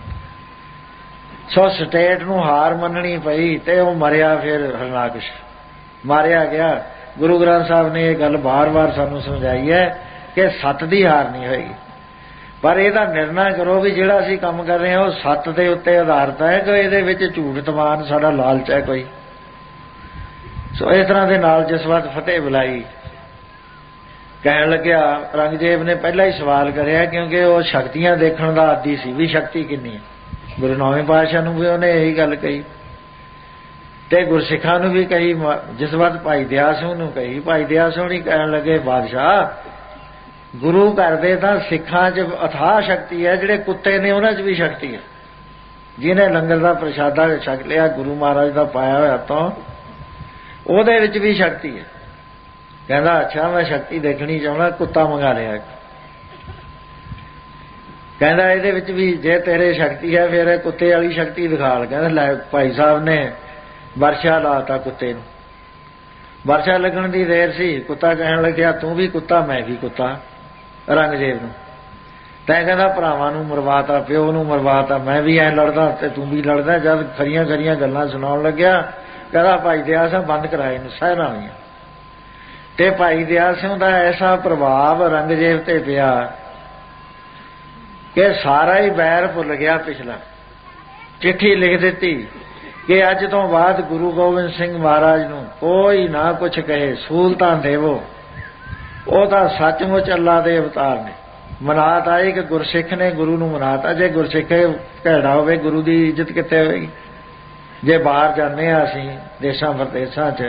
ਸੋ ਸਟੇਟ ਨੂੰ ਹਾਰ ਮੰਨਣੀ ਪਈ ਤੇ ਉਹ ਮਰਿਆ। ਫਿਰ ਹਰਨਾਕਸ਼ ਮਾਰਿਆ ਗਿਆ। ਗੁਰੂ ਗ੍ਰੰਥ ਸਾਹਿਬ ਨੇ ਇਹ ਗੱਲ ਬਾਰ-ਬਾਰ ਸਾਨੂੰ ਸਮਝਾਈ ਹੈ ਕਿ ਸੱਤ ਦੀ ਹਾਰ ਨਹੀਂ ਹੋਏਗੀ, ਪਰ ਇਹਦਾ ਨਿਰਣਾ ਕਰੋ ਵੀ ਜਿਹੜਾ ਅਸੀਂ ਕੰਮ ਕਰ ਰਹੇ ਹਾਂ ਉਹ ਸੱਤ ਦੇ ਉੱਤੇ ਆਧਾਰਿਤ ਹੈ ਕਿ ਇਹਦੇ ਵਿੱਚ ਝੂਠ ਤਮਾਨ ਸਾਡਾ ਲਾਲਚ ਹੈ ਕੋਈ। ਸੋ ਇਸ ਤਰ੍ਹਾਂ ਦੇ ਨਾਲ ਜਿਸ ਵਕਤ ਫਤਿਹ ਬੁਲਾਈ, ਕਹਿਣ ਲੱਗਿਆ, ਔਰੰਗਜ਼ੇਬ ਨੇ ਪਹਿਲਾਂ ਹੀ ਸਵਾਲ ਕਰਿਆ, ਕਿਉਂਕਿ ਉਹ ਸ਼ਕਤੀਆਂ ਦੇਖਣ ਦਾ ਆਦੀ ਸੀ ਵੀ ਸ਼ਕਤੀ ਕਿੰਨੀ ਹੈ। ਗੁਰੂ ਨੌਵੇਂ ਪਾਤਸ਼ਾਹ ਨੂੰ ਵੀ ਉਹਨੇ ਇਹੀ ਗੱਲ ਕਹੀ ਤੇ ਗੁਰਸਿੱਖਾਂ ਨੂੰ ਵੀ ਕਹੀ। ਜਿਸ ਵਕਤ ਭਾਈ ਦਿਆਲ ਸਿੰਘ ਨੂੰ ਕਹੀ, ਭਾਈ ਦਿਆਲ ਸਿੰਘ ਨਹੀਂ ਕਹਿਣ ਲੱਗੇ, ਬਾਦਸ਼ਾਹ ਗੁਰੂ ਘਰ ਦੇ ਤਾਂ ਸਿੱਖਾਂ 'ਚ ਅਥਾਹ ਸ਼ਕਤੀ ਹੈ, ਜਿਹੜੇ ਕੁੱਤੇ ਨੇ ਉਹਨਾਂ 'ਚ ਵੀ ਸ਼ਕਤੀ ਹੈ। ਜਿਹਨੇ ਲੰਗਰ ਦਾ ਪ੍ਰਸ਼ਾਦਾ ਛਕ ਲਿਆ ਗੁਰੂ ਮਹਾਰਾਜ ਦਾ ਪਾਇਆ ਹੋਇਆ ਤੋਂ, ਉਹਦੇ ਵਿੱਚ ਵੀ ਸ਼ਕਤੀ ਹੈ। ਕਹਿੰਦਾ ਅੱਛਾ ਮੈਂ ਸ਼ਕਤੀ ਦੇਖਣੀ ਚਾਹੁੰਦਾ, ਕੁੱਤਾ ਮੰਗਾ ਲਿਆ। ਕਹਿੰਦਾ ਇਹਦੇ ਵਿੱਚ ਵੀ ਜੇ ਤੇਰੇ ਸ਼ਕਤੀ ਹੈ ਫਿਰ ਕੁੱਤੇ ਵਾਲੀ ਸ਼ਕਤੀ ਦਿਖਾ। ਕਹਿੰਦਾ ਲੈ ਭਾਈ ਸਾਹਿਬ ਨੇ ਵਰਸ਼ਾ ਲਾਤਾ ਕੁੱਤੇ ਨੂੰ, ਵਰਸ਼ਾ ਲੱਗਣ ਦੀ ਦੇਰ ਸੀ। ਕੁੱਤਾ ਕਹਿਣ ਲੱਗਿਆ, ਤੂੰ ਵੀ ਕੁੱਤਾ ਮੈਂ ਵੀ ਕੁੱਤਾ। ਔਰੰਗਜ਼ੇਬ ਨੂੰ ਤੈਂ ਕਹਿੰਦਾ ਭਰਾਵਾਂ ਨੂੰ ਮਰਵਾਤਾ, ਪਿਓ ਨੂੰ ਮਰਵਾਤਾ, ਮੈਂ ਵੀ ਐਂ ਲੜਦਾ ਤੇ ਤੂੰ ਵੀ ਲੜਦਾ। ਜਦ ਖਰੀਆਂ ਖਰੀਆਂ ਗੱਲਾਂ ਸੁਣਾਉਣ ਲੱਗਿਆ, ਕਹਿੰਦਾ ਭਾਈ ਦਇਆ ਸਿੰਘ ਬੰਦ ਕਰਾਏ ਨੂੰ ਸਹਿਰਾਂ ਵਾਲੀਆਂ। ਤੇ ਭਾਈ ਦਇਆ ਸਿੰਘ ਦਾ ਐਸਾ ਪ੍ਰਭਾਵ ਔਰੰਗਜ਼ੇਬ ਤੇ ਪਿਆ ਕਿ ਸਾਰਾ ਹੀ ਵੈਰ ਭੁੱਲ ਗਿਆ ਪਿਛਲਾ। ਚਿੱਠੀ ਲਿਖ ਦਿੱਤੀ ਕਿ ਅੱਜ ਤੋਂ ਬਾਅਦ ਗੁਰੂ ਗੋਬਿੰਦ ਸਿੰਘ ਮਹਾਰਾਜ ਨੂੰ ਕੋਈ ਨਾ ਕੁਛ ਕਹੇ, ਸਹੂਲਤਾਂ ਦੇਵੋ। ਉਹ ਤਾਂ ਸੱਚਮੁੱਚ ਅੱਲਾ ਦੇ ਅਵਤਾਰ ਨੇ। ਮਨਾਤ ਆਈ ਕਿ ਗੁਰਸਿੱਖ ਨੇ ਗੁਰੂ ਨੂੰ ਮਨਾਤਾ। ਜੇ ਗੁਰਸਿੱਖ ਭੈੜਾ ਹੋਵੇ, ਗੁਰੂ ਦੀ ਇੱਜ਼ਤ ਕਿੱਥੇ ਹੋਵੇਗੀ? ਜੇ ਬਾਹਰ ਜਾਂਦੇ ਹਾਂ ਅਸੀਂ ਦੇਸ਼ਾਂ ਪ੍ਰਦੇਸ਼ਾਂ 'ਚ,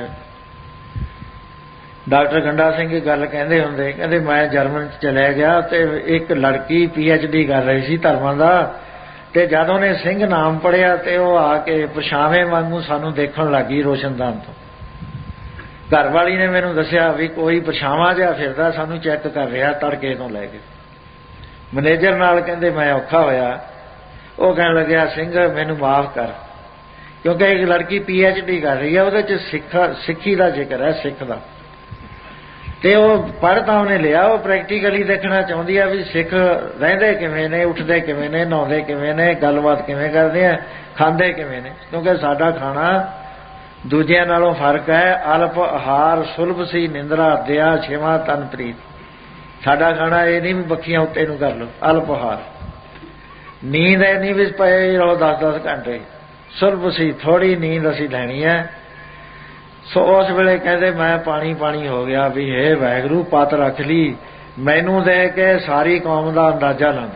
ਡਾਕਟਰ ਗੰਡਾ ਸਿੰਘ ਗੱਲ ਕਹਿੰਦੇ ਹੁੰਦੇ, ਕਹਿੰਦੇ ਮੈਂ ਜਰਮਨ 'ਚ ਚਲਿਆ ਗਿਆ ਤੇ ਇੱਕ ਲੜਕੀ PhD ਕਰ ਰਹੀ ਸੀ ਧਰਮਾਂ ਦਾ, ਤੇ ਜਦ ਉਹਨੇ ਸਿੰਘ ਨਾਮ ਪੜ੍ਹਿਆ ਤੇ ਉਹ ਆ ਕੇ ਪਰਛਾਵੇਂ ਵਾਂਗੂ ਸਾਨੂੰ ਦੇਖਣ ਲੱਗੀ ਰੋਸ਼ਨਦਾਨ ਤੋਂ। ਘਰ ਵਾਲੀ ਨੇ ਮੈਨੂੰ ਦੱਸਿਆ ਵੀ ਕੋਈ ਪਰਛਾਵਾਂ ਜਿਹਾ ਫਿਰਦਾ ਸਾਨੂੰ ਚੈੱਕ ਕਰ ਰਿਹਾ ਤੜਕੇ ਤੋਂ ਲੈ ਕੇ। ਮੈਨੇਜਰ ਨਾਲ ਕਹਿੰਦੇ ਮੈਂ ਔਖਾ ਹੋਇਆ। ਉਹ ਕਹਿਣ ਲੱਗਿਆ, ਸਿੰਘ ਮੈਨੂੰ ਮਾਫ਼ ਕਰ, ਕਿਉਂਕਿ ਇੱਕ ਲੜਕੀ PhD ਕਰ ਰਹੀ ਹੈ, ਉਹਦੇ 'ਚ ਸਿੱਖੀ ਦਾ ਜ਼ਿਕਰ ਹੈ, ਸਿੱਖ ਦਾ। ਤੇ ਉਹ ਪੜ੍ਹ ਤਾਂ ਉਹਨੇ ਲਿਆ, ਉਹ ਪ੍ਰੈਕਟੀਕਲੀ ਦੇਖਣਾ ਚਾਹੁੰਦੀ ਆ ਵੀ ਸਿੱਖ ਰਹਿੰਦੇ ਕਿਵੇਂ ਨੇ, ਉੱਠਦੇ ਕਿਵੇਂ ਨੇ, ਨਹਾਉਂਦੇ ਕਿਵੇਂ ਨੇ, ਗੱਲਬਾਤ ਕਿਵੇਂ ਕਰਦੇ ਆ, ਖਾਂਦੇ ਕਿਵੇਂ ਨੇ। ਕਿਉਂਕਿ ਸਾਡਾ ਖਾਣਾ ਦੂਜਿਆਂ ਨਾਲੋਂ ਫਰਕ ਹੈ। ਅਲਪ ਆਹਾਰ ਸੁਲਭ ਸੀ ਨਿੰਦਰਾ ਦਿਆ ਛੇਵਾਂ ਤਨ ਪ੍ਰੀਤ। ਸਾਡਾ ਖਾਣਾ ਇਹ ਨਹੀਂ ਵੀ ਬੱਖੀਆਂ ਉੱਤੇ ਨੂੰ ਕਰ ਲਓ, ਅਲਪ ਆਹਾਰ। ਨੀਂਦ ਇਹ ਨਹੀਂ ਵੀ ਪਏ ਰਹੋ 10-10 ਘੰਟੇ, ਸੁਲਭ ਸੀ, ਥੋੜ੍ਹੀ ਨੀਂਦ ਅਸੀਂ ਲੈਣੀ ਹੈ। ਸੋ ਉਸ ਵੇਲੇ ਕਹਿੰਦੇ ਮੈਂ ਪਾਣੀ ਪਾਣੀ ਹੋ ਗਿਆ ਵੀ ਹੇ ਵਾਹਿਗੁਰੂ ਪੱਤ ਰੱਖ ਲਈ, ਮੈਨੂੰ ਦੇ ਕੇ ਸਾਰੀ ਕੌਮ ਦਾ ਅੰਦਾਜ਼ਾ ਲਾਂਦੀ।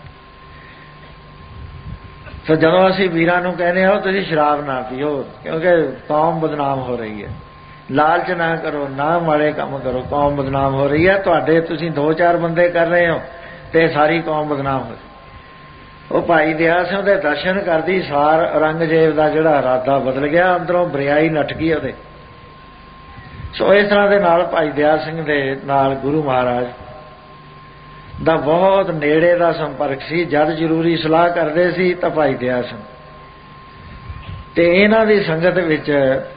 ਸੋ ਜਦੋਂ ਅਸੀਂ ਵੀਰਾਂ ਨੂੰ ਕਹਿੰਦੇ ਹਾਂ ਤੁਸੀਂ ਸ਼ਰਾਬ ਨਾ ਪੀਓ ਕਿਉਂਕਿ ਕੌਮ ਬਦਨਾਮ ਹੋ ਰਹੀ ਹੈ, ਲਾਲਚ ਨਾ ਕਰੋ, ਨਾ ਮਾੜੇ ਕੰਮ ਕਰੋ, ਕੌਮ ਬਦਨਾਮ ਹੋ ਰਹੀ ਹੈ। ਤੁਹਾਡੇ ਤੁਸੀਂ 2-4 ਬੰਦੇ ਕਰ ਰਹੇ ਹੋ ਤੇ ਸਾਰੀ ਕੌਮ ਬਦਨਾਮ ਹੋ ਰਹੀ। ਉਹ ਭਾਈ ਦਇਆ ਸਿੰਘ ਦੇ ਦਰਸ਼ਨ ਕਰਦੀ ਸਾਰ ਔਰੰਗਜ਼ੇਬ ਦਾ ਜਿਹੜਾ ਇਰਾਦਾ ਬਦਲ ਗਿਆ, ਅੰਦਰੋਂ ਬਰਿਆਈ ਨੱਠ ਗਈ ਉਹਦੇ। ਸੋ ਇਸ ਤਰ੍ਹਾਂ ਦੇ ਨਾਲ ਭਾਈ ਦਇਆ ਸਿੰਘ ਦੇ ਨਾਲ ਗੁਰੂ ਮਹਾਰਾਜ ਦਾ ਬਹੁਤ ਨੇੜੇ ਦਾ ਸੰਪਰਕ ਸੀ। ਜਦ ਜ਼ਰੂਰੀ ਸਲਾਹ ਕਰਦੇ ਸੀ ਤਾਂ ਭਾਈ ਦਇਆ ਸਿੰਘ ਤੇ ਇਹਨਾਂ ਦੀ ਸੰਗਤ ਵਿੱਚ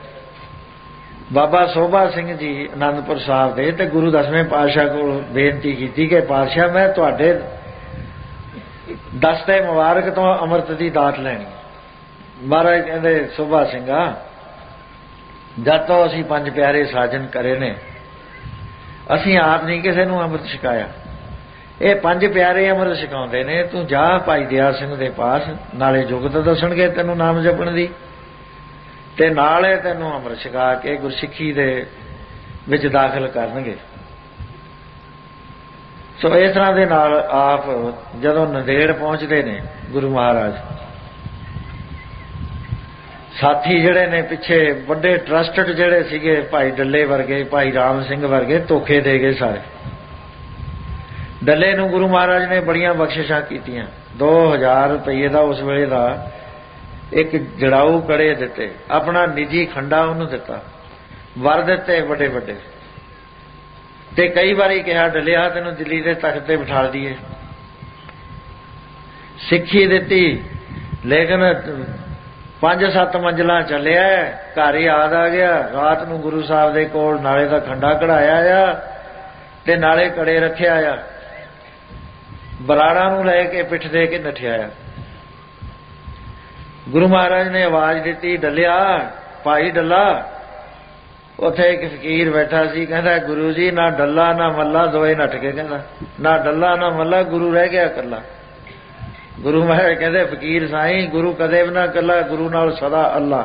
ਬਾਬਾ ਸੋਭਾ ਸਿੰਘ ਜੀ ਅਨੰਦਪੁਰ ਸਾਹਿਬ ਦੇ ਤੇ ਗੁਰੂ 10ਵੇਂ ਪਾਤਸ਼ਾਹ ਕੋਲ ਬੇਨਤੀ ਕੀਤੀ ਕਿ ਪਾਤਸ਼ਾਹ ਮੈਂ ਤੁਹਾਡੇ ਦਸਤੇ ਮੁਬਾਰਕ ਤੋਂ ਅੰਮ੍ਰਿਤ ਦੀ ਦਾਤ ਲੈਣੀ। ਮਹਾਰਾਜ ਕਹਿੰਦੇ ਸੋਭਾ ਸਿੰਘਾ ਜਦ ਤੋਂ ਅਸੀਂ 5 ਪਿਆਰੇ ਸਾਜਨ ਕਰੇ ਨੇ, ਅਸੀਂ ਆਪ ਨਹੀਂ ਕਿਸੇ ਨੂੰ ਅੰਮ੍ਰਿਤ ਛਕਾਇਆ, ਇਹ 5 ਪਿਆਰੇ ਅੰਮ੍ਰਿਤ ਛਕਾਉਂਦੇ ਨੇ। ਤੂੰ ਜਾ ਭਾਈ ਦਇਆ ਸਿੰਘ ਦੇ ਪਾਸ, ਨਾਲੇ ਜੁਗਤ ਦੱਸਣਗੇ ਤੈਨੂੰ ਨਾਮ ਜਪਣ ਦੀ ਤੇ ਨਾਲੇ ਤੈਨੂੰ ਅੰਮ੍ਰਿਤ ਛਕਾ ਕੇ ਗੁਰਸਿੱਖੀ ਦੇ ਵਿੱਚ ਦਾਖਲ ਕਰਨਗੇ। ਸੋ ਇਸ ਤਰ੍ਹਾਂ ਦੇ ਨਾਲ ਆਪ ਜਦੋਂ ਨੰਦੇੜ ਪਹੁੰਚਦੇ ਨੇ ਗੁਰੂ ਮਹਾਰਾਜ, ਸਾਥੀ ਜਿਹੜੇ ਨੇ ਪਿੱਛੇ ਵੱਡੇ ਟਰਸਟਡ ਜਿਹੜੇ ਸੀਗੇ ਭਾਈ ਡੱਲੇ ਵਰਗੇ, ਭਾਈ ਰਾਮ ਸਿੰਘ ਵਰਗੇ, ਧੋਖੇ ਦੇ ਗਏ ਸਾਰੇ। ਡੱਲੇ ਨੂੰ ਗੁਰੂ ਮਹਾਰਾਜ ਨੇ ਬੜੀਆਂ ਬਖਸ਼ਿਸ਼ਾਂ ਕੀਤੀਆਂ। 2000 ਰੁਪਏ ਦਾ ਉਸ ਵੇਲੇ ਦਾ ਇੱਕ ਜੜਾਊ ਕੜੇ ਦਿੱਤੇ, ਆਪਣਾ ਨਿੱਜੀ ਖੰਡਾ ਉਹਨੂੰ ਦਿੱਤਾ, ਵਰ ਦਿੱਤੇ ਵੱਡੇ ਵੱਡੇ। ਤੇ ਕਈ ਵਾਰੀ ਕਿਹਾ ਡੱਲਿਆ ਤੈਨੂੰ ਦਿੱਲੀ ਦੇ ਤਖਤ ਤੇ ਬਿਠਾ ਦਈਏ, ਸਿੱਖੀ ਦਿੱਤੀ। ਲੇਕਿਨ 5-7 ਮੰਜ਼ਲਾਂ ਚੱਲਿਆ, ਘਰ ਹੀ ਯਾਦ ਆ ਗਿਆ। ਰਾਤ ਨੂੰ ਗੁਰੂ ਸਾਹਿਬ ਦੇ ਕੋਲ ਨਾਲੇ ਦਾ ਖੰਡਾ ਕਢਾਇਆ ਆ ਤੇ ਨਾਲੇ ਕੜੇ ਰੱਖਿਆ ਆ, ਬਰਾੜਾ ਨੂੰ ਲੈ ਕੇ ਪਿੱਠ ਦੇ ਕੇ ਨੱਠਿਆ ਆ। ਗੁਰੂ ਮਹਾਰਾਜ ਨੇ ਆਵਾਜ਼ ਦਿੱਤੀ, ਡੱਲਿਆ, ਭਾਈ ਡੱਲਾ। ਉੱਥੇ ਇੱਕ ਫਕੀਰ ਬੈਠਾ ਸੀ, ਕਹਿੰਦਾ ਗੁਰੂ ਜੀ ਨਾ ਡੱਲਾ ਨਾ ਮੱਲਾ, ਦੋਏ ਨੱਠ ਕੇ। ਕਹਿੰਦਾ ਨਾ ਡੱਲਾ ਨਾ ਮੱਲਾ, ਗੁਰੂ ਰਹਿ ਗਿਆ ਇਕੱਲਾ। ਗੁਰੂ ਮਹਾਰਾਜ ਕਹਿੰਦੇ ਫਕੀਰ ਸਾਈਂ ਗੁਰੂ ਕਦੇ ਵੀ ਨਾ ਇਕੱਲਾ, ਗੁਰੂ ਨਾਲ ਸਦਾ ਅੱਲਾ।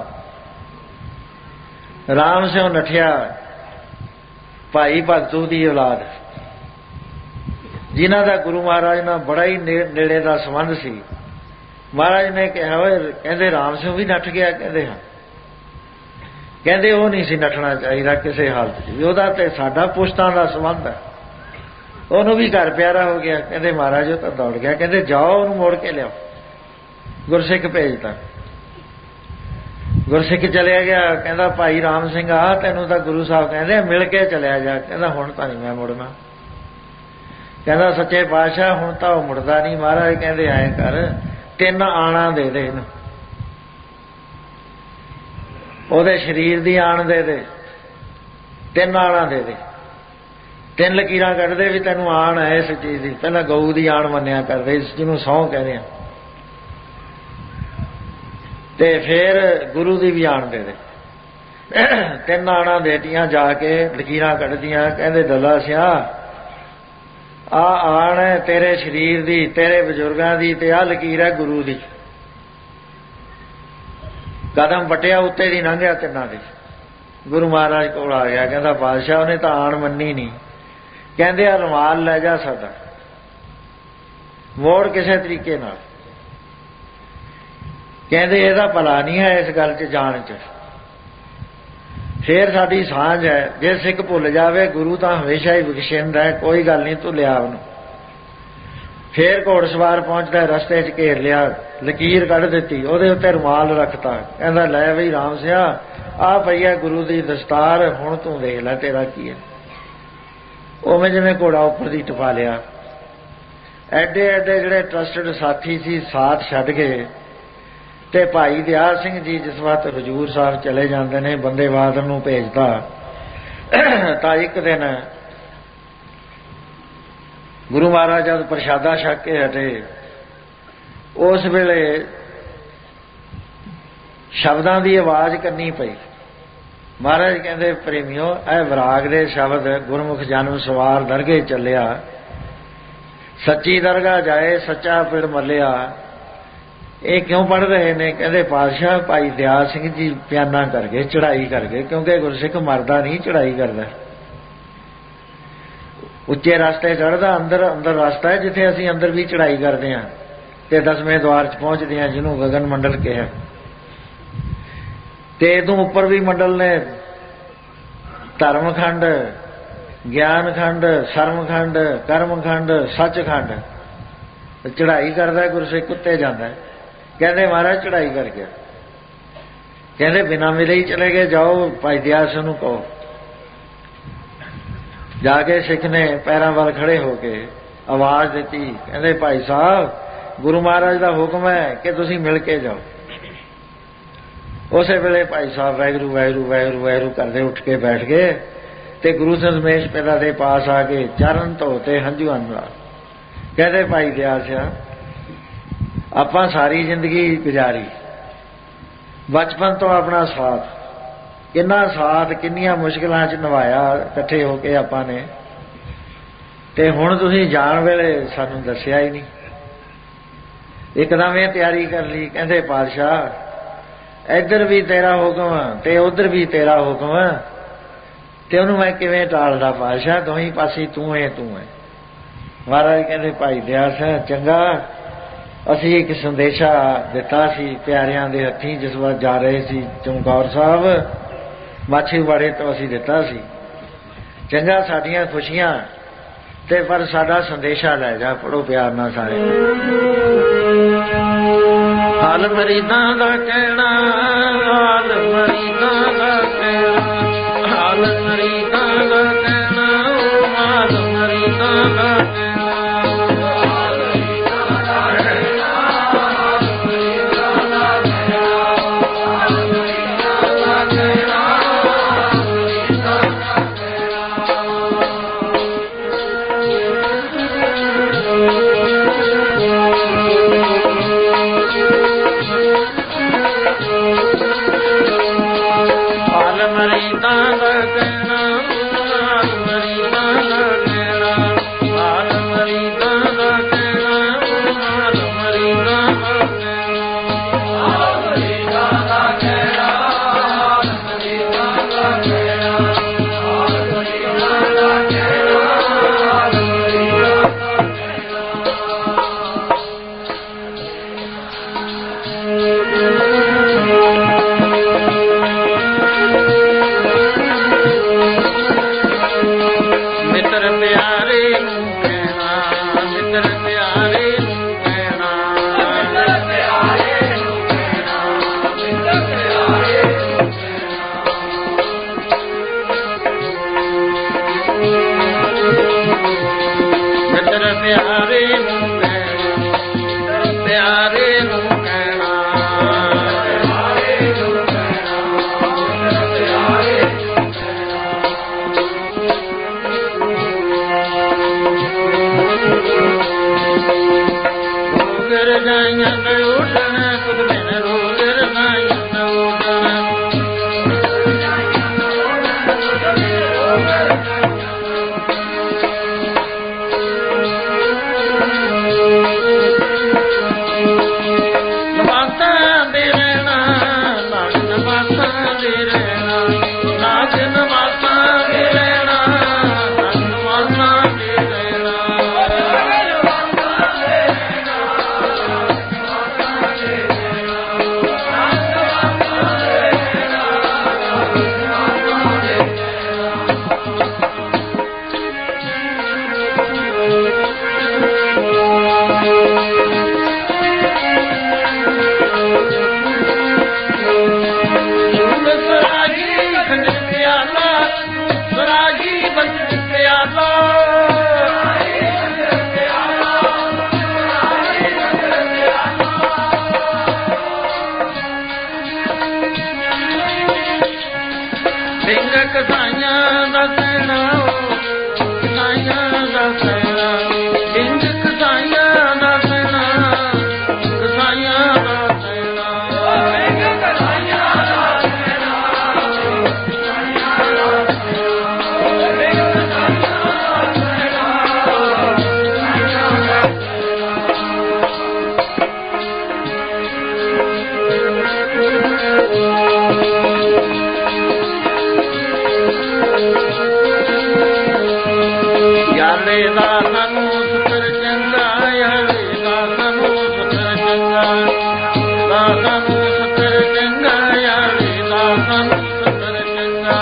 ਰਾਮ ਸਿੰਘ ਨੱਠਿਆ, ਭਾਈ ਭਗਤੂ ਦੀ ਔਲਾਦ, ਜਿਨ੍ਹਾਂ ਦਾ ਗੁਰੂ ਮਹਾਰਾਜ ਨਾਲ ਬੜਾ ਹੀ ਨੇੜੇ ਦਾ ਸੰਬੰਧ ਸੀ। ਮਹਾਰਾਜ ਨੇ ਕਿਹਾ ਓਏ, ਕਹਿੰਦੇ ਰਾਮ ਸਿੰਘ ਵੀ ਨੱਠ ਗਿਆ। ਕਹਿੰਦੇ ਹਾਂ। ਕਹਿੰਦੇ ਉਹ ਨਹੀਂ ਸੀ ਨੱਠਣਾ ਚਾਹੀਦਾ ਕਿਸੇ ਹਾਲਤ 'ਚ, ਉਹਦਾ ਤੇ ਸਾਡਾ ਪੁਸ਼ਤਾਂ ਦਾ ਸੰਬੰਧ ਹੈ, ਉਹਨੂੰ ਵੀ ਘਰ ਪਿਆਰਾ ਹੋ ਗਿਆ। ਕਹਿੰਦੇ ਮਹਾਰਾਜ ਉਹ ਤਾਂ ਦੌੜ ਗਿਆ। ਕਹਿੰਦੇ ਜਾਓ ਉਹਨੂੰ ਮੋੜ ਕੇ ਲਿਆਓ। ਗੁਰਸਿੱਖ ਭੇਜਤਾ, ਗੁਰਸਿੱਖ ਚਲਿਆ ਗਿਆ। ਕਹਿੰਦਾ ਭਾਈ ਰਾਮ ਸਿੰਘ ਆ, ਤੈਨੂੰ ਤਾਂ ਗੁਰੂ ਸਾਹਿਬ ਕਹਿੰਦੇ ਮਿਲ ਕੇ ਚਲਿਆ ਜਾ। ਕਹਿੰਦਾ ਹੁਣ ਤਾਂ ਨਹੀਂ ਮੈਂ ਮੁੜਨਾ। ਕਹਿੰਦਾ ਸੱਚੇ ਪਾਤਸ਼ਾਹ ਹੁਣ ਤਾਂ ਉਹ ਮੁੜਦਾ ਨਹੀਂ। ਮਹਾਰਾਜ ਕਹਿੰਦੇ ਐਂ ਕਰ, 3 ਆਣਾ ਦੇ ਦੇ ਇਹਨੂੰ, ਉਹਦੇ ਸਰੀਰ ਦੀ ਆਣ ਦੇ ਦੇ। 3 ਆਣਾ ਦੇ ਦੇ, 3 ਲਕੀਰਾਂ ਕੱਢਦੇ ਵੀ ਤੈਨੂੰ ਆਣ ਹੈ ਇਸ ਚੀਜ਼ ਦੀ। ਪਹਿਲਾਂ ਗਊ ਦੀ ਆਣ ਮੰਨਿਆ ਕਰਦੇ, ਜਿਹਨੂੰ ਸਹੁੰ ਕਹਿੰਦੇ ਆ, ਤੇ ਫਿਰ ਗੁਰੂ ਦੀ ਵੀ ਆਣ ਦੇ ਦੇ। 3 ਆਣਾ ਦੇਤੀਆਂ, ਜਾ ਕੇ ਲਕੀਰਾਂ ਕੱਢਦੀਆਂ। ਕਹਿੰਦੇ ਦੱਲਾ ਸਿਆ ਆ ਆਣ ਹੈ ਤੇਰੇ ਸਰੀਰ ਦੀ, ਤੇਰੇ ਬਜ਼ੁਰਗਾਂ ਦੀ, ਤੇ ਆਹ ਲਕੀਰ ਹੈ ਗੁਰੂ ਦੀ। ਕਦਮ ਪਟਿਆ ਉੱਤੇ ਦੀ ਲੰਘਿਆ 3 ਦੀ। ਗੁਰੂ ਮਹਾਰਾਜ ਕੋਲ ਆ ਗਿਆ, ਕਹਿੰਦਾ ਬਾਦਸ਼ਾਹ ਉਹਨੇ ਤਾਂ ਆਣ ਮੰਨੀ ਨਹੀਂ। ਕਹਿੰਦੇ ਆ ਰੁਮਾਲ ਲੈ ਜਾ ਸਾਡਾ, ਮੋੜ ਕਿਸੇ ਤਰੀਕੇ ਨਾਲ। ਕਹਿੰਦੇ ਇਹਦਾ ਭਲਾ ਨਹੀਂ ਹੈ ਇਸ ਗੱਲ 'ਚ ਜਾਣ 'ਚ, ਫੇਰ ਸਾਡੀ ਸਾਂਝ ਹੈ। ਜੇ ਸਿੱਖ ਭੁੱਲ ਜਾਵੇ ਗੁਰੂ ਤਾਂ ਹਮੇਸ਼ਾ ਹੀ ਬਖਸ਼ਿੰਦਾ ਹੈ, ਕੋਈ ਗੱਲ ਨਹੀਂ ਤੂੰ ਲਿਆ ਉਹਨੂੰ। ਫੇਰ ਘੋੜਸਵਾਰ ਪਹੁੰਚਦਾ, ਰਸਤੇ 'ਚ ਘੇਰ ਲਿਆ, ਲਕੀਰ ਕੱਢ ਦਿੱਤੀ, ਉਹਦੇ ਉੱਤੇ ਰੁਮਾਲ ਰੱਖਤਾ। ਕਹਿੰਦਾ ਲੈ ਬਈ ਰਾਮ ਸਿਆ ਆਹ ਪਈ ਹੈ ਗੁਰੂ ਦੀ ਦਸਤਾਰ, ਹੁਣ ਤੂੰ ਦੇਖ ਲੈ ਤੇਰਾ ਕੀ ਹੈ। ਉਵੇਂ ਜਿਵੇਂ ਘੋੜਾ ਉੱਪਰ ਦੀ ਟਪਾ ਲਿਆ। ਐਡੇ ਐਡੇ ਜਿਹੜੇ ਟਰਸਟਡ ਸਾਥੀ ਸੀ ਸਾਥ ਛੱਡ ਗਏ। ਤੇ ਭਾਈ ਦਿਆਲ ਸਿੰਘ ਜੀ ਜਿਸ ਵਕਤ ਹਜ਼ੂਰ ਸਾਹਿਬ ਚਲੇ ਜਾਂਦੇ ਨੇ, ਬੰਦੇ ਬਹਾਦਰ ਨੂੰ ਭੇਜਦਾ, ਤਾਂ ਇੱਕ ਦਿਨ ਗੁਰੂ ਮਹਾਰਾਜ ਜਦ ਪ੍ਰਸ਼ਾਦਾ ਛਕ ਕੇ ਹਟੇ, ਉਸ ਵੇਲੇ ਸ਼ਬਦਾਂ ਦੀ ਆਵਾਜ਼ ਕਰਨੀ ਪਈ। ਮਹਾਰਾਜ ਕਹਿੰਦੇ ਪ੍ਰੇਮੀਓ, ਇਹ ਵਿਰਾਗ ਦੇ ਸ਼ਬਦ ਗੁਰਮੁਖ ਜਨਮ ਸਵਾਰ ਦਰਗੇ ਚੱਲਿਆ, ਸੱਚੀ ਦਰਗਾਹ ਜਾਏ ਸੱਚਾ ਪਿੜ ਮੱਲਿਆ, ਇਹ ਕਿਉਂ ਪੜ੍ਹ ਰਹੇ ਨੇ? ਕਹਿੰਦੇ ਪਾਤਸ਼ਾਹ ਭਾਈ ਦਿਆਲ ਸਿੰਘ ਜੀ ਪਿਆਨਾ ਕਰ ਗਏ, ਚੜ੍ਹਾਈ ਕਰ ਗਏ, ਕਿਉਂਕਿ ਗੁਰਸਿੱਖ ਮਰਦਾ ਨਹੀਂ, ਚੜ੍ਹਾਈ ਕਰਦਾ। ਉੱਚੇ ਰਸਤੇ ਚੜ੍ਹਦਾ, ਅੰਦਰ ਅੰਦਰ ਰਸਤਾ ਹੈ ਜਿੱਥੇ ਅਸੀਂ ਅੰਦਰ ਵੀ ਚੜ੍ਹਾਈ ਕਰਦੇ ਹਾਂ ਤੇ 10ਵੇਂ ਦੁਆਰ 'ਚ ਪਹੁੰਚਦੇ ਹਾਂ, ਜਿਹਨੂੰ ਗਗਨ ਮੰਡਲ ਕਿਹਾ। ਤੇ ਇਹਦੋਂ ਉੱਪਰ ਵੀ ਮੰਡਲ ਨੇ, ਧਰਮਖੰਡ, ਗਿਆਨਖੰਡ, ਸਰਮਖੰਡ, ਕਰਮਖੰਡ, ਸੱਚਖੰਡ। ਚੜ੍ਹਾਈ ਕਰਦਾ ਗੁਰਸਿੱਖ, ਉੱਤੇ ਜਾਂਦਾ। ਕਹਿੰਦੇ ਮਹਾਰਾਜ ਚੜ੍ਹਾਈ ਕਰ ਗਿਆ। ਕਹਿੰਦੇ ਬਿਨਾਂ ਮਿਲੇ ਹੀ ਚਲੇ ਗਏ, ਜਾਓ ਭਾਈ ਦਿਆਲ ਸਿੰਘ ਨੂੰ ਕਹੋ। ਜਾ ਕੇ ਸਿੱਖ ਨੇ ਪੈਰਾਂ ਵੱਲ ਖੜੇ ਹੋ ਕੇ ਆਵਾਜ਼ ਦਿੱਤੀ, ਕਹਿੰਦੇ ਭਾਈ ਸਾਹਿਬ ਗੁਰੂ ਮਹਾਰਾਜ ਦਾ ਹੁਕਮ ਹੈ ਕਿ ਤੁਸੀਂ ਮਿਲ ਕੇ ਜਾਓ। ਉਸੇ ਵੇਲੇ ਭਾਈ ਸਾਹਿਬ ਵਾਹਿਗੁਰੂ ਵਾਹਿਗੁਰੂ ਵਾਹਿਗੁਰੂ ਵਾਹਿਗੁਰੂ ਕਰਦੇ ਉੱਠ ਕੇ ਬੈਠ ਗਏ ਤੇ ਗੁਰੂ ਦਸਮੇਸ਼ ਪਿਤਾ ਦੇ ਪਾਸ ਆ ਕੇ ਚਰਨ ਧੋਤੇ ਹੰਝੂਆਂ ਨਾਲ। ਕਹਿੰਦੇ ਭਾਈ ਦਿਆਲ ਸਿੰਘ ਆਪਾਂ ਸਾਰੀ ਜ਼ਿੰਦਗੀ ਗੁਜ਼ਾਰੀ, ਬਚਪਨ ਤੋਂ ਆਪਣਾ ਸਾਥ, ਕਿੰਨਾ ਸਾਥ, ਕਿੰਨੀਆਂ ਮੁਸ਼ਕਿਲਾਂ 'ਚ ਨਿਭਾਇਆ ਇਕੱਠੇ ਹੋ ਕੇ ਆਪਾਂ ਨੇ, ਤੇ ਹੁਣ ਤੁਸੀਂ ਜਾਣ ਵੇਲੇ ਸਾਨੂੰ ਦੱਸਿਆ ਹੀ ਨਹੀਂ, ਇੱਕਦਮ ਇਹ ਤਿਆਰੀ ਕਰ ਲਈ। ਕਹਿੰਦੇ ਪਾਤਸ਼ਾਹ ਇੱਧਰ ਵੀ ਤੇਰਾ ਹੁਕਮ ਤੇ ਉੱਧਰ ਵੀ ਤੇਰਾ ਹੁਕਮ, ਤੇ ਉਹਨੂੰ ਮੈਂ ਕਿਵੇਂ ਟਾਲਦਾ ਪਾਤਸ਼ਾਹ, ਦੋਹੀਂ ਪਾਸੇ ਤੂੰ ਹੈ ਤੂੰ ਹੈ। ਮਹਾਰਾਜ ਕਹਿੰਦੇ ਭਾਈ ਦਿਆਲ ਸਿੰਘ ਚੰਗਾ, ਅਸੀਂ ਇੱਕ ਸੰਦੇਸ਼ਾ ਦਿੱਤਾ ਸੀ ਪਿਆਰਿਆਂ ਦੇ ਹੱਥੀਂ ਜਿਸ ਵਾਰ ਜਾ ਰਹੇ ਸੀ ਚਮਕੌਰ ਸਾਹਿਬ, ਮਾਛੀਵਾੜੇ ਤੋਂ ਅਸੀਂ ਦਿੱਤਾ ਸੀ। ਚੰਗਾ ਸਾਡੀਆਂ ਖੁਸ਼ੀਆਂ ਤੇ ਪਰ ਸਾਡਾ ਸੰਦੇਸ਼ਾ ਲੈ ਜਾ, ਪੜੋ ਪਿਆਰ ਨਾਲ ਸਾਰੇ। ਹਾਲ ਮਰੀਦਾਂ ਦਾ ਕਹਿਣਾ, ਹਾਲ ਮਰੀਦਾਂ ਦਾ ਕਹਿਣਾ, ਹਾਲ ਮਰੀਦਾਂ ਦਾ ਕਹਿਣਾ, ਹਾਲ ਮਰੀਦਾਂ ਦਾ ਕਹਿਣਾ। ਸਿੰਘ ਕਸਾਈਆਂ ਦਾ ਸੈਨਾ, ਕਸਾਈਆਂ ਦਾ ਸੈਨਾ, ਸਿੰਘ ਕਸਾਈਆਂ ਦਾ ਸੈਨਾ, ਕਸਾਈਆਂ ਦਾ ਸੈਨਾ, ਸਿੰਘ ਕਸਾਈਆਂ ਦਾ ਸੈਨਾ, ਕਸਾਈਆਂ ਦਾ ਯਾਲੇ ਦਾ ਸਾਨੂੰ ਸੁਤਰ ਚੰਗਾ, ਯਾਲੇ ਦਾ ਸਾਨੂੰ ਸੁਤਰ ਚੰਗਾ, ਦਾ ਸਾਨੂੰ ਸੁਤਰ ਚੰਗਾ, ਯਾਲੇ ਦਾ ਸਾਨੂੰ ਸੁਤਰ ਚੰਗਾ,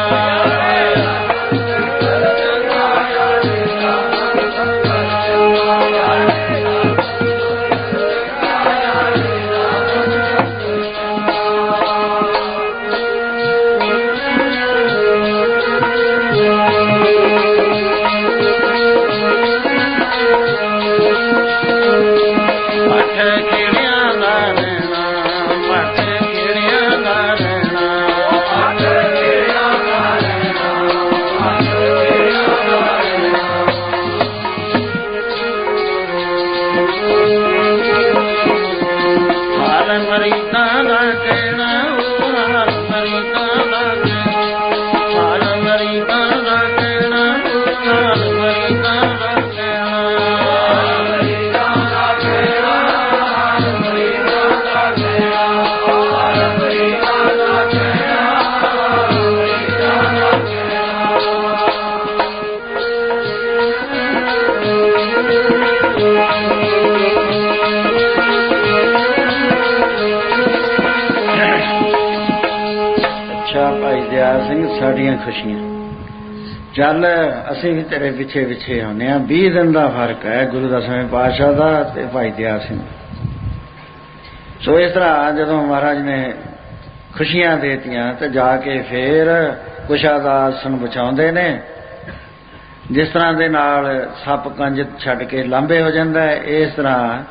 ਸਾਡੀਆਂ ਖੁਸ਼ੀਆਂ। ਚੱਲ ਅਸੀਂ ਵੀ ਤੇਰੇ ਪਿੱਛੇ ਪਿੱਛੇ ਆਉਂਦੇ ਹਾਂ। 20 ਦਿਨ ਦਾ ਫਰਕ ਹੈ ਗੁਰੂ ਦਸਵੇਂ ਪਾਤਸ਼ਾਹ ਦਾ ਤੇ ਭਾਈ ਦਇਆ ਸਿੰਘ। ਸੋ ਇਸ ਤਰ੍ਹਾਂ ਜਦੋਂ ਮਹਾਰਾਜ ਨੇ ਖੁਸ਼ੀਆਂ ਦੇਤੀਆਂ ਤੇ ਜਾ ਕੇ ਫੇਰ ਕੁਸ਼ਾ ਦਾ ਆਸਣ ਵਿਛਾਉਂਦੇ ਨੇ। ਜਿਸ ਤਰ੍ਹਾਂ ਦੇ ਨਾਲ ਸੱਪ ਕੰਜ ਛੱਡ ਕੇ ਲਾਂਭੇ ਹੋ ਜਾਂਦਾ ਹੈ, ਇਸ ਤਰ੍ਹਾਂ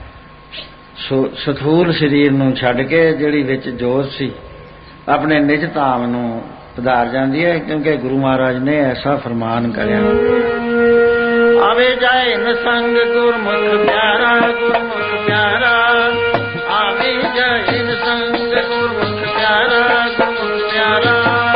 ਸਥੂਲ ਸਰੀਰ ਨੂੰ ਛੱਡ ਕੇ ਜਿਹੜੀ ਵਿੱਚ ਜੋਤ ਸੀ ਆਪਣੇ ਨਿਜ ਧਾਮ ਨੂੰ ਪਧਾਰ ਜਾਂਦੀ ਹੈ, ਕਿਉਂਕਿ ਗੁਰੂ ਮਹਾਰਾਜ ਨੇ ਐਸਾ ਫਰਮਾਨ ਕਰਿਆ। ਆਵੇ ਜਾਏ ਨਸੰਗ ਗੁਰਮੁਖ ਪਿਆਰਾ, ਗੁਰਮੁਖ ਪਿਆਰਾ, ਆਵੇ ਜਾਏ ਨਸੰਗ ਗੁਰਮੁਖ ਪਿਆਰਾ, ਗੁਰਮੁਖ ਪਿਆਰਾ,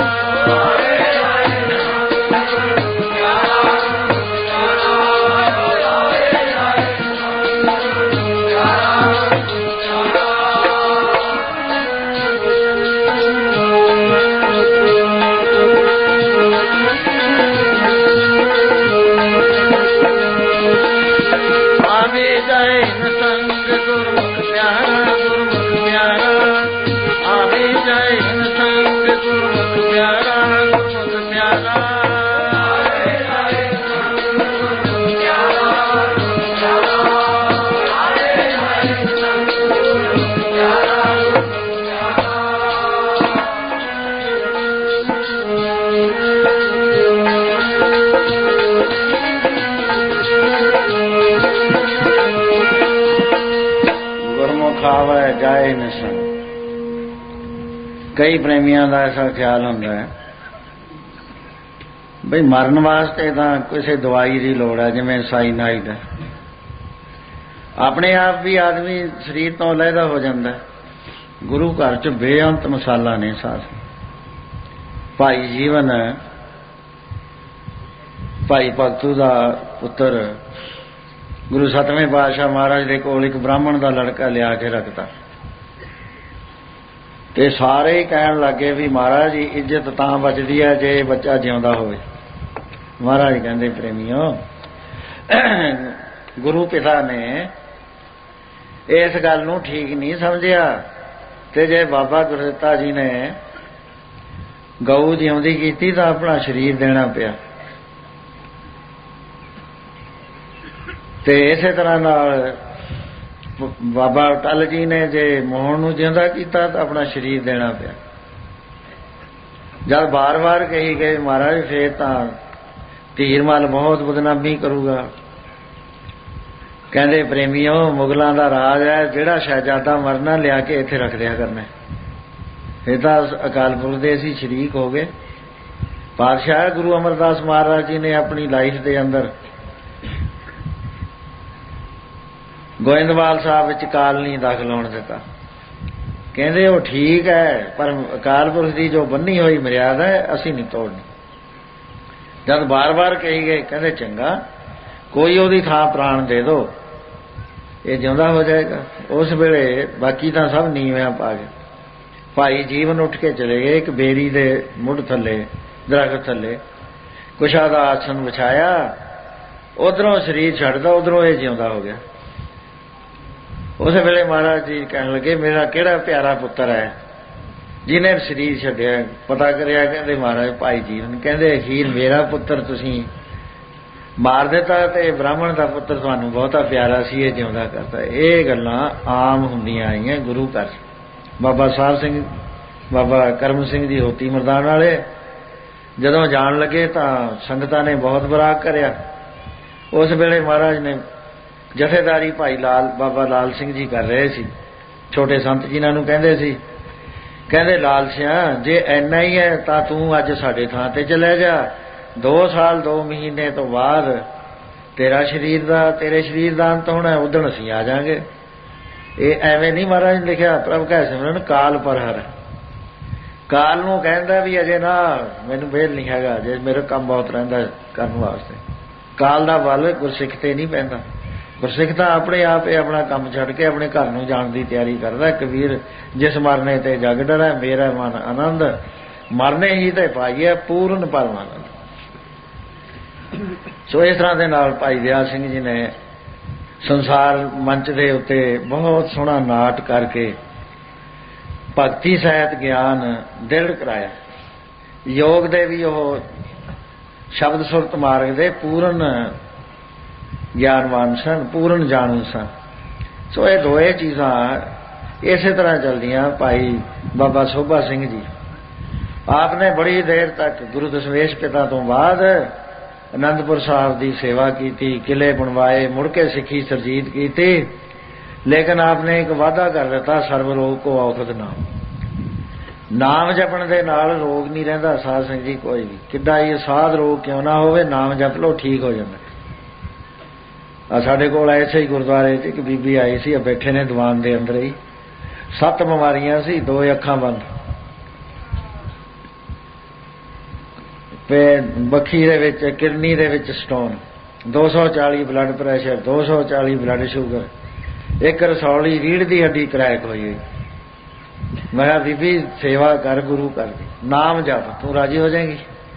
ਜਾਏ ਨਸੰਗ। ਕਈ ਪ੍ਰੇਮੀਆਂ ਦਾ ਐਸਾ ਖਿਆਲ ਹੁੰਦਾ ਹੈ ਬਈ ਮਰਨ ਵਾਸਤੇ ਤਾਂ ਕਿਸੇ ਦਵਾਈ ਦੀ ਲੋੜ ਹੈ, ਜਿਵੇਂ ਸਾਈਨਾਈਡ ਹੈ। ਆਪਣੇ ਆਪ ਵੀ ਆਦਮੀ ਸਰੀਰ ਤੋਂ ਅਲੱਗਾ ਹੋ ਜਾਂਦਾ। ਗੁਰੂ ਘਰ 'ਚ ਬੇਅੰਤ ਮਸਾਲਾ ਨੇ ਸਾਥ। ਭਾਈ ਜੀਵਨ ਭਾਈ ਭਗਤੂ ਦਾ ਪੁੱਤਰ ਗੁਰੂ ਸਤਵੇਂ ਪਾਤਸ਼ਾਹ ਮਹਾਰਾਜ ਦੇ ਕੋਲ ਇੱਕ ਬ੍ਰਾਹਮਣ ਦਾ ਲੜਕਾ ਲਿਆ ਕੇ ਰੱਖਤਾ ਤੇ ਸਾਰੇ ਹੀ ਕਹਿਣ ਲੱਗੇ ਵੀ ਮਹਾਰਾਜ ਜੀ ਇੱਜ਼ਤ ਤਾਂ ਬਚਦੀ ਹੈ ਜੇ ਬੱਚਾ ਜਿਉਂਦਾ ਹੋਵੇ। ਮਹਾਰਾਜ ਕਹਿੰਦੇ ਪ੍ਰੇਮੀਓ, ਗੁਰੂ ਪਿਤਾ ਨੇ ਇਸ ਗੱਲ ਨੂੰ ਠੀਕ ਨਹੀਂ ਸਮਝਿਆ ਤੇ ਜੇ ਬਾਬਾ ਗੁਰਦਿੱਤਾ ਜੀ ਨੇ ਗਊ ਜਿਉਂਦੀ ਕੀਤੀ ਤਾਂ ਆਪਣਾ ਸਰੀਰ ਦੇਣਾ ਪਿਆ। ਤੇ ਇਸੇ ਤਰ੍ਹਾਂ ਨਾਲ ਬਾਬਾ ਅਟਲ ਜੀ ਨੇ ਜੇ ਮੋਹਨ ਨੂੰ ਜਿਉਂਦਾ ਕੀਤਾ ਤਾਂ ਆਪਣਾ ਸਰੀਰ ਦੇਣਾ ਪਿਆ। ਜਦ ਬਾਰ-ਬਾਰ ਕਹੀ ਗਏ ਮਹਾਰਾਜ ਫੇਰ ਤਾਂ ਧੀਰਮਲ ਬਹੁਤ ਬਦਨਾਮੀ ਕਰੂਗਾ। ਕਹਿੰਦੇ ਪ੍ਰੇਮੀਓ, ਮੁਗਲਾਂ ਦਾ ਰਾਜ ਹੈ, ਜਿਹੜਾ ਸ਼ਹਿਜ਼ਾਦਾ ਮਰਨਾ ਲਿਆ ਕੇ ਇੱਥੇ ਰੱਖ ਦਿਆ ਕਰਨਾ। ਇਹ ਤਾਂ ਅਕਾਲ ਪੁਰਖ ਦੇ ਅਸੀਂ ਸ਼ਰੀਕ ਹੋ ਗਏ। ਪਾਤਸ਼ਾਹ ਗੁਰੂ ਅਮਰਦਾਸ ਮਹਾਰਾਜ ਜੀ ਨੇ ਆਪਣੀ ਲਾਈਫ ਦੇ ਅੰਦਰ ਗੋਇੰਦਵਾਲ ਸਾਹਿਬ ਵਿੱਚ ਕਾਲ ਨਹੀਂ ਦਾਖਲ ਹੋਣ ਦਿੱਤਾ। ਕਹਿੰਦੇ ਉਹ ਠੀਕ ਹੈ, ਪਰ ਅਕਾਲ ਪੁਰਖ ਦੀ ਜੋ ਬੰਨੀ ਹੋਈ ਮਰਿਆਦਾ ਹੈ ਅਸੀਂ ਨਹੀਂ ਤੋੜਨੀ। ਜਦ ਬਾਰ-ਬਾਰ ਕਹੀ ਗਏ, ਕਹਿੰਦੇ ਚੰਗਾ ਕੋਈ ਉਹਦੀ ਥਾਂ ਪ੍ਰਾਣ ਦੇ ਦਿਓ, ਇਹ ਜਿਉਂਦਾ ਹੋ ਜਾਏਗਾ। ਉਸ ਵੇਲੇ ਬਾਕੀ ਤਾਂ ਸਭ ਨੀਵਿਆਂ ਪਾ ਗਏ। ਭਾਈ ਜੀਵਨ ਉੱਠ ਕੇ ਚਲੇ ਗਏ, ਇੱਕ ਬੇਰੀ ਦੇ ਮੁੱਢ ਥੱਲੇ ਦਰਖਤ ਥੱਲੇ ਕੁਸ਼ਾ ਦਾ ਆਸਣ ਵਿਛਾਇਆ, ਉਧਰੋਂ ਸਰੀਰ ਛੱਡਦਾ, ਉਧਰੋਂ ਇਹ ਜਿਉਂਦਾ ਹੋ ਗਿਆ। ਉਸ ਵੇਲੇ ਮਹਾਰਾਜ ਜੀ ਕਹਿਣ ਲੱਗੇ ਮੇਰਾ ਕਿਹੜਾ ਪਿਆਰਾ ਪੁੱਤਰ ਹੈ ਜਿਹਨੇ ਸਰੀਰ ਛੱਡਿਆ। ਪਤਾ ਕਰਿਆ, ਕਹਿੰਦੇ ਮਹਾਰਾਜ ਭਾਈ ਜੀਵਨ। ਕਹਿੰਦੇ ਅਖੀਰ ਮੇਰਾ ਪੁੱਤਰ ਤੁਸੀਂ ਮਾਰ ਦਿੱਤਾ ਤੇ ਬ੍ਰਾਹਮਣ ਦਾ ਪੁੱਤਰ ਤੁਹਾਨੂੰ ਬਹੁਤਾ ਪਿਆਰਾ ਸੀ, ਇਹ ਜਿਉਂਦਾ ਕਰਤਾ। ਇਹ ਗੱਲਾਂ ਆਮ ਹੁੰਦੀਆਂ ਆਈਆਂ ਗੁਰੂ ਘਰ। ਬਾਬਾ ਸਾਹਿਬ ਸਿੰਘ, ਬਾਬਾ ਕਰਮ ਸਿੰਘ ਜੀ ਹੋਤੀ ਮਰਦਾਨ ਵਾਲੇ ਜਦੋਂ ਜਾਣ ਲੱਗੇ ਤਾਂ ਸੰਗਤਾਂ ਨੇ ਬਹੁਤ ਬਰਾਕ ਕਰਿਆ। ਉਸ ਵੇਲੇ ਮਹਾਰਾਜ ਨੇ ਜਥੇਦਾਰੀ ਭਾਈ ਲਾਲ ਬਾਬਾ ਲਾਲ ਸਿੰਘ ਜੀ ਕਰ ਰਹੇ ਸੀ, ਛੋਟੇ ਸੰਤ ਜਿਨ੍ਹਾਂ ਨੂੰ ਕਹਿੰਦੇ ਸੀ। ਕਹਿੰਦੇ ਲਾਲ ਸਿਆਂ ਜੇ ਇੰਨਾ ਹੀ ਹੈ ਤਾਂ ਤੂੰ ਅੱਜ ਸਾਡੇ ਥਾਂ ਤੇ ਚਲੇ ਜਾ, 2 ਸਾਲ 2 ਮਹੀਨੇ ਤੋਂ ਬਾਅਦ ਤੇਰੇ ਸਰੀਰ ਦਾ ਅੰਤ ਹੋਣਾ, ਉਦਣ ਅਸੀਂ ਆ ਜਾਾਂਗੇ। ਇਹ ਐਵੇਂ ਨਹੀਂ ਮਹਾਰਾਜ ਨੇ ਲਿਖਿਆ, ਪ੍ਰਭ ਕੈ ਸਿਮਰਨ ਕਾਲ ਪਰ ਹਰ। ਕਾਲ ਨੂੰ ਕਹਿੰਦਾ ਵੀ ਅਜੇ ਨਾ ਮੈਨੂੰ ਵੇਲ ਨਹੀਂ ਹੈਗਾ, ਜੇ ਮੇਰਾ ਕੰਮ ਬਹੁਤ ਰਹਿੰਦਾ ਕਰਨ ਵਾਸਤੇ। ਕਾਲ ਦਾ ਬਲ ਗੁਰਸਿੱਖ ਤੇ ਨਹੀਂ ਪੈਂਦਾ। ਗੁਰਸਿੱਖ ਤਾਂ ਆਪਣੇ ਆਪ ਇਹ ਆਪਣਾ ਕੰਮ ਛੱਡ ਕੇ ਆਪਣੇ ਘਰ ਨੂੰ ਜਾਣ ਦੀ ਤਿਆਰੀ ਕਰਦਾ। ਕਬੀਰ ਜਿਸ ਮਰਨੇ ਤੇ ਜਗ ਡਰੈ, ਮੇਰਾ ਮਨ ਆਨੰਦ ਮਰਨੇ ਹੀ ਤੇ ਪਾਈਏ ਪੂਰਨ ਪਰਮਾਨੰਦ। ਸੋ ਇਸ ਤਰ੍ਹਾਂ ਦੇ ਨਾਲ ਭਾਈ ਦਇਆ ਸਿੰਘ ਜੀ ਨੇ ਸੰਸਾਰ ਮੰਚ ਦੇ ਉੱਤੇ ਬਹੁਤ ਸੋਹਣਾ ਨਾਟ ਕਰਕੇ ਭਗਤੀ ਸਾਹਿਤ ਗਿਆਨ ਦ੍ਰਿੜ ਕਰਾਇਆ। ਯੋਗ ਦੇ ਵੀ ਉਹ ਸ਼ਬਦ ਸੁਰਤ ਮਾਰਗ ਦੇ ਪੂਰਨ ਗਿਆਨਵਾਨ ਸਨ, ਪੂਰਨ ਜਾਣੂ ਸਨ। ਸੋ ਇਹ ਦੋਏ ਚੀਜ਼ਾਂ ਇਸੇ ਤਰ੍ਹਾਂ ਚੱਲਦੀਆਂ। ਭਾਈ ਬਾਬਾ ਸੋਭਾ ਸਿੰਘ ਜੀ ਆਪ ਨੇ ਬੜੀ ਦੇਰ ਤੱਕ ਗੁਰੂ ਦਸ਼ਮੇਸ਼ ਪਿਤਾ ਤੋਂ ਬਾਅਦ ਅਨੰਦਪੁਰ ਸਾਹਿਬ ਦੀ ਸੇਵਾ ਕੀਤੀ, ਕਿਲੇ ਬਣਵਾਏ, ਮੁੜ ਕੇ ਸਿੱਖੀ ਸਰਜੀਤ ਕੀਤੀ। ਲੇਕਿਨ ਆਪ ਨੇ ਇੱਕ ਵਾਅਦਾ ਕਰ ਦਿੱਤਾ, ਸਰਬ ਰੋਗ ਕੋ ਔਖਦ ਨਾਮ। ਨਾਮ ਜਪਣ ਦੇ ਨਾਲ ਰੋਗ ਨਹੀਂ ਰਹਿੰਦਾ ਸਾਧ ਸੰਗਤ ਜੀ, ਕੋਈ ਵੀ ਕਿੱਡਾ ਹੀ ਸਾਧ ਰੋਗ ਕਿਉਂ ਨਾ ਹੋਵੇ, ਨਾਮ ਜਪ ਲਓ ਠੀਕ ਹੋ ਜਾਂਦਾ। ਸਾਡੇ ਕੋਲ ਐਸੇ ਹੀ ਗੁਰਦੁਆਰੇ 'ਚ ਇੱਕ ਬੀਬੀ ਆਈ ਸੀ, ਬੈਠੇ ਨੇ ਦੀਵਾਨ ਦੇ ਅੰਦਰ ਹੀ, 7 ਬਿਮਾਰੀਆਂ ਸੀ, 2 ਅੱਖਾਂ ਬੰਦ, ਬੱਖੀ ਦੇ ਵਿੱਚ ਕਿਡਨੀ ਦੇ ਵਿੱਚ stone, 240 blood pressure, 240 blood sugar, ਇੱਕ ਰਸੌਲੀ ਰੀੜ੍ਹ ਦੀ ਹੱਡੀ ਕਰੈਕ ਹੋਈ ਹੋਈ। ਮੈਂ ਕਿਹਾ ਬੀਬੀ ਸੇਵਾ ਕਰ ਗੁਰੂ ਘਰ ਦੀ, ਨਾਮ ਜਪ, ਤੂੰ ਰਾਜੀ ਹੋ ਜਾਏਗੀ।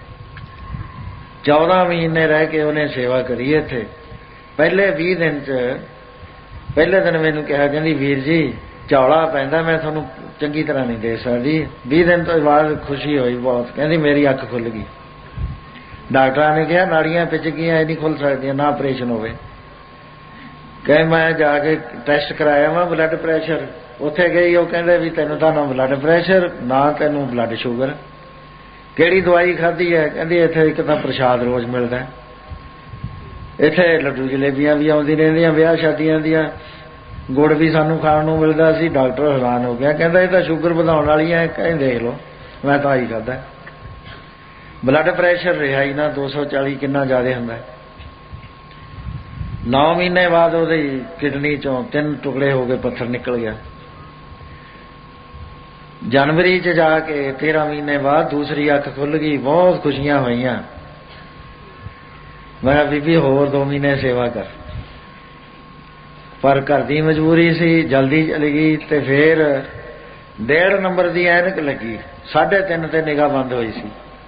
14 ਮਹੀਨੇ ਰਹਿ ਕੇ ਉਹਨੇ ਸੇਵਾ ਕਰੀ ਇੱਥੇ। ਪਹਿਲੇ 20 ਦਿਨ 'ਚ ਪਹਿਲੇ ਦਿਨ ਮੈਨੂੰ ਕਿਹਾ, ਕਹਿੰਦੀ ਵੀਰ ਜੀ ਝੌਲਾ ਪੈਂਦਾ, ਮੈਂ ਤੁਹਾਨੂੰ ਚੰਗੀ ਤਰ੍ਹਾਂ ਨਹੀਂ ਦੇ ਸਕਦੀ। 20 ਦਿਨ ਤੋਂ ਬਾਅਦ ਖੁਸ਼ੀ ਹੋਈ ਬਹੁਤ, ਕਹਿੰਦੀ ਮੇਰੀ ਅੱਖ ਖੁੱਲ੍ਹ ਗਈ। ਡਾਕਟਰਾਂ ਨੇ ਕਿਹਾ ਨਾੜੀਆਂ ਪਿੱਛ ਗਈਆਂ, ਇਹ ਨਹੀਂ ਖੁੱਲ੍ਹ ਸਕਦੀਆਂ, ਨਾ ਆਪਰੇਸ਼ਨ ਹੋਵੇ। ਕਹੇ ਮੈਂ ਜਾ ਕੇ ਟੈਸਟ ਕਰਾਇਆ ਵਾ ਬਲੱਡ ਪ੍ਰੈਸ਼ਰ, ਉੱਥੇ ਗਈ, ਉਹ ਕਹਿੰਦੇ ਵੀ ਤੈਨੂੰ ਤਾਂ ਨਾ ਬਲੱਡ ਪ੍ਰੈਸ਼ਰ ਨਾ ਤੈਨੂੰ ਬਲੱਡ ਸ਼ੂਗਰ। ਕਿਹੜੀ ਦਵਾਈ ਖਾਧੀ ਹੈ? ਕਹਿੰਦੀ ਇੱਥੇ ਇੱਕ ਤਾਂ ਪ੍ਰਸ਼ਾਦ ਰੋਜ਼ ਮਿਲਦਾ, ਇੱਥੇ ਲੱਡੂ ਜਲੇਬੀਆਂ ਵੀ ਆਉਂਦੀ ਰਹਿੰਦੀਆਂ ਵਿਆਹ ਸ਼ਾਦੀਆਂ ਦੀਆਂ, ਗੁੜ ਵੀ ਸਾਨੂੰ ਖਾਣ ਨੂੰ ਮਿਲਦਾ ਸੀ। ਡਾਕਟਰ ਹੈਰਾਨ ਹੋ ਗਿਆ, ਕਹਿੰਦਾ ਇਹ ਤਾਂ ਸ਼ੂਗਰ ਵਧਾਉਣ ਵਾਲੀਆਂ। ਕਹਿੰਦੇ ਦੇਖ ਲਓ, ਮੈਂ ਤਾਂ ਆਹੀ ਖਾਧਾ। ਬਲੱਡ ਪ੍ਰੈਸ਼ਰ ਰਿਹਾ ਹੀ ਨਾ 240, ਕਿੰਨਾ ਜ਼ਿਆਦਾ ਹੁੰਦਾ। 9 ਮਹੀਨੇ ਬਾਅਦ ਉਹਦੀ ਕਿਡਨੀ 'ਚੋਂ 3 ਟੁਕੜੇ ਹੋ ਗਏ, ਪੱਥਰ ਨਿਕਲ ਗਿਆ। ਜਨਵਰੀ 'ਚ ਜਾ ਕੇ 13 ਮਹੀਨੇ ਬਾਅਦ ਦੂਸਰੀ ਅੱਖ ਖੁੱਲ੍ਹ ਗਈ, ਬਹੁਤ ਖੁਸ਼ੀਆਂ ਹੋਈਆਂ। ਮੈਂ ਕਿਹਾ ਬੀਬੀ ਹੋਰ 2 ਮਹੀਨੇ ਸੇਵਾ ਕਰ, ਪਰ ਘਰ ਦੀ ਮਜਬੂਰੀ ਸੀ, ਜਲਦੀ ਚਲੀ ਗਈ। ਤੇ ਫਿਰ 1.5 ਨੰਬਰ ਦੀ ਐਨਕ ਲੱਗੀ, 3.5 ਤੇ ਨਿਗਾਹ ਬੰਦ ਹੋਈ ਸੀ।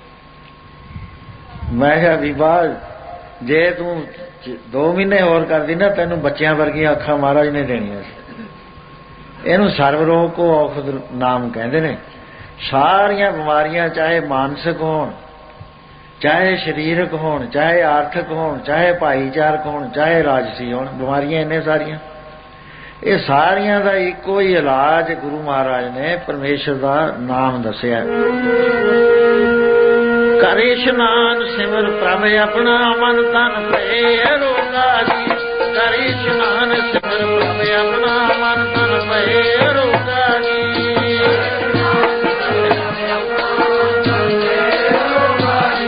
ਮੈਂ ਕਿਹਾ ਬੀਬਾ ਜੇ ਤੂੰ 2 ਮਹੀਨੇ ਹੋਰ ਕਰਦੀ ਨਾ, ਤੈਨੂੰ ਬੱਚਿਆਂ ਵਰਗੀਆਂ ਅੱਖਾਂ ਮਹਾਰਾਜ ਨੇ ਦੇਣੀਆਂ ਸੀ। ਇਹਨੂੰ ਸਰਬ ਰੋਗ ਕੋ ਔਖਦ ਨਾਮ ਕਹਿੰਦੇ ਨੇ। ਸਾਰੀਆਂ ਬਿਮਾਰੀਆਂ ਚਾਹੇ ਮਾਨਸਿਕ ਹੋਣ, ਚਾਹੇ ਸਰੀਰਕ ਹੋਣ, ਚਾਹੇ ਆਰਥਿਕ ਹੋਣ, ਚਾਹੇ ਭਾਈਚਾਰਕ ਹੋਣ, ਚਾਹੇ ਰਾਜਸੀ ਹੋਣ, ਬਿਮਾਰੀਆਂ ਇੰਨੇ ਸਾਰੀਆਂ, ਇਹ ਸਾਰੀਆਂ ਦਾ ਇੱਕੋ ਹੀ ਇਲਾਜ ਗੁਰੂ ਮਹਾਰਾਜ ਨੇ ਪਰਮੇਸ਼ਰ ਦਾ ਨਾਮ ਦੱਸਿਆ। ਕਰ ਇਸ਼ਨਾਨ ਸਿਮਰ ਪ੍ਰਭ ਆਪਣਾ, ਮਨ ਤਨ ਭਏ ਰੋਗਾ ਜੀ। ਕਰ ਇਸ਼ਨਾਨ ਸਿਮਰ ਪ੍ਰਭ ਆਪਣਾ, ਮਨ ਤਨ ਭਏ ਰੋਗਾ ਜੀ।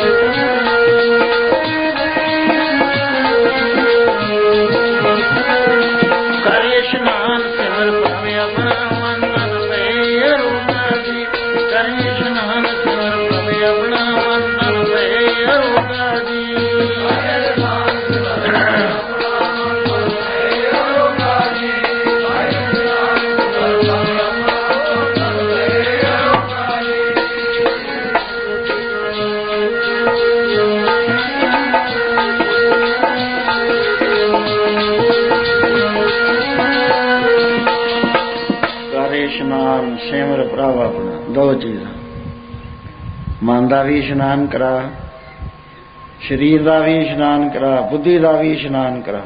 ਸਿਮਰ ਪ੍ਰਭ ਆਪਣਾ। ਦੋ ਚੀਜ਼ਾਂ, ਮਨ ਦਾ ਵੀ ਇਸ਼ਨਾਨ ਕਰਾ, ਸਰੀਰ ਦਾ ਵੀ ਇਸ਼ਨਾਨ ਕਰਾ, ਬੁੱਧੀ ਦਾ ਵੀ ਇਸ਼ਨਾਨ ਕਰਾ।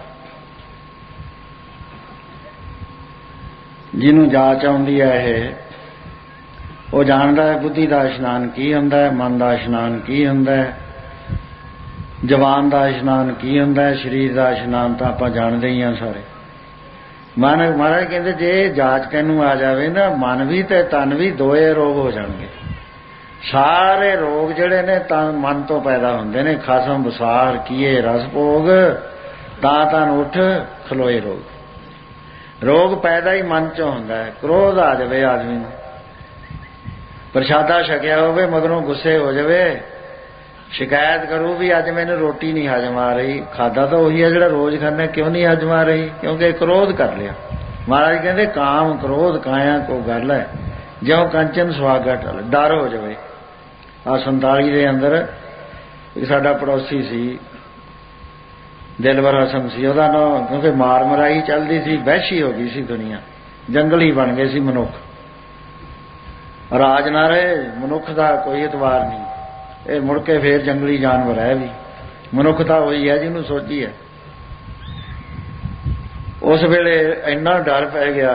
ਜਿਹਨੂੰ ਜਾਚ ਆਉਂਦੀ ਹੈ ਇਹ ਉਹ ਜਾਣਦਾ ਹੈ ਬੁੱਧੀ ਦਾ ਇਸ਼ਨਾਨ ਕੀ ਹੁੰਦਾ ਹੈ, ਮਨ ਦਾ ਇਸ਼ਨਾਨ ਕੀ ਹੁੰਦਾ ਹੈ, ਜ਼ਬਾਨ ਦਾ ਇਸ਼ਨਾਨ ਕੀ ਹੁੰਦਾ ਹੈ, ਸਰੀਰ ਦਾ ਇਸ਼ਨਾਨ ਤਾਂ ਆਪਾਂ ਜਾਣਦੇ ਹੀ ਹਾਂ ਸਾਰੇ। ਮਹਾਰਾਜ ਕਹਿੰਦੇ ਜੇ ਜਾਚ ਤੈਨੂੰ ਆ ਜਾਵੇ ਨਾ, ਮਨ ਵੀ ਤੇ ਤਨ ਵੀ ਦੋਏ ਰੋਗ ਹੋ ਜਾਣਗੇ। ਸਾਰੇ ਰੋਗ ਜਿਹੜੇ ਨੇ ਤਾਂ ਮਨ ਤੋਂ ਪੈਦਾ ਹੁੰਦੇ ਨੇ। ਖਸਮ ਵਿਸਾਰ ਕੀਏ ਰਸ ਭੋਗ, ਤਾਂ ਤਨ ਉੱਠ ਖਲੋਏ ਰੋਗ। ਰੋਗ ਪੈਦਾ ਹੀ ਮਨ ਚੋਂ ਹੁੰਦਾ ਹੈ। ਕ੍ਰੋਧ ਆ ਜਾਵੇ ਆਦਮੀ ਨੂੰ, ਪ੍ਰਸ਼ਾਦਾ ਛਕਿਆ ਹੋਵੇ ਮਗਰੋਂ ਗੁੱਸੇ ਹੋ ਜਾਵੇ, ਸ਼ਿਕਾਇਤ ਕਰੂ ਵੀ ਅੱਜ ਮੈਨੂੰ ਰੋਟੀ ਨਹੀਂ ਹਜਮ ਆ ਰਹੀ। ਖਾਦਾ ਤਾਂ ਉਹੀ ਹੈ ਜਿਹੜਾ ਰੋਜ਼ ਖਾਂਦਾ, ਕਿਉਂ ਨਹੀਂ ਹਜਮ ਆ ਰਹੀ? ਕਿਉਂਕਿ ਕ੍ਰੋਧ ਕਰ ਲਿਆ। ਮਹਾਰਾਜ ਕਹਿੰਦੇ ਕਾਮ ਕ੍ਰੋਧ ਕਾਇਆ ਕੋ ਗੱਲ ਹੈ, ਜਿਉਂ ਕੰਚਨ ਸੁਹਾਗਾ ਟਲ। ਡਰ ਹੋ ਜਾਵੇ। ਆ 47 ਦੇ ਅੰਦਰ ਇੱਕ ਸਾਡਾ ਪੜੋਸੀ ਸੀ, ਦਿਲਵਰ ਹਸਨ ਸੀ ਉਹਦਾ ਨਾਂ। ਕਿਉਂਕਿ ਮਾਰ ਮਰਾਈ ਚੱਲਦੀ ਸੀ, ਵਹਿਸ਼ੀ ਹੋ ਗਈ ਸੀ ਦੁਨੀਆ, ਜੰਗਲੀ ਬਣ ਗਏ ਸੀ ਮਨੁੱਖ। ਰਾਜ ਨਾ ਰਹੇ, ਮਨੁੱਖ ਦਾ ਕੋਈ ਇਤਬਾਰ ਨਹੀਂ। ਇਹ ਮੁੜ ਕੇ ਫੇਰ ਜੰਗਲੀ ਜਾਨਵਰ ਹੈ ਵੀ, ਮਨੁੱਖਤਾ ਉਹੀ ਹੈ ਜਿਹਨੂੰ ਸੋਚੀ ਹੈ। ਉਸ ਵੇਲੇ ਇੰਨਾ ਡਰ ਪੈ ਗਿਆ,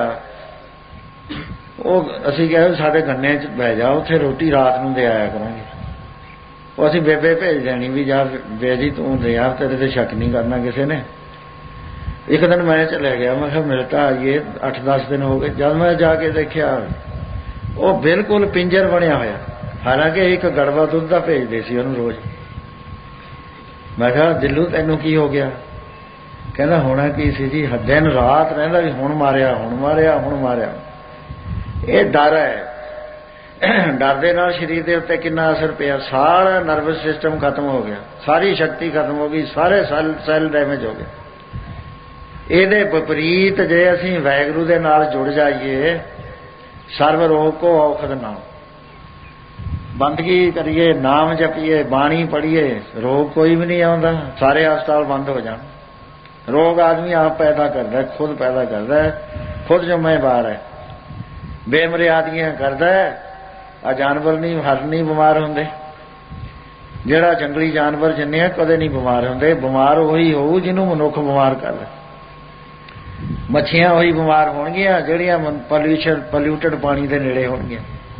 ਉਹ ਅਸੀਂ ਕਿਹਾ ਸਾਡੇ ਗੰਨੇ 'ਚ ਬਹਿ ਜਾ, ਉੱਥੇ ਰੋਟੀ ਰਾਤ ਨੂੰ ਦੇ ਆਇਆ ਕਰਾਂਗੇ। ਉਹ ਅਸੀਂ ਬੇਬੇ ਭੇਜ ਦੇਣੀ ਵੀ ਜਾ ਬੇਜੀ ਤੂੰ ਦੇ ਆ, ਤੇਰੇ ਤੇ ਸ਼ੱਕ ਨਹੀਂ ਕਰਨਾ ਕਿਸੇ ਨੇ। ਇੱਕ ਦਿਨ ਮੈਂ ਚਲੇ ਗਿਆ, ਮੈਂ ਕਿਹਾ ਮਿਲ ਤਾਂ ਆਈਏ, 8-10 ਦਿਨ ਹੋ ਗਏ। ਜਦ ਮੈਂ ਜਾ ਕੇ ਦੇਖਿਆ ਉਹ ਬਿਲਕੁਲ ਪਿੰਜਰ ਬਣਿਆ ਹੋਇਆ, ਹਾਲਾਂਕਿ ਇੱਕ ਗੜਵਾ ਦੁੱਧ ਦਾ ਭੇਜਦੇ ਸੀ ਉਹਨੂੰ ਰੋਜ਼। ਮੈਂ ਕਿਹਾ ਦਿੱਲੂ ਤੈਨੂੰ ਕੀ ਹੋ ਗਿਆ? ਕਹਿੰਦਾ ਹੋਣਾ ਕੀ ਸੀ ਜੀ, ਦਿਨ ਰਾਤ ਰਹਿੰਦਾ ਵੀ ਹੁਣ ਮਾਰਿਆ, ਹੁਣ ਮਾਰਿਆ, ਹੁਣ ਮਾਰਿਆ। ਇਹ ਡਰ ਹੈ। ਡਰ ਦੇ ਨਾਲ ਸਰੀਰ ਦੇ ਉੱਤੇ ਕਿੰਨਾ ਅਸਰ ਪਿਆ। ਸਾਰਾ ਨਰਵਸ ਸਿਸਟਮ ਖਤਮ ਹੋ ਗਿਆ, ਸਾਰੀ ਸ਼ਕਤੀ ਖਤਮ ਹੋ ਗਈ, ਸਾਰੇ ਸੈੱਲ ਡੈਮੇਜ ਹੋ ਗਏ। ਇਹਦੇ ਵਿਪਰੀਤ ਜੇ ਅਸੀਂ ਵਾਹਿਗੁਰੂ ਦੇ ਨਾਲ ਜੁੜ ਜਾਈਏ, ਸਰਵ ਰੋਗ ਕੋ ਔਖਦ ਨਾਮ, ਬੰਦਗੀ ਕਰੀਏ, ਨਾਮ ਜਪੀਏ, ਬਾਣੀ ਪੜ੍ਹੀਏ, ਰੋਗ ਕੋਈ ਵੀ ਨਹੀਂ ਆਉਂਦਾ। ਸਾਰੇ ਹਸਪਤਾਲ ਬੰਦ ਹੋ ਜਾਣ। ਰੋਗ ਆਦਮੀ ਆਪ ਪੈਦਾ ਕਰਦਾ, ਖੁਦ ਪੈਦਾ ਕਰਦਾ, ਖੁਦ ਜ਼ਿੰਮੇਵਾਰ ਹੈ। ਬੇਮਰਿਆਦੀਆਂ ਕਰਦਾ। ਆ ਜਾਨਵਰ ਨਹੀਂ, ਹਰ ਨਹੀਂ ਬਿਮਾਰ ਹੁੰਦੇ। ਜਿਹੜਾ ਜੰਗਲੀ ਜਾਨਵਰ ਜਿੰਨੇ ਆ ਕਦੇ ਨਹੀਂ ਬਿਮਾਰ ਹੁੰਦੇ। ਬਿਮਾਰ ਉਹੀ ਹੋਊ ਜਿਹਨੂੰ ਮਨੁੱਖ ਬਿਮਾਰ ਕਰਦਾ। ਮੱਛੀਆਂ ਉਹੀ ਬਿਮਾਰ ਹੋਣਗੀਆਂ ਜਿਹੜੀਆਂ ਪੋਲਿਊਟਡ ਪਾਣੀ ਦੇ ਨੇੜੇ ਹੋਣਗੀਆਂ।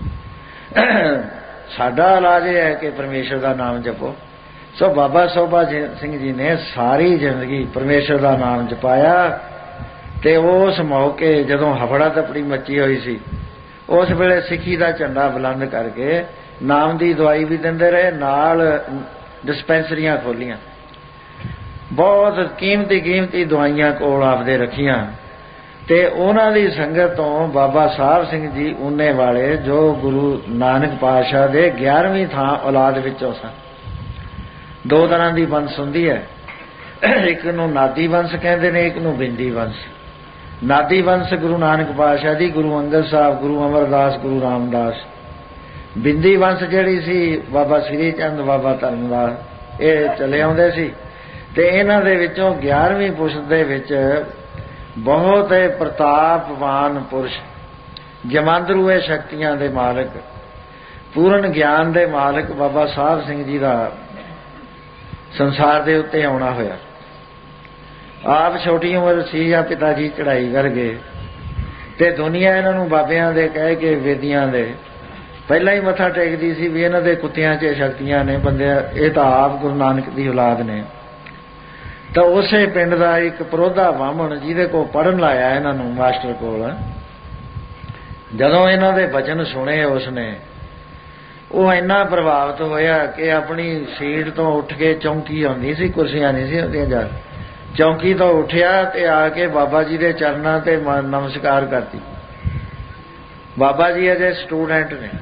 ਸਾਡਾ ਇਲਾਜ ਇਹ ਹੈ ਕਿ ਪਰਮੇਸ਼ਰ ਦਾ ਨਾਮ ਜਪੋ। ਸੋ ਬਾਬਾ ਸੋਭਾ ਸਿੰਘ ਜੀ ਨੇ ਸਾਰੀ ਜ਼ਿੰਦਗੀ ਪਰਮੇਸ਼ਰ ਦਾ ਨਾਮ ਜਪਾਇਆ। ਤੇ ਉਸ ਮੌਕੇ ਜਦੋਂ ਹਫੜਾ ਤਪੜੀ ਮੱਚੀ ਹੋਈ ਸੀ, ਉਸ ਵੇਲੇ ਸਿੱਖੀ ਦਾ ਝੰਡਾ ਬੁਲੰਦ ਕਰਕੇ ਨਾਮ ਦੀ ਦਵਾਈ ਵੀ ਦਿੰਦੇ ਰਹੇ, ਨਾਲ ਡਿਸਪੈਂਸਰੀਆਂ ਖੋਲੀਆਂ। ਬਹੁਤ ਕੀਮਤੀ ਦਵਾਈਆਂ ਕੋਲ ਆਪਦੇ ਰੱਖੀਆਂ। ਤੇ ਉਹਨਾਂ ਦੀ ਸੰਗਤ ਤੋਂ ਬਾਬਾ ਸਾਹਿਬ ਸਿੰਘ ਜੀ ਊਨੇ ਵਾਲੇ, ਜੋ ਗੁਰੂ ਨਾਨਕ ਪਾਤਸ਼ਾਹ ਦੇ 11ਵੀਂ ਥਾਂ ਔਲਾਦ ਵਿੱਚੋਂ ਸਨ। ਦੋ ਤਰ੍ਹਾਂ ਦੀ ਵੰਸ ਹੁੰਦੀ ਹੈ, ਇੱਕ ਨੂੰ ਨਾਦੀ ਵੰਸ ਕਹਿੰਦੇ ਨੇ, ਇੱਕ ਨੂੰ ਬਿੰਦੀ ਵੰਸ। ਨਾਦੀ ਵੰਸ ਗੁਰੂ ਨਾਨਕ ਪਾਤਸ਼ਾਹ ਦੀ, ਗੁਰੂ ਅੰਗਦ ਸਾਹਿਬ, ਗੁਰੂ ਅਮਰਦਾਸ, ਗੁਰੂ ਰਾਮਦਾਸ। ਬਿੰਦੀ ਵੰਸ ਜਿਹੜੀ ਸੀ ਬਾਬਾ ਸ੍ਰੀ ਚੰਦ, ਬਾਬਾ ਧਰਮਦਾਸ, ਇਹ ਚਲੇ ਆਉਂਦੇ ਸੀ। ਤੇ ਇਹਨਾਂ ਦੇ ਵਿੱਚੋਂ 11ਵੀਂ ਪੁਸ਼ਤ ਦੇ ਵਿੱਚ ਬਹੁਤ ਪ੍ਰਤਾਪਵਾਨ ਪੁਰਸ਼, ਜਮਾਂਦਰੂਏ ਸ਼ਕਤੀਆਂ ਦੇ ਮਾਲਕ, ਪੂਰਨ ਗਿਆਨ ਦੇ ਮਾਲਕ ਬਾਬਾ ਸਾਹਿਬ ਸਿੰਘ ਜੀ ਦਾ ਸੰਸਾਰ ਦੇ ਉੱਤੇ ਆਉਣਾ ਹੋਇਆ। ਆਪ ਛੋਟੀ ਉਮਰ ਸੀ ਜਾਂ ਪਿਤਾ ਜੀ ਚੜ੍ਹਾਈ ਕਰ ਗਏ ਤੇ ਦੁਨੀਆ ਇਹਨਾਂ ਨੂੰ ਬਾਬਿਆਂ ਦੇ ਕਹਿ ਕੇ, ਵੇਦੀਆਂ ਦੇ ਪਹਿਲਾਂ ਹੀ ਮੱਥਾ ਟੇਕਦੀ ਸੀ ਵੀ ਇਹਨਾਂ ਦੇ ਕੁੱਤਿਆਂ 'ਚ ਸ਼ਕਤੀਆਂ ਨੇ, ਬੰਦੇ ਇਹ ਤਾਂ ਆਪ ਗੁਰੂ ਨਾਨਕ ਦੀ ਔਲਾਦ ਨੇ। ਤਾਂ ਉਸੇ ਪਿੰਡ ਦਾ ਇੱਕ ਪ੍ਰੋਧਾ ਬਾਹਮਣ ਜਿਹਦੇ ਕੋਲ ਪੜ੍ਹਨ ਲਾਇਆ ਇਹਨਾਂ ਨੂੰ ਮਾਸਟਰ ਕੋਲ, ਜਦੋਂ ਇਹਨਾਂ ਦੇ ਬਚਨ ਸੁਣੇ ਉਸਨੇ, ਉਹ ਇੰਨਾ ਪ੍ਰਭਾਵਿਤ ਹੋਇਆ ਕਿ ਆਪਣੀ ਸੀਟ ਤੋਂ ਉੱਠ ਕੇ ਚੌਂਕੀ ਆਉਂਦੀ ਸੀ, ਕੁਰਸੀਆਂ ਨਹੀਂ ਸੀ ਹੁੰਦੀਆਂ ਜਾ, ਚੌਂਕੀ ਤੋਂ ਉੱਠਿਆ ਤੇ ਆ ਕੇ ਬਾਬਾ ਜੀ ਦੇ ਚਰਨਾਂ ਤੇ ਨਮਸਕਾਰ ਕਰਤੀ। ਬਾਬਾ ਜੀ ਅਜੇ ਸਟੂਡੈਂਟ ਨੇ,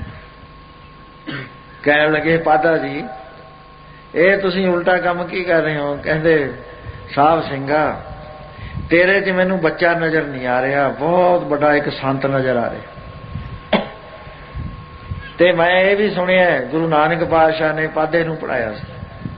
ਕਹਿਣ ਲੱਗੇ ਪਾਦਾ ਜੀ ਇਹ ਤੁਸੀਂ ਉਲਟਾ ਕੰਮ ਕੀ ਕਰ ਰਹੇ ਹੋ? ਕਹਿੰਦੇ ਸਾਹਿਬ ਸਿੰਘਾ ਤੇਰੇ 'ਚ ਮੈਨੂੰ ਬੱਚਾ ਨਜ਼ਰ ਨਹੀਂ ਆ ਰਿਹਾ, ਬਹੁਤ ਵੱਡਾ ਇੱਕ ਸੰਤ ਨਜ਼ਰ ਆ ਰਿਹਾ। ਤੇ ਮੈਂ ਇਹ ਵੀ ਸੁਣਿਆ ਗੁਰੂ ਨਾਨਕ ਪਾਤਸ਼ਾਹ ਨੇ ਪਾਦੇ ਨੂੰ ਪੜ੍ਹਾਇਆ ਸੀ,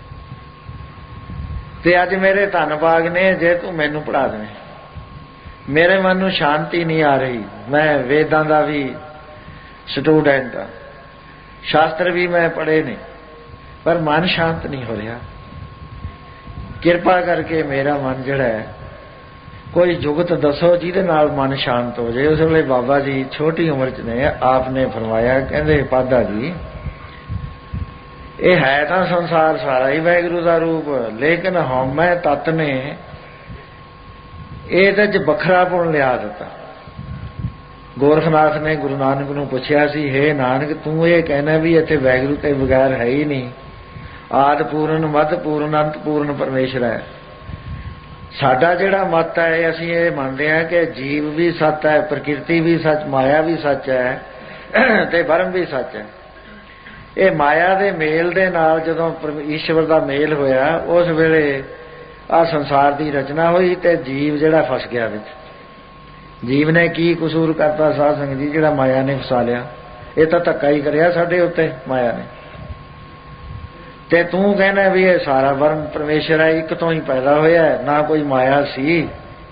ਤੇ ਅੱਜ ਮੇਰੇ ਧੰਨ ਭਾਗ ਨੇ ਜੇ ਤੂੰ ਮੈਨੂੰ ਪੜ੍ਹਾ ਦੇਵੇਂ। ਮੇਰੇ ਮਨ ਨੂੰ ਸ਼ਾਂਤੀ ਨਹੀਂ ਆ ਰਹੀ, ਮੈਂ ਵੇਦਾਂ ਦਾ ਵੀ ਸਟੂਡੈਂਟ ਹਾਂ, ਸ਼ਾਸਤਰ ਵੀ ਮੈਂ ਪੜ੍ਹੇ ਨੇ, ਪਰ ਮਨ ਸ਼ਾਂਤ ਨਹੀਂ ਹੋ ਰਿਹਾ। ਕਿਰਪਾ ਕਰਕੇ ਮੇਰਾ ਮਨ ਜਿਹੜਾ ਹੈ ਕੋਈ ਜੁਗਤ ਦੱਸੋ ਜਿਹਦੇ ਨਾਲ ਮਨ ਸ਼ਾਂਤ ਹੋ ਜਾਏ। ਉਸ ਵੇਲੇ ਬਾਬਾ ਜੀ ਛੋਟੀ ਉਮਰ 'ਚ ਨੇ, ਆਪ ਨੇ ਫਰਮਾਇਆ, ਕਹਿੰਦੇ ਪਾਦਾ ਜੀ ਇਹ ਹੈ ਤਾਂ ਸੰਸਾਰ ਸਾਰਾ ਹੀ ਵਾਹਿਗੁਰੂ ਦਾ ਰੂਪ, ਲੇਕਿਨ ਹਉਮੈ ਤੱਤ ਨੇ ਇਹਦੇ 'ਚ ਵੱਖਰਾਪਣ ਲਿਆ ਦਿੱਤਾ। ਗੋਰਖਨਾਥ ਨੇ ਗੁਰੂ ਨਾਨਕ ਨੂੰ ਪੁੱਛਿਆ ਸੀ, ਹੇ ਨਾਨਕ ਤੂੰ ਇਹ ਕਹਿਣਾ ਵੀ ਇੱਥੇ ਵਾਹਿਗੁਰੂ ਤੇ ਬਗੈਰ ਹੈ ਹੀ ਨਹੀਂ, ਆਦਿ ਪੂਰਨ ਮੱਧ ਪੂਰਨ ਅੰਤ ਪੂਰਨ ਪਰਮੇਸ਼ਰ ਹੈ। ਸਾਡਾ ਜਿਹੜਾ ਮਤ ਹੈ ਅਸੀਂ ਇਹ ਮੰਨਦੇ ਹਾਂ ਕਿ ਜੀਵ ਵੀ ਸੱਚ ਹੈ, ਪ੍ਰਕਿਰਤੀ ਵੀ ਸੱਚ, ਮਾਇਆ ਵੀ ਸੱਚ ਹੈ ਤੇ ਬ੍ਰਹਮ ਵੀ ਸੱਚ ਹੈ। ਇਹ ਮਾਇਆ ਦੇ ਮੇਲ ਦੇ ਨਾਲ ਜਦੋਂ ਈਸ਼ਵਰ ਦਾ ਮੇਲ ਹੋਇਆ ਉਸ ਵੇਲੇ ਆਹ ਸੰਸਾਰ ਦੀ ਰਚਨਾ ਹੋਈ ਤੇ ਜੀਵ ਜਿਹੜਾ ਫਸ ਗਿਆ ਵਿੱਚ। ਜੀਵ ਨੇ ਕੀ ਕਸੂਰ ਕਰਤਾ ਸਾਧ ਸੰਗਤ ਜੀ ਜਿਹੜਾ ਮਾਇਆ ਨੇ ਫਸਾ ਲਿਆ? ਇਹ ਤਾਂ ਧੱਕਾ ਹੀ ਕਰਿਆ ਸਾਡੇ ਉੱਤੇ ਮਾਇਆ ਨੇ। ਤੇ ਤੂੰ ਕਹਿੰਦਾ ਵੀ ਇਹ ਸਾਰਾ ਬ੍ਰਹਮ ਪਰਮੇਸ਼ਰ ਹੈ, ਇੱਕ ਤੋਂ ਹੀ ਪੈਦਾ ਹੋਇਆ, ਨਾ ਕੋਈ ਮਾਇਆ ਸੀ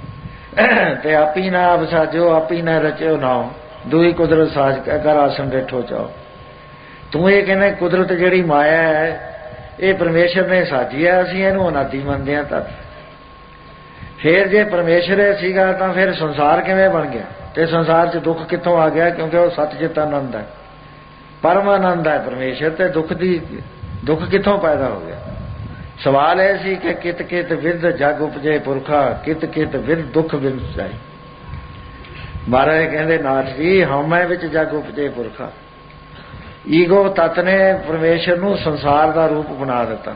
ਤੇ ਆਪੀ ਨਾ ਆਪ ਸਾਜੋ ਆਪੀ ਨਾ ਰਚਿਓ ਨਾਉ, ਦੂਈ ਕੁਦਰਤ ਸਾਜ ਕਰ ਆਸਣ ਬੈਠੋ ਚਾਓ। ਤੂੰ ਇਹ ਕਹਿੰਦਾ ਕੁਦਰਤ ਜਿਹੜੀ ਮਾਇਆ ਹੈ ਇਹ ਪਰਮੇਸ਼ਰ ਨੇ ਸਾਜੀ ਹੈ, ਅਸੀਂ ਇਹਨੂੰ ਅਨਾਦਿ ਮੰਨਦੇ ਹਾਂ। ਤਾਂ ਫਿਰ ਜੇ ਪਰਮੇਸ਼ਰ ਸੀਗਾ ਤਾਂ ਫਿਰ ਸੰਸਾਰ ਕਿਵੇਂ ਬਣ ਗਿਆ? ਤੇ ਸੰਸਾਰ 'ਚ ਦੁੱਖ ਕਿੱਥੋਂ ਆ ਗਿਆ? ਕਿਉਂਕਿ ਉਹ ਸਤਿਚਿਤ ਆਨੰਦ ਹੈ, ਪਰਮ ਆਨੰਦ ਹੈ ਪਰਮੇਸ਼ਰ, ਤੇ ਦੁੱਖ ਕਿੱਥੋਂ ਪੈਦਾ ਹੋ ਗਿਆ? ਸਵਾਲ ਇਹ ਸੀ ਕਿ ਕਿਤ ਕਿਤ ਵਿਦ ਜਗ ਉਪਜੇ ਪੁਰਖਾ, ਕਿਤ ਕਿਤ ਵਿਦ ਦੁੱਖ ਬਿਨ ਜਾਈ। ਮਹਾਰਾਜ ਕਹਿੰਦੇ ਨਾਥ ਜੀ ਹਉਮੈ ਵਿੱਚ ਜਗ ਉਪਜੇ ਪੁਰਖਾ। ਈਗੋ ਤੱਤ ਨੇ ਪਰਮੇਸ਼ਰ ਨੂੰ ਸੰਸਾਰ ਦਾ ਰੂਪ ਬਣਾ ਦਿੱਤਾ।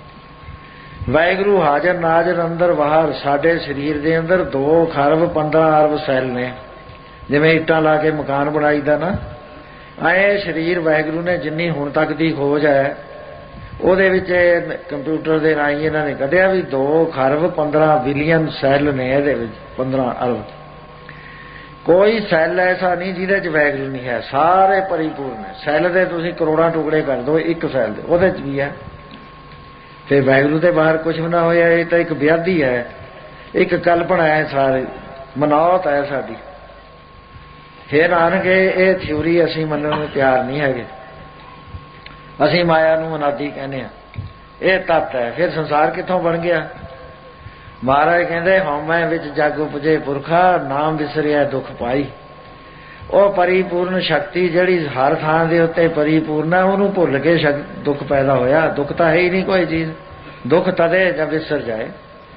ਵਾਹਿਗੁਰੂ ਹਾਜ਼ਰ ਨਾਜ਼ਰ ਅੰਦਰ ਬਾਹਰ। ਸਾਡੇ ਸਰੀਰ ਦੇ ਅੰਦਰ 2 ਖਰਬ 15 ਅਰਬ ਸੈੱਲ ਨੇ। ਜਿਵੇਂ ਇੱਟਾਂ ਲਾ ਕੇ ਮਕਾਨ ਬਣਾਈਦਾ ਨਾ, ਐ ਸਰੀਰ ਵਾਹਿਗੁਰੂ ਨੇ ਜਿੰਨੀ ਹੁਣ ਤੱਕ ਦੀ ਖੋਜ ਹੈ ਉਹਦੇ ਵਿੱਚ ਕੰਪਿਊਟਰ ਦੇ ਰਾਹੀਂ ਇਹਨਾਂ ਨੇ ਕੱਢਿਆ ਵੀ 2 ਖਰਬ 15 ਬਿਲੀਅਨ ਸੈੱਲ ਨੇ ਇਹਦੇ ਵਿੱਚ, 15 ਅਰਬ। ਕੋਈ ਸੈੱਲ ਐਸਾ ਨਹੀਂ ਜਿਹਦੇ 'ਚ ਵਾਹਿਗੁਰੂ ਨਹੀਂ ਹੈ, ਸਾਰੇ ਪਰਿਪੂਰਨ ਹੈ। ਸੈੱਲ ਦੇ ਤੁਸੀਂ ਕਰੋੜਾਂ ਟੁਕੜੇ ਕਰ ਦਿਓ, ਇੱਕ ਸੈੱਲ ਦੇ ਉਹਦੇ 'ਚ ਵੀ ਹੈ। ਤੇ ਵਾਹਿਗੁਰੂ ਦੇ ਬਾਹਰ ਕੁਝ ਵੀ ਨਾ ਹੋਇਆ। ਇਹ ਤਾਂ ਇੱਕ ਵਿਆਧੀ ਹੈ, ਇੱਕ ਕਲਪਨਾ ਹੈ, ਸਾਰੇ ਮਨੌਤ ਹੈ ਸਾਡੀ। ਫਿਰ ਨਾਨਕ ਇਹ ਥਿਊਰੀ ਅਸੀਂ ਮੰਨਣ ਨੂੰ ਤਿਆਰ ਨਹੀਂ ਹੈਗੇ। ਅਸੀਂ ਮਾਇਆ ਨੂੰ ਅਨਾਦਿ ਕਹਿੰਦੇ ਹਾਂ, ਇਹ ਤੱਤ ਹੈ। ਫਿਰ ਸੰਸਾਰ ਕਿੱਥੋਂ ਬਣ ਗਿਆ? ਮਹਾਰਾਜ ਕਹਿੰਦੇ ਹਉਮੈ ਵਿੱਚ ਜਗ ਉਪਜੇ ਪੁਰਖਾ, ਨਾਮ ਵਿਸਰਿਆ ਦੁੱਖ ਪਾਈ। ਉਹ ਪਰਿਪੂਰਨ ਸ਼ਕਤੀ ਜਿਹੜੀ ਹਰ ਥਾਂ ਦੇ ਉੱਤੇ ਪਰਿਪੂਰਨ ਹੈ, ਉਹਨੂੰ ਭੁੱਲ ਕੇ ਦੁੱਖ ਪੈਦਾ ਹੋਇਆ। ਦੁੱਖ ਤਾਂ ਹੈ ਹੀ ਨਹੀਂ ਕੋਈ ਚੀਜ਼। ਦੁੱਖ ਤਦੇ ਜਦ ਵਿਸਰ ਜਾਏ,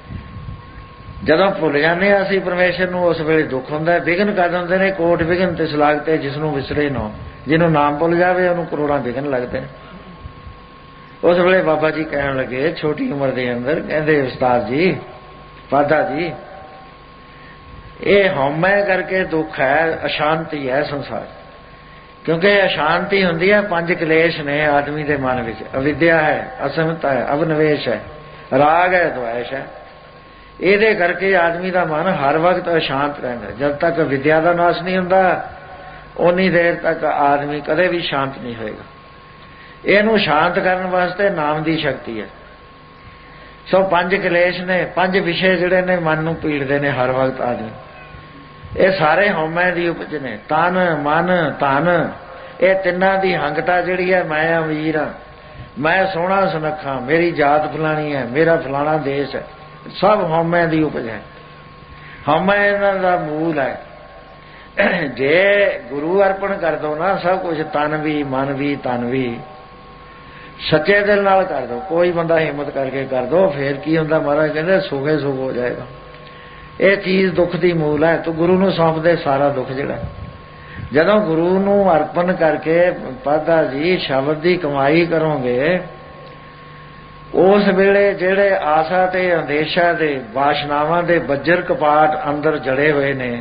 ਜਦੋਂ ਭੁੱਲ ਜਾਂਦੇ ਹਾਂ ਅਸੀਂ ਪਰਮੇਸ਼ਰ ਨੂੰ, ਉਸ ਵੇਲੇ ਦੁੱਖ ਹੁੰਦਾ। ਵਿਘਨ ਕਰ ਦਿੰਦੇ ਨੇ, ਕੋਟ ਵਿਘਨ ਤੇ ਸਲਾਗਤੇ ਜਿਸ ਨੂੰ ਵਿਸਰੇ ਨਾ। ਜਿਹਨੂੰ ਨਾਮ ਭੁੱਲ ਜਾਵੇ ਉਹਨੂੰ ਕਰੋੜਾਂ ਵਿਘਨ ਲੱਗਦੇ ਨੇ। ਉਸ ਵੇਲੇ ਬਾਬਾ ਜੀ ਕਹਿਣ ਲੱਗੇ ਛੋਟੀ ਉਮਰ ਦੇ ਅੰਦਰ, ਕਹਿੰਦੇ ਉਸਤਾਦ ਜੀ ਪਾਦਾ ਜੀ ਇਹ ਹਉਮੈ ਕਰਕੇ ਦੁੱਖ ਹੈ, ਅਸ਼ਾਂਤੀ ਹੈ ਸੰਸਾਰ। ਕਿਉਂਕਿ ਅਸ਼ਾਂਤੀ ਹੁੰਦੀ ਹੈ, 5 ਕਲੇਸ਼ ਨੇ ਆਦਮੀ ਦੇ ਮਨ ਵਿੱਚ। ਅਵਿਦਿਆ ਹੈ, ਅਸਮਤਾ ਹੈ, ਅਵਨਿਵੇਸ਼ ਹੈ, ਰਾਗ ਹੈ, ਦੁਆਇਸ਼ ਹੈ। ਇਹਦੇ ਕਰਕੇ ਆਦਮੀ ਦਾ ਮਨ ਹਰ ਵਕਤ ਅਸ਼ਾਂਤ ਰਹਿੰਦਾ। ਜਦ ਤੱਕ ਵਿਦਿਆ ਦਾ ਨਾਸ਼ ਨਹੀਂ ਹੁੰਦਾ ਉਨੀ ਦੇਰ ਤੱਕ ਆਦਮੀ ਕਦੇ ਵੀ ਸ਼ਾਂਤ ਨਹੀਂ ਹੋਏਗਾ। ਇਹਨੂੰ ਸ਼ਾਂਤ ਕਰਨ ਵਾਸਤੇ ਨਾਮ ਦੀ ਸ਼ਕਤੀ ਹੈ। ਸੋ 5 ਕਲੇਸ਼ ਨੇ, 5 ਵਿਸ਼ੇ ਜਿਹੜੇ ਨੇ ਮਨ ਨੂੰ ਪੀੜਦੇ ਨੇ ਹਰ ਵਕਤ ਆਦਮੀ। ਇਹ ਸਾਰੇ ਹਉਮੈ ਦੀ ਉਪਜ ਨੇ। ਤਨ ਮਨ ਧਨ, ਇਹ ਤਿੰਨਾਂ ਦੀ ਹੰਗਤਾ ਜਿਹੜੀ ਹੈ, ਮੈਂ ਅਮੀਰ ਹਾਂ, ਮੈਂ ਸੋਹਣਾ ਸੁਨੱਖਾ, ਮੇਰੀ ਜਾਤ ਫਲਾਣੀ ਹੈ, ਮੇਰਾ ਫਲਾਣਾ ਦੇਸ਼ ਹੈ, ਸਭ ਹਉਮੈ ਦੀ ਉਪਜ ਹੈ। ਹਉਮੈ ਇਹਨਾਂ ਦਾ ਮੂਲ ਹੈ। ਜੇ ਗੁਰੂ ਅਰਪਣ ਕਰ ਦੋ ਨਾ ਸਭ ਕੁਝ, ਤਨ ਵੀ ਮਨ ਵੀ ਧਨ ਵੀ, ਸੱਚੇ ਦਿਲ ਨਾਲ ਕਰ ਦੋ, ਕੋਈ ਬੰਦਾ ਹਿੰਮਤ ਕਰਕੇ ਕਰ ਦੋ, ਫੇਰ ਕੀ ਹੁੰਦਾ? ਮਹਾਰਾਜ ਕਹਿੰਦੇ ਸੁਖੇ ਸੁਖ ਹੋ ਜਾਏਗਾ। ਇਹ ਚੀਜ਼ ਦੁੱਖ ਦੀ ਮੂਲ ਹੈ। ਤੂੰ ਗੁਰੂ ਨੂੰ ਸੌਂਪ ਦੇ ਸਾਰਾ ਦੁੱਖ ਜਿਹੜਾ। ਜਦੋਂ ਗੁਰੂ ਨੂੰ ਅਰਪਣ ਕਰਕੇ ਪਾਦਾ ਜੀ ਸ਼ਬਦ ਦੀ ਕਮਾਈ ਕਰੋਗੇ, ਉਸ ਵੇਲੇ ਜਿਹੜੇ ਆਸਾ ਤੇ ਅੰਦੇਸ਼ਾ ਦੇ ਵਾਸ਼ਨਾਵਾਂ ਦੇ ਬੱਜਰ ਕਪਾਟ ਅੰਦਰ ਜੜੇ ਹੋਏ ਨੇ,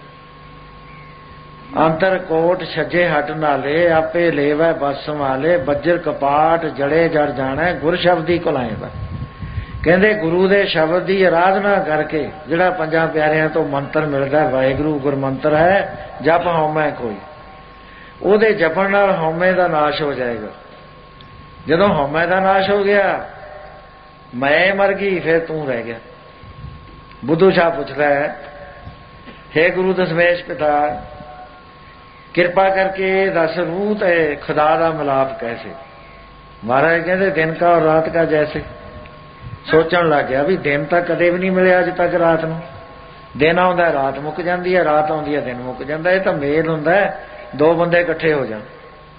ਅੰਤਰ ਕੋਟ ਛੱਜੇ ਹਟ ਨਾਲੇ ਆਪੇ ਲੇਵੈ ਬਸ ਸੰਭਾਲੇ, ਬੱਜਰ ਕਪਾਟ ਜੜੇ ਜੜ ਜਾਣਾ ਗੁਰ ਸ਼ਬਦੀ ਕੁਲਾਏ ਦਾ। ਕਹਿੰਦੇ ਗੁਰੂ ਦੇ ਸ਼ਬਦ ਦੀ ਆਰਾਧਨਾ ਕਰਕੇ ਜਿਹੜਾ ਪੰਜਾਂ ਪਿਆਰਿਆਂ ਤੋਂ ਮੰਤਰ ਮਿਲਦਾ, ਵਾਹਿਗੁਰੂ ਗੁਰਮੰਤਰ ਹੈ, ਜਪ ਹਉਮੈ ਕੋਈ, ਉਹਦੇ ਜਪਣ ਨਾਲ ਹਉਮੈ ਦਾ ਨਾਸ਼ ਹੋ ਜਾਏਗਾ। ਜਦੋਂ ਹਉਮੈ ਦਾ ਨਾਸ਼ ਹੋ ਗਿਆ, ਮੈਂ ਮਰ ਗਈ, ਫਿਰ ਤੂੰ ਰਹਿ ਗਿਆ। ਬੁੱਧੂ ਸ਼ਾਹ ਪੁੱਛਦਾ ਹੈ, ਹੇ ਗੁਰੂ ਦਸਮੇਸ਼ ਪਿਤਾ, ਕਿਰਪਾ ਕਰਕੇ ਦੱਸ ਰੂਹ ਤੇ ਖੁਦਾ ਦਾ ਮਿਲਾਪ ਕੈਸੇ? ਮਹਾਰਾਜ ਕਹਿੰਦੇ ਦਿਨ ਕਾ ਔਰ ਰਾਤ ਕਾ ਜੈਸੇ। ਸੋਚਣ ਲੱਗ ਗਿਆ ਵੀ ਦਿਨ ਤਾਂ ਕਦੇ ਵੀ ਨਹੀਂ ਮਿਲਿਆ ਅੱਜ ਤੱਕ ਰਾਤ ਨੂੰ। ਦਿਨ ਆਉਂਦਾ ਰਾਤ ਮੁੱਕ ਜਾਂਦੀ ਹੈ, ਰਾਤ ਆਉਂਦੀ ਹੈ ਦਿਨ ਮੁੱਕ ਜਾਂਦਾ। ਇਹ ਤਾਂ ਮੇਲ ਹੁੰਦਾ, ਦੋ ਬੰਦੇ ਇਕੱਠੇ ਹੋ ਜਾਣ।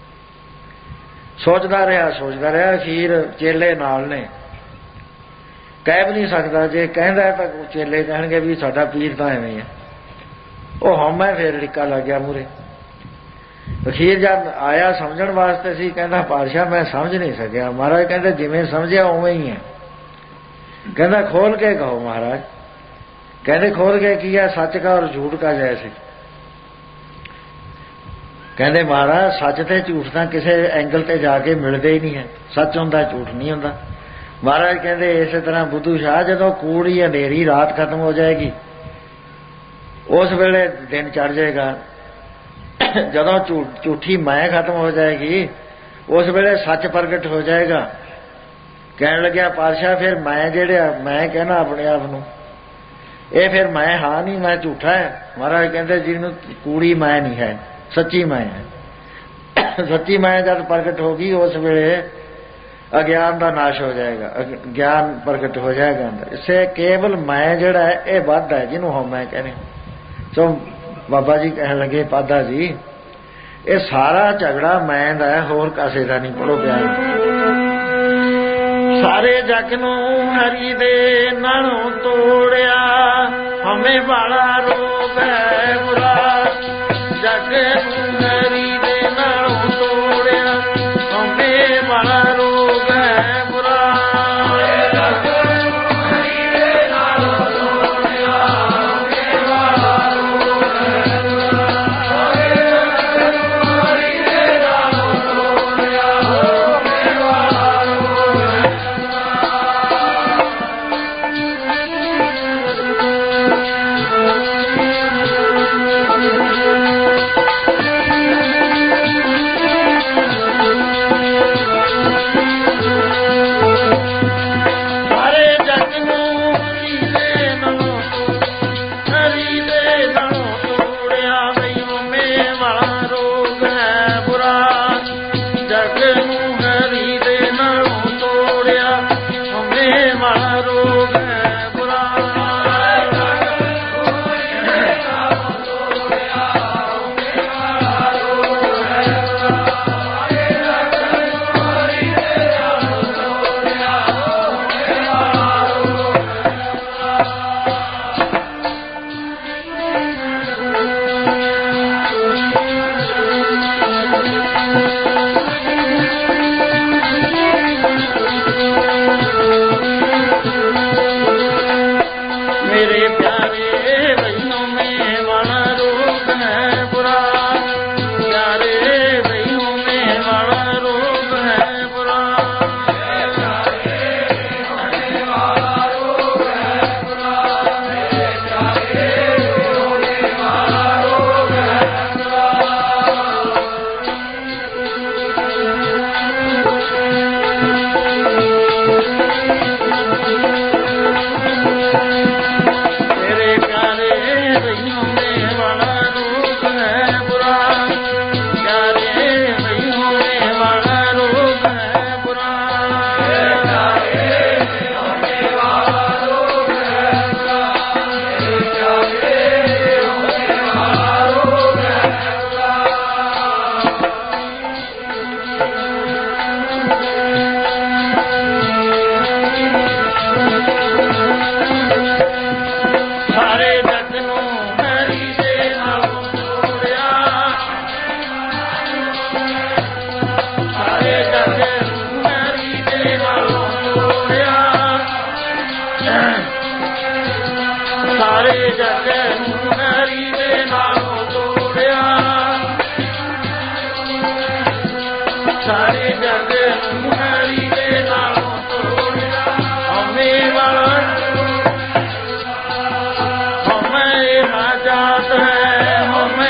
ਸੋਚਦਾ ਰਿਹਾ, ਅਖੀਰ ਚੇਲੇ ਨਾਲ ਨੇ, ਕਹਿ ਵੀ ਨਹੀਂ ਸਕਦਾ। ਜੇ ਕਹਿੰਦਾ ਤਾਂ ਚੇਲੇ ਕਹਿਣਗੇ ਵੀ ਸਾਡਾ ਪੀਰ ਤਾਂ ਐਵੇਂ ਹੈ। ਉਹ ਹਉਮੈ ਫੇਰ ਢਿੱਕਾ ਲੱਗ ਗਿਆ ਮੂਹਰੇ। ਅਖੀਰ ਜਦ ਆਇਆ ਸਮਝਣ ਵਾਸਤੇ ਸੀ, ਕਹਿੰਦਾ ਪਾਤਸ਼ਾਹ ਮੈਂ ਸਮਝ ਨਹੀਂ ਸਕਿਆ। ਮਹਾਰਾਜ ਕਹਿੰਦੇ ਜਿਵੇਂ ਸਮਝਿਆ ਉਵੇਂ ਹੀ ਹੈ। ਕਹਿੰਦਾ ਖੋਲ ਕੇ ਕਹੋ ਮਹਾਰਾਜ। ਕਹਿੰਦੇ ਖੋਲ ਕੇ ਕੀ ਹੈ? ਸੱਚ ਕਾ ਔਰ ਝੂਠ ਕਾ ਜੈਸੇ। ਕਹਿੰਦੇ ਮਹਾਰਾਜ ਸੱਚ ਤੇ ਝੂਠ ਤਾਂ ਕਿਸੇ ਐਂਗਲ ਤੇ ਜਾ ਕੇ ਮਿਲਦੇ ਹੀ ਨਹੀਂ ਹੈ। ਸੱਚ ਹੁੰਦਾ, ਝੂਠ ਨਹੀਂ ਹੁੰਦਾ। ਮਹਾਰਾਜ ਕਹਿੰਦੇ ਇਸੇ ਤਰ੍ਹਾਂ ਬੁੱਧੂ ਸ਼ਾਹ ਜਦੋਂ ਕੂੜੀ ਹਨੇਰੀ ਰਾਤ ਖਤਮ ਹੋ ਜਾਏਗੀ, ਉਸ ਵੇਲੇ ਦਿਨ ਚੜ੍ਹ ਜਾਏਗਾ। ਜਦੋਂ ਝੂਠੀ ਮੈਂ ਖਤਮ ਹੋ ਜਾਏਗੀ, ਉਸ ਵੇਲੇ ਸੱਚ ਪ੍ਰਗਟ ਹੋ ਜਾਏਗਾ। ਕਹਿਣ ਲੱਗਿਆ ਪਾਤਸ਼ਾਹ ਫਿਰ ਮੈਂ ਜਿਹੜਾ ਮੈਂ ਕਹਿਣਾ ਆਪਣੇ ਆਪ ਨੂੰ, ਇਹ ਫਿਰ ਮੈਂ ਹਾਂ ਨਹੀਂ, ਮੈਂ ਝੂਠਾ ਹੈ। ਮਹਾਰਾਜ ਕਹਿੰਦੇ ਜਿਹਨੂੰ ਕੂੜੀ ਮੈਂ ਨਹੀਂ ਹੈ, ਸੱਚੀ ਮੈਂ ਹੈ। ਸੱਚੀ ਮੈਂ ਜਦ ਪ੍ਰਗਟ ਹੋ ਗਈ, ਉਸ ਵੇਲੇ ਅਗਿਆਨ ਦਾ ਨਾਸ਼ ਹੋ ਜਾਏਗਾ, ਗਿਆਨ ਪ੍ਰਗਟ ਹੋ ਜਾਏਗਾ ਅੰਦਰ। ਇਸੇ ਕੇਵਲ ਮੈਂ ਜਿਹੜਾ ਹੈ ਇਹ ਵੱਧ ਹੈ, ਜਿਹਨੂੰ ਹਉਮੈ ਕਹਿੰਦੇ। ਸੋ ਬਾਬਾ ਜੀ ਕਹਿਣ ਲੱਗੇ ਪਾਦਾ ਜੀ ਇਹ ਸਾਰਾ ਝਗੜਾ ਮੈਂ ਦਾ ਹੈ, ਹੋਰ ਕਾਸੇ ਦਾ ਨਹੀਂ। ਪੜੋ ਪਿਆਰ। ਸਾਰੇ ਜਗ ਨੂੰ ਹਰੀ ਦੇ ਨਾਲੋਂ ਤੋੜਿਆ, ਹਮੇ ਵਾਲਾ ਰੋਗ ਹੈ ਬੁਰਾ। ਜਗ ਨੂੰ ਹਰੀ ਦੇ ਨਾਲੋਂ ਤੋੜਿਆ, ਹਮੇ ਵਾਲਾ ਰੋਗ ਹੈ ਬੁਰਾ। ਸਾਰੇ ਜਗ ਨੂੰ ਹਰੀ ਦੇ ਨਾਲੋਂ ਤੋੜਿਆ, ਸਾਰੇ ਜਗ ਨੂੰ ਹਰੀ ਦੇ ਨਾਲੋਂ ਤੋੜਿਆ। ਹਮੇ ਵਾਲਾ ਹਮੇ ਜਾਤ ਹੈ, ਹਮੇ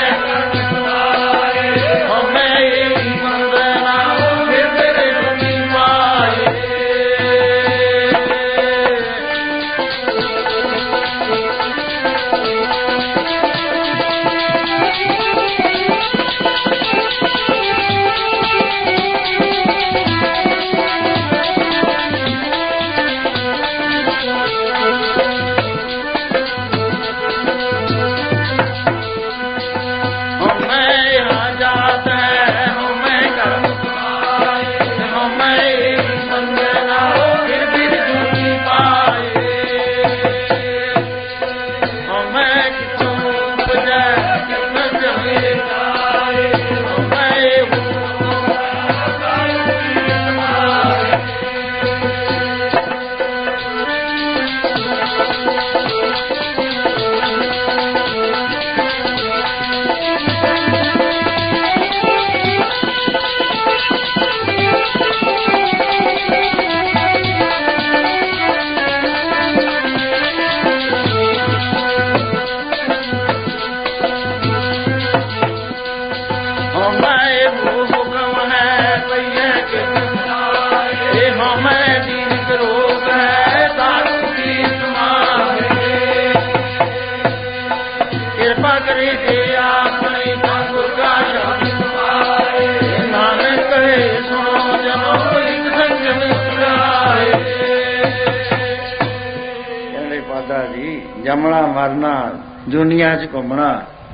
ਜੰਮਣਾ ਮਰਨਾ ਦੁਨੀਆ 'ਚ ਘੁੰਮਣਾ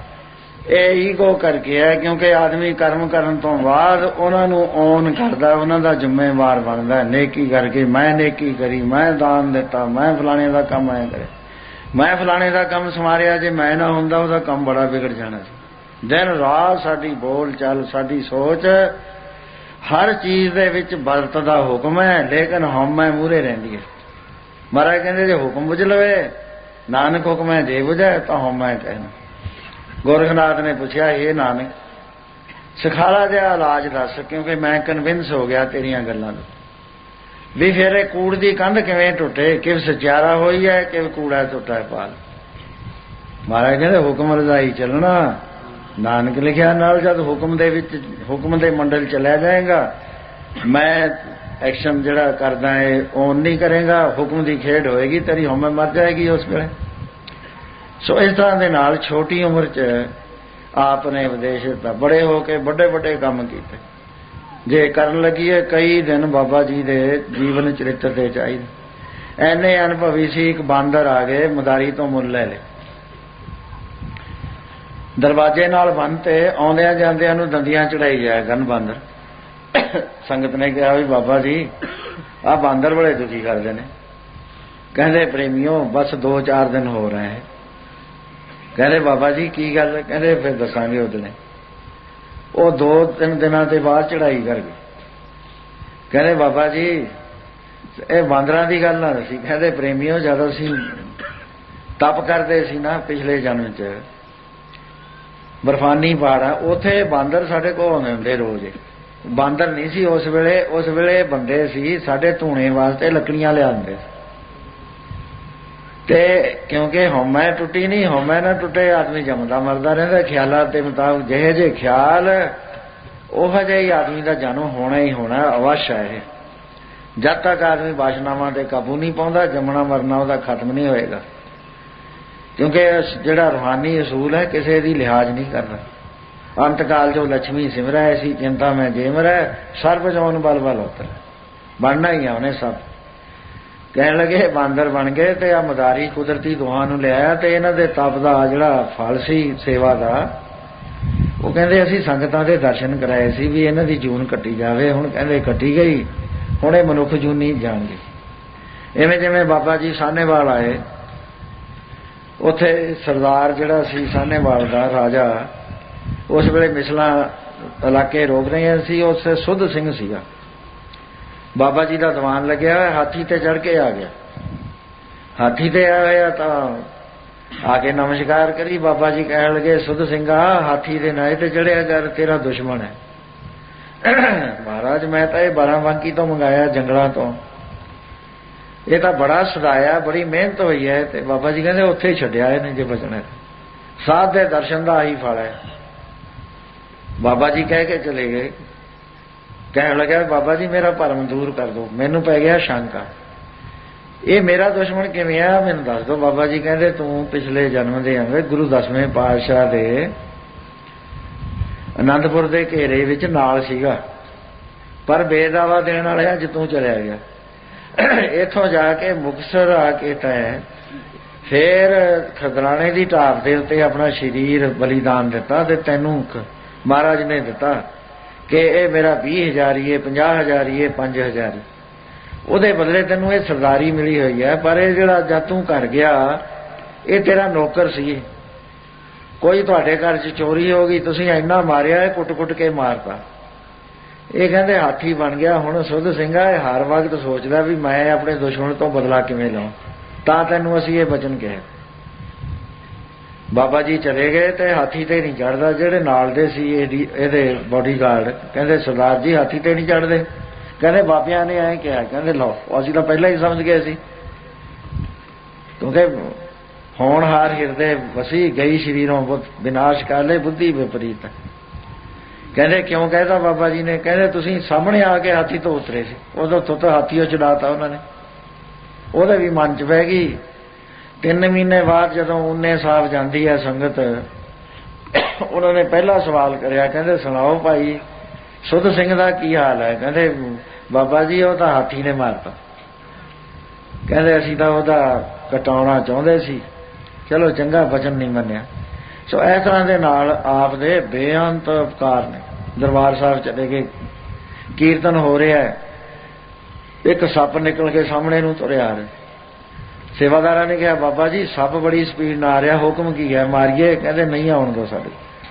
ਇਹ ਈਗੋ ਕਰਕੇ ਹੈ, ਕਿਉਂਕਿ ਆਦਮੀ ਕਰਮ ਕਰਨ ਤੋਂ ਬਾਅਦ ਉਹਨਾਂ ਨੂੰ ਓਨ ਕਰਦਾ, ਉਹਨਾਂ ਦਾ ਜ਼ਿੰਮੇਵਾਰ ਬਣਦਾ। ਨੇਕੀ ਕਰਕੇ ਮੈਂ ਨੇਕੀ ਕਰੀ, ਮੈਂ ਦਾਨ ਦਿੱਤਾ, ਮੈਂ ਫਲਾਣੇ ਦਾ ਕੰਮ ਐ ਕਰੇ, ਮੈਂ ਫਲਾਣੇ ਦਾ ਕੰਮ ਸੰਵਾਰਿਆ, ਜੇ ਮੈਂ ਨਾ ਹੁੰਦਾ ਉਹਦਾ ਕੰਮ ਬੜਾ ਵਿਗੜ ਜਾਣਾ ਸੀ। ਦਿਨ ਰਾਤ ਸਾਡੀ ਬੋਲ ਚਾਲ, ਸਾਡੀ ਸੋਚ ਹਰ ਚੀਜ਼ ਦੇ ਵਿੱਚ ਵਰਤ ਦਾ ਹੁਕਮ ਹੈ, ਲੇਕਿਨ ਹਉਮੈ ਮੂਹਰੇ ਰਹਿੰਦੀ ਹੈ। ਮਹਾਰਾਜ ਕਹਿੰਦੇ ਜੇ ਹੁਕਮ ਬੁਝ ਲਵੇ, ਨਾਨਕ ਹੁਕਮ ਹੈ ਜੇ ਬੁਝੈ ਤਾਂ ਹਉਮੈ ਕਹਿਣਾ। ਗੋਰਖਨਾਥ ਨੇ ਪੁੱਛਿਆ, ਇਹ ਨਾਨਕ ਸਖਾਲਾ ਜਿਹਾ ਇਲਾਜ ਦੱਸ, ਕਿਉਂਕਿ ਮੈਂ ਕਨਵਿੰਸ ਹੋ ਗਿਆ ਤੇਰੀਆਂ ਗੱਲਾਂ ਤੋਂ ਵੀ ਫਿਰ ਇਹ ਕੂੜ ਦੀ ਕੰਧ ਕਿਵੇਂ ਟੁੱਟੇ, ਕਿਵ ਸਚਿਆਰਾ ਹੋਈ ਹੈ, ਕਿਵ ਕੂੜਾ ਟੁੱਟਾ ਪਾਲ। ਮਹਾਰਾਜ ਕਹਿੰਦੇ ਹੁਕਮ ਰਜ਼ਾਈ ਚੱਲਣਾ, ਨਾਨਕ ਲਿਖਿਆ ਨਾਲ ਜਦ ਹੁਕਮ ਦੇ ਵਿੱਚ ਹੁਕਮ ਦੇ ਮੰਡਲ ਚਲਿਆ ਜਾਏਗਾ, ਮੈਂ ਐਕਸ਼ਨ ਜਿਹੜਾ ਕਰਦਾ ਹੈ ਉਹ ਨਹੀਂ ਕਰੇਗਾ, ਹੁਕਮ ਦੀ ਖੇਡ ਹੋਏਗੀ, ਤੇਰੀ ਹਉਮੈ ਮਰ ਜਾਏਗੀ ਉਸ ਵੇਲੇ। ਸੋ ਇਸ ਤਰ੍ਹਾਂ ਦੇ ਨਾਲ ਛੋਟੀ ਉਮਰ 'ਚ ਆਪ ਨੇ ਵਿਦੇਸ਼ ਦਿੱਤਾ, ਬੜੇ ਹੋ ਕੇ ਵੱਡੇ ਵੱਡੇ ਕੰਮ ਕੀਤੇ। ਜੇ ਕਰਨ ਲੱਗੀਏ ਕਈ ਦਿਨ ਬਾਬਾ ਜੀ ਦੇ ਜੀਵਨ ਚਰਿੱਤਰ ਦੇ ਚਾਹੀਦੇ। ਐਨੇ ਅਨੁਭਵੀ ਸੀ, ਇੱਕ ਬਾਂਦਰ ਆ ਗਏ ਮਦਾਰੀ ਤੋਂ ਮੁੱਲ ਲੈ ਲਏ, ਦਰਵਾਜ਼ੇ ਨਾਲ ਬੰਨ੍ਹ ਤੇ ਆਉਂਦਿਆਂ ਜਾਂਦਿਆਂ ਨੂੰ ਦੰਦੀਆਂ ਚੜਾਈ ਜਾਇਆ ਕਰਨ ਬਾਂਦਰ। ਸੰਗਤ ਨੇ ਕਿਹਾ ਵੀ ਬਾਬਾ ਜੀ ਆਹ ਬਾਂਦਰ ਬੜੇ ਦੁਖੀ ਕਰਦੇ ਨੇ। ਕਹਿੰਦੇ ਪ੍ਰੇਮੀਓ ਬਸ 2-4 ਦਿਨ ਹੋ ਰਹੇ ਹੈ। ਕਹਿੰਦੇ ਬਾਬਾ ਜੀ ਕੀ ਗੱਲ? ਕਹਿੰਦੇ ਫਿਰ ਦੱਸਾਂਗੇ ਉਹਦਨੇ। ਉਹ 2-3 ਦਿਨਾਂ ਦੇ ਬਾਅਦ ਚੜਾਈ ਕਰ ਗਏ। ਕਹਿੰਦੇ ਬਾਬਾ ਜੀ ਇਹ ਬਾਂਦਰਾਂ ਦੀ ਗੱਲ ਨਾ ਦੱਸੀ। ਕਹਿੰਦੇ ਪ੍ਰੇਮੀਓ ਜਦ ਅਸੀਂ ਤਪ ਕਰਦੇ ਸੀ ਨਾ ਪਿਛਲੇ ਜਨਮ 'ਚ ਬਰਫਾਨੀ ਪਹਾੜਾਂ, ਉੱਥੇ ਬਾਂਦਰ ਸਾਡੇ ਕੋਲ ਆਉਂਦੇ ਹੁੰਦੇ ਰੋਜ਼। ਬਾਂਦਰ ਨਹੀਂ ਸੀ ਉਸ ਵੇਲੇ ਬੰਦੇ ਸੀ, ਸਾਡੇ ਧੂਣੇ ਵਾਸਤੇ ਲੱਕੜੀਆਂ ਲਿਆਉਂਦੇ ਸੀ। ਤੇ ਕਿਉਂਕਿ ਹਉਮੈ ਟੁੱਟੀ ਨਹੀਂ, ਹਉਮੈ ਨਾ ਟੁੱਟੇ ਆਦਮੀ ਜੰਮਦਾ ਮਰਦਾ ਰਹਿੰਦਾ। ਖਿਆਲਾਂ ਦੇ ਮੁਤਾਬਕ ਜਿਹੇ ਜਿਹੇ ਖਿਆਲ ਉਹ ਜਿਹੇ ਹੀ ਆਦਮੀ ਦਾ ਜਨਮ ਹੋਣਾ ਹੀ ਹੋਣਾ, ਅਵਸ਼ ਹੈ ਇਹ। ਜਦ ਤੱਕ ਆਦਮੀ ਵਾਸ਼ਨਾਵਾਂ ਤੇ ਕਾਬੂ ਨਹੀਂ ਪਾਉਂਦਾ, ਜੰਮਣਾ ਮਰਨਾ ਉਹਦਾ ਖਤਮ ਨਹੀਂ ਹੋਏਗਾ। ਕਿਉਂਕਿ ਜਿਹੜਾ ਰੂਹਾਨੀ ਅਸੂਲ ਹੈ ਕਿਸੇ ਦੀ ਲਿਹਾਜ਼ ਨਹੀਂ ਕਰਦਾ। ਅੰਤਕਾਲ ਜੋ ਲక్ష్ਮੀ ਸਿਮਰੈ ਐਸੀ ਚਿੰਤਾ ਮੈਂ ਜੇ ਮਰੈ, ਸਰਬ ਜੋਨ ਬਲ ਬਲ ਉਤਰ। ਬਣਨਾ ਹੀ ਆ ਉਹਨੇ ਸਭ। ਕਹਿਣ ਲੱਗੇ ਬਾਂਦਰ ਬਣ ਗਏ ਤੇ ਆ ਮਦਾਰੀ ਕੁਦਰਤੀ ਦੋਹਾਂ ਨੂੰ ਲਿਆਇਆ ਤੇ ਇਹਨਾਂ ਦੇ ਤਪ ਦਾ ਜਿਹੜਾ ਫਲ ਸੀ ਸੇਵਾ ਦਾ, ਉਹ ਕਹਿੰਦੇ ਅਸੀਂ ਸੰਗਤਾਂ ਦੇ ਦਰਸ਼ਨ ਕਰਾਏ ਸੀ ਵੀ ਇਹਨਾਂ ਦੀ ਜੂਨ ਕੱਟੀ ਜਾਵੇ। ਹੁਣ ਕਹਿੰਦੇ ਕੱਟੀ ਗਈ, ਹੁਣ ਇਹ ਮਨੁੱਖ ਜੂਨ ਨਹੀਂ ਜਾਣਗੇ। ਇਵੇਂ ਜਿਵੇਂ ਬਾਬਾ ਜੀ ਸਾਹਨੇਵਾਲ ਆਏ, ਉੱਥੇ ਸਰਦਾਰ ਜਿਹੜਾ ਸੀ ਸਾਹਨੇਵਾਲ ਦਾ ਰਾਜਾ, ਉਸ ਵੇਲੇ ਮਿਸਲਾਂ ਇਲਾਕੇ ਰੋਕ ਰਹੀਆਂ ਸੀ। ਉੱਥੇ ਸੁੱਧ ਸਿੰਘ ਸੀਗਾ, ਬਾਬਾ ਜੀ ਦਾ ਦੀਵਾਨ ਲੱਗਿਆ ਹੋਇਆ, ਹਾਥੀ ਤੇ ਚੜ੍ਹ ਕੇ ਆ ਗਿਆ। ਹਾਥੀ ਤੇ ਆਇਆ ਹੋਇਆ ਤਾਂ ਆ ਕੇ ਨਮਸਕਾਰ ਕਰੀ। ਬਾਬਾ ਜੀ ਕਹਿਣ ਲੱਗੇ, ਸੁਧ ਸਿੰਘਾ, ਹਾਥੀ ਦੇ ਨਾਏ ਤੇ ਚੜਿਆ ਕਰ, ਤੇਰਾ ਦੁਸ਼ਮਣ ਹੈ। ਮਹਾਰਾਜ ਮੈਂ ਤਾਂ ਇਹ 12 ਬਾਂਕੀ ਤੋਂ ਮੰਗਾਇਆ, ਜੰਗਲਾਂ ਤੋਂ, ਇਹ ਤਾਂ ਬੜਾ ਸਦਾਇਆ, ਬੜੀ ਮਿਹਨਤ ਹੋਈ ਹੈ। ਤੇ ਬਾਬਾ ਜੀ ਕਹਿੰਦੇ ਉੱਥੇ ਹੀ ਛੱਡਿਆ ਇਹਨੇ ਜੇ ਬਚਣਾ। ਸਾਧ ਦੇ ਦਰਸ਼ਨ ਦਾ ਆਹੀ ਫਲ ਹੈ। ਬਾਬਾ ਜੀ ਕਹਿ ਕੇ ਚਲੇ ਗਏ। ਕਹਿਣ ਲੱਗਾ, ਬਾਬਾ ਜੀ ਮੇਰਾ ਭਰਮ ਦੂਰ ਕਰ ਦਿਓ, ਮੈਨੂੰ ਪੈ ਗਿਆ ਸ਼ੰਕਾ, ਇਹ ਮੇਰਾ ਦੁਸ਼ਮਣ ਕਿਵੇਂ ਆ, ਮੈਨੂੰ ਦੱਸ ਦਿਓ। ਬਾਬਾ ਜੀ ਕਹਿੰਦੇ ਤੂੰ ਪਿਛਲੇ ਜਨਮ ਦੇ ਅੰਦਰ ਗੁਰੂ 10ਵੇਂ ਪਾਤਸ਼ਾਹ ਦੇ ਅਨੰਦਪੁਰ ਦੇ ਘੇਰੇ ਵਿੱਚ ਨਾਲ ਸੀਗਾ, ਪਰ ਬੇਦਾਵਾ ਦੇਣ ਵਾਲੇ ਅੱਜ ਤੂੰ ਚਲਿਆ ਗਿਆ। ਇੱਥੋਂ ਜਾ ਕੇ ਮੁਕਤਸਰ ਆ ਕੇ ਤੈਂ ਫੇਰ ਖਦਰਾਣੇ ਦੀ ਢਾਬ ਦੇ ਉੱਤੇ ਆਪਣਾ ਸਰੀਰ ਬਲੀਦਾਨ ਦਿੱਤਾ, ਤੇ ਤੈਨੂੰ ਮਹਾਰਾਜ ਨੇ ਦਿੱਤਾ ਕਿ ਇਹ ਮੇਰਾ 20,000 ਹੀ, 50,000 ਹੀ, 5,000 ਉਹਦੇ ਬਦਲੇ ਤੈਨੂੰ ਇਹ ਸਰਦਾਰੀ ਮਿਲੀ ਹੋਈ ਹੈ। ਪਰ ਇਹ ਜਿਹੜਾ ਜਦ ਤੂੰ ਘਰ ਗਿਆ, ਇਹ ਤੇਰਾ ਨੌਕਰ ਸੀ। ਕੋਈ ਤੁਹਾਡੇ ਘਰ 'ਚ ਚੋਰੀ ਹੋ ਗਈ, ਤੁਸੀਂ ਇੰਨਾ ਮਾਰਿਆ, ਇਹ ਕੁੱਟ-ਕੁੱਟ ਕੇ ਮਾਰਤਾ। ਇਹ ਕਹਿੰਦੇ ਹਾਥੀ ਬਣ ਗਿਆ। ਹੁਣ ਸੁਧ ਸਿੰਘਾ ਇਹ ਹਰ ਵਕਤ ਸੋਚਦਾ ਵੀ ਮੈਂ ਆਪਣੇ ਦੁਸ਼ਮਣ ਤੋਂ ਬਦਲਾ ਕਿਵੇਂ ਲਵਾਂ, ਤਾਂ ਤੈਨੂੰ ਅਸੀਂ ਇਹ ਬਚਨ ਕਿਹਾ। ਬਾਬਾ ਜੀ ਚਲੇ ਗਏ ਤੇ ਹਾਥੀ ਤੇ ਨਹੀਂ ਚੜ੍ਹਦਾ। ਜਿਹੜੇ ਨਾਲ ਦੇ ਸੀ ਇਹਦੇ ਬਾਡੀਗਾਰਡ ਕਹਿੰਦੇ, ਸਰਦਾਰ ਜੀ ਹਾਥੀ ਤੇ ਨਹੀਂ ਚੜ੍ਹਦੇ। ਕਹਿੰਦੇ ਬਾਬਿਆਂ ਨੇ ਐਂ ਕਿਹਾ। ਕਹਿੰਦੇ ਲਓ, ਅਸੀਂ ਤਾਂ ਪਹਿਲਾਂ ਹੀ ਸਮਝ ਗਏ ਸੀ, ਕਿਉਂਕਿ ਹੋਣਹਾਰ ਹਿਰਦੇ ਵਸੀ ਗਈ ਸਰੀਰੋਂ ਵਿਨਾਸ਼ ਕਾਲੇ ਬੁੱਧੀ ਵਿਪਰੀਤ। ਕਹਿੰਦੇ ਕਿਉਂ ਕਹਿਤਾ ਬਾਬਾ ਜੀ ਨੇ? ਕਹਿੰਦੇ ਤੁਸੀਂ ਸਾਹਮਣੇ ਆ ਕੇ ਹਾਥੀ ਤੋਂ ਉਤਰੇ ਸੀ, ਉਦੋਂ ਤੋਂ ਹਾਥੀਓ ਚੜਾਤਾ ਉਹਨਾਂ ਨੇ। ਉਹਦੇ ਵੀ ਮਨ 'ਚ ਬਹਿ ਗਈ। 3 ਮਹੀਨੇ ਬਾਅਦ ਜਦੋਂ ਉਨੇ ਸਾਹਿਬ ਜਾਂਦੀ ਹੈ ਸੰਗਤ, ਉਹਨਾਂ ਨੇ ਪਹਿਲਾ ਸਵਾਲ ਕਰਿਆ, ਕਹਿੰਦੇ ਸੁਣਾਓ ਭਾਈ ਸੁਧ ਸਿੰਘ ਦਾ ਕੀ ਹਾਲ ਹੈ? ਕਹਿੰਦੇ ਬਾਬਾ ਜੀ ਉਹ ਤਾਂ ਹਾਥੀ ਨੇ ਮਾਰਤਾ। ਕਹਿੰਦੇ ਅਸੀਂ ਤਾਂ ਉਹਦਾ ਕਟਾਉਣਾ ਚਾਹੁੰਦੇ ਸੀ, ਚਲੋ ਚੰਗਾ ਬਚਨ ਨਹੀਂ ਮੰਨਿਆ। ਸੋ ਇਸ ਤਰ੍ਹਾਂ ਦੇ ਨਾਲ ਆਪ ਦੇ ਬੇਅੰਤ ਉਪਕਾਰ ਨੇ। ਦਰਬਾਰ ਸਾਹਿਬ ਚਲੇ ਗਏ, ਕੀਰਤਨ ਹੋ ਰਿਹਾ ਹੈ, ਇੱਕ ਸੱਪ ਨਿਕਲ ਕੇ ਸਾਹਮਣੇ ਨੂੰ ਤੁਰਿਆ ਰਿਹਾ। ਸੇਵਾਦਾਰਾਂ ਨੇ ਕਿਹਾ ਬਾਬਾ ਜੀ ਸੱਪ ਬੜੀ ਸਪੀਡ ਨਾਲ ਆ ਰਿਹਾ, ਹੁਕਮ ਕੀ ਹੈ, ਮਾਰੀਏ? ਕਹਿੰਦੇ ਨਹੀਂ ਆਉਣ ਦਿਓ ਸਾਡੇ।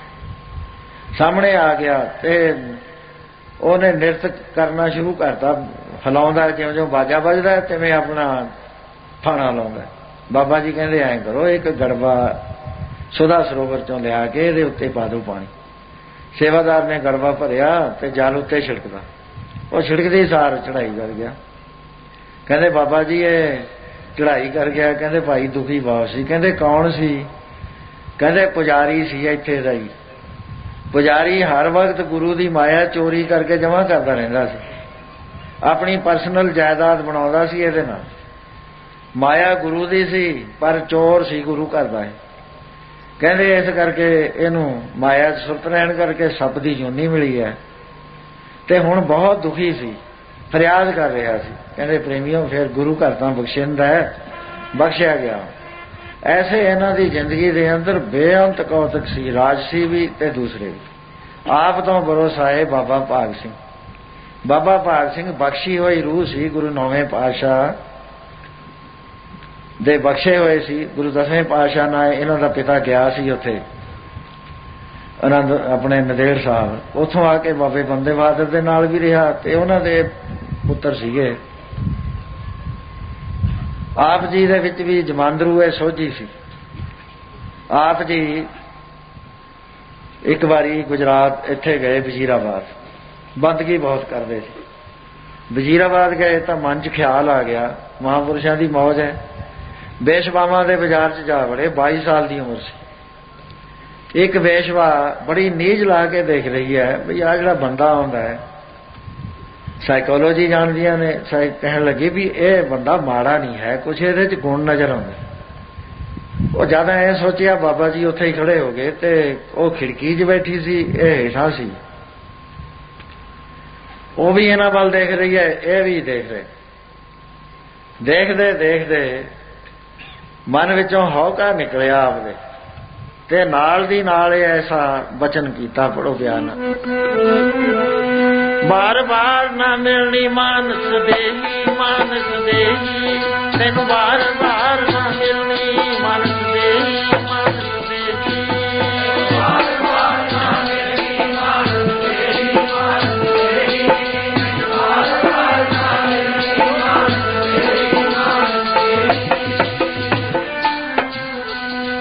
ਸਾਹਮਣੇ ਆ ਗਿਆ ਤੇ ਉਹਨੇ ਨਿਰਤ ਕਰਨਾ ਸ਼ੁਰੂ ਕਰਤਾ, ਹਿਲਾਉਂਦਾ, ਜਿਉਂ ਜਿਉਂ ਬਾਜਾ ਵੱਜਦਾ ਤਿਵੇਂ ਆਪਣਾ ਫਾਣਾ ਲਾਉਂਦਾ। ਬਾਬਾ ਜੀ ਕਹਿੰਦੇ ਐਂ ਕਰੋ, ਇੱਕ ਗੜਬਾ ਸੁਦਾ ਸਰੋਵਰ ਚੋਂ ਲਿਆ ਕੇ ਇਹਦੇ ਉੱਤੇ ਪਾ ਦਿਓ ਪਾਣੀ। ਸੇਵਾਦਾਰ ਨੇ ਗੜਬਾ ਭਰਿਆ ਤੇ ਜਲ ਉੱਤੇ ਛਿੜਕਦਾ। ਉਹ ਛਿੜਕਦੇ ਸਾਰ ਚੜ੍ਹਾਈ ਕਰ ਗਿਆ। ਕਹਿੰਦੇ ਬਾਬਾ ਜੀ ਇਹ ਚੜ੍ਹਾਈ ਕਰ ਗਿਆ। ਕਹਿੰਦੇ ਭਾਈ ਦੁਖੀ ਬਹੁਤ ਸੀ। ਕਹਿੰਦੇ ਕੌਣ ਸੀ? ਕਹਿੰਦੇ ਪੁਜਾਰੀ ਸੀ ਇੱਥੇ ਦਾ ਹੀ। ਪੁਜਾਰੀ ਹਰ ਵਕਤ ਗੁਰੂ ਦੀ ਮਾਇਆ ਚੋਰੀ ਕਰਕੇ ਜਮ੍ਹਾਂ ਕਰਦਾ ਰਹਿੰਦਾ ਸੀ, ਆਪਣੀ ਪਰਸਨਲ ਜਾਇਦਾਦ ਬਣਾਉਂਦਾ ਸੀ ਇਹਦੇ ਨਾਲ। ਮਾਇਆ ਗੁਰੂ ਦੀ ਸੀ ਪਰ ਚੋਰ ਸੀ ਗੁਰੂ ਘਰ ਦਾ। ਕਹਿੰਦੇ ਇਸ ਕਰਕੇ ਇਹਨੂੰ ਮਾਇਆ 'ਚ ਸੁਰਤ ਰਹਿਣ ਕਰਕੇ ਸੱਪ ਦੀ ਜੂਨੀ ਮਿਲੀ ਹੈ। ਤੇ ਹੁਣ ਬਹੁਤ ਦੁਖੀ ਸੀ, ਫਰਿਆਦ ਕਰ ਰਿਹਾ ਸੀ। ਕਹਿੰਦੇ ਪ੍ਰੇਮੀਓ ਫਿਰ ਗੁਰੂ ਘਰ ਤਾਂ ਬਖਸ਼ਿੰਦਾ ਹੈ, ਬਖਸ਼ਿਆ ਗਿਆ। ਐਸੇ ਇਹਨਾਂ ਦੀ ਜ਼ਿੰਦਗੀ ਦੇ ਅੰਦਰ ਬੇਅੰਤ ਕੌਤਕ ਸੀ, ਰਾਜਸੀ ਵੀ ਤੇ ਦੂਸਰੇ ਵੀ। ਆਪ ਤੋਂ ਭਰੋਸਾ ਹੈ ਬਾਬਾ ਭਾਗ ਸਿੰਘ। ਬਾਬਾ ਭਾਗ ਸਿੰਘ ਬਖਸ਼ੀ ਹੋਈ ਰੂਹ ਸੀ, ਗੁਰੂ 9ਵੇਂ ਪਾਤਸ਼ਾਹ ਦੇ ਬਖਸ਼ੇ ਹੋਏ ਸੀ। ਗੁਰੂ 10ਵੇਂ ਪਾਤਸ਼ਾਹ ਨਾਲ ਇਹਨਾਂ ਦਾ ਪਿਤਾ ਗਿਆ ਸੀ ਉੱਥੇ ਆਨੰਦ ਆਪਣੇ ਨੰਦੇੜ ਸਾਹਿਬ, ਉੱਥੋਂ ਆ ਕੇ ਬਾਬੇ ਬੰਦੇ ਬਹਾਦਰ ਦੇ ਨਾਲ ਵੀ ਰਿਹਾ ਤੇ ਉਹਨਾਂ ਦੇ ਪੁੱਤਰ ਸੀਗੇ। ਆਪ ਜੀ ਦੇ ਵਿੱਚ ਵੀ ਜਮਾਂਦਰੂ ਸੋਝੀ ਸੀ। ਆਪ ਜੀ ਇੱਕ ਵਾਰੀ ਗੁਜਰਾਤ ਇੱਥੇ ਗਏ, ਵਜ਼ੀਰਾਬਾਦ, ਬੰਦਗੀ ਬਹੁਤ ਕਰਦੇ ਸੀ। ਵਜ਼ੀਰਾਬਾਦ ਗਏ ਤਾਂ ਮਨ 'ਚ ਖਿਆਲ ਆ ਗਿਆ ਮਹਾਂਪੁਰਸ਼ਾਂ ਦੀ ਮੌਜ ਹੈ। ਵੇਸ਼ਵਾਵਾਂ ਦੇ ਬਾਜ਼ਾਰ 'ਚ ਜਾ ਵੜੇ। 22 ਸਾਲ ਦੀ ਉਮਰ ਸੀ। ਇੱਕ ਵੇਸ਼ਵਾ ਬੜੀ ਨੀਝ ਲਾ ਕੇ ਦੇਖ ਰਹੀ ਹੈ ਵੀ ਆਹ ਜਿਹੜਾ ਬੰਦਾ ਆਉਂਦਾ ਹੈ, ਸਾਈਕੋਲੋਜੀ ਜਾਣਦੀਆਂ ਨੇ, ਕਹਿਣ ਲੱਗੀ ਵੀ ਇਹ ਬੰਦਾ ਮਾੜਾ ਨਹੀਂ ਹੈ, ਕੁਛ ਇਹਦੇ 'ਚ ਗੁਣ ਨਜ਼ਰ ਆਉਂਦੇ। ਉਹ ਜਦ ਐ ਸੋਚਿਆ ਬਾਬਾ ਜੀ ਉੱਥੇ ਹੀ ਖੜੇ ਹੋ ਗਏ ਤੇ ਉਹ ਖਿੜਕੀ 'ਚ ਬੈਠੀ ਸੀ, ਇਹ ਹੇਠਾਂ ਸੀ। ਉਹ ਵੀ ਇਹਨਾਂ ਵੱਲ ਦੇਖ ਰਹੀ ਹੈ, ਇਹ ਵੀ ਦੇਖ ਰਹੇ। ਦੇਖਦੇ ਦੇਖਦੇ ਮਨ ਵਿੱਚੋਂ ਹੌਕਾ ਨਿਕਲਿਆ ਆਪਦੇ ਤੇ ਨਾਲ ਦੀ ਨਾਲ ਐਸਾ ਬਚਨ ਕੀਤਾ, ਪੜੋ ਬਿਆਨ। ਬਾਰ ਬਾਰ ਨਾ ਮਿਲਣੀ ਮਾਨਸ ਦੇਹੀ, ਮਾਨਸ ਦੇਹੀ ਤੈਨੂੰ ਬਾਰ ਬਾਰ ਨਾ ਮਿਲਣੀ ਮਾਨਸ ਦੇਹੀ, ਮਾਨਸ ਦੇਹੀ ਬਾਰ ਬਾਰ ਨਾ ਮਿਲਣੀ ਮਾਨਸ ਦੇਹੀ, ਮਾਨਸ ਦੇਹੀ ਤੈਨੂੰ ਬਾਰ ਬਾਰ ਨਾ ਮਿਲਣੀ ਮਾਨਸ ਦੇਹੀ, ਮਾਨਸ ਦੇਹੀ।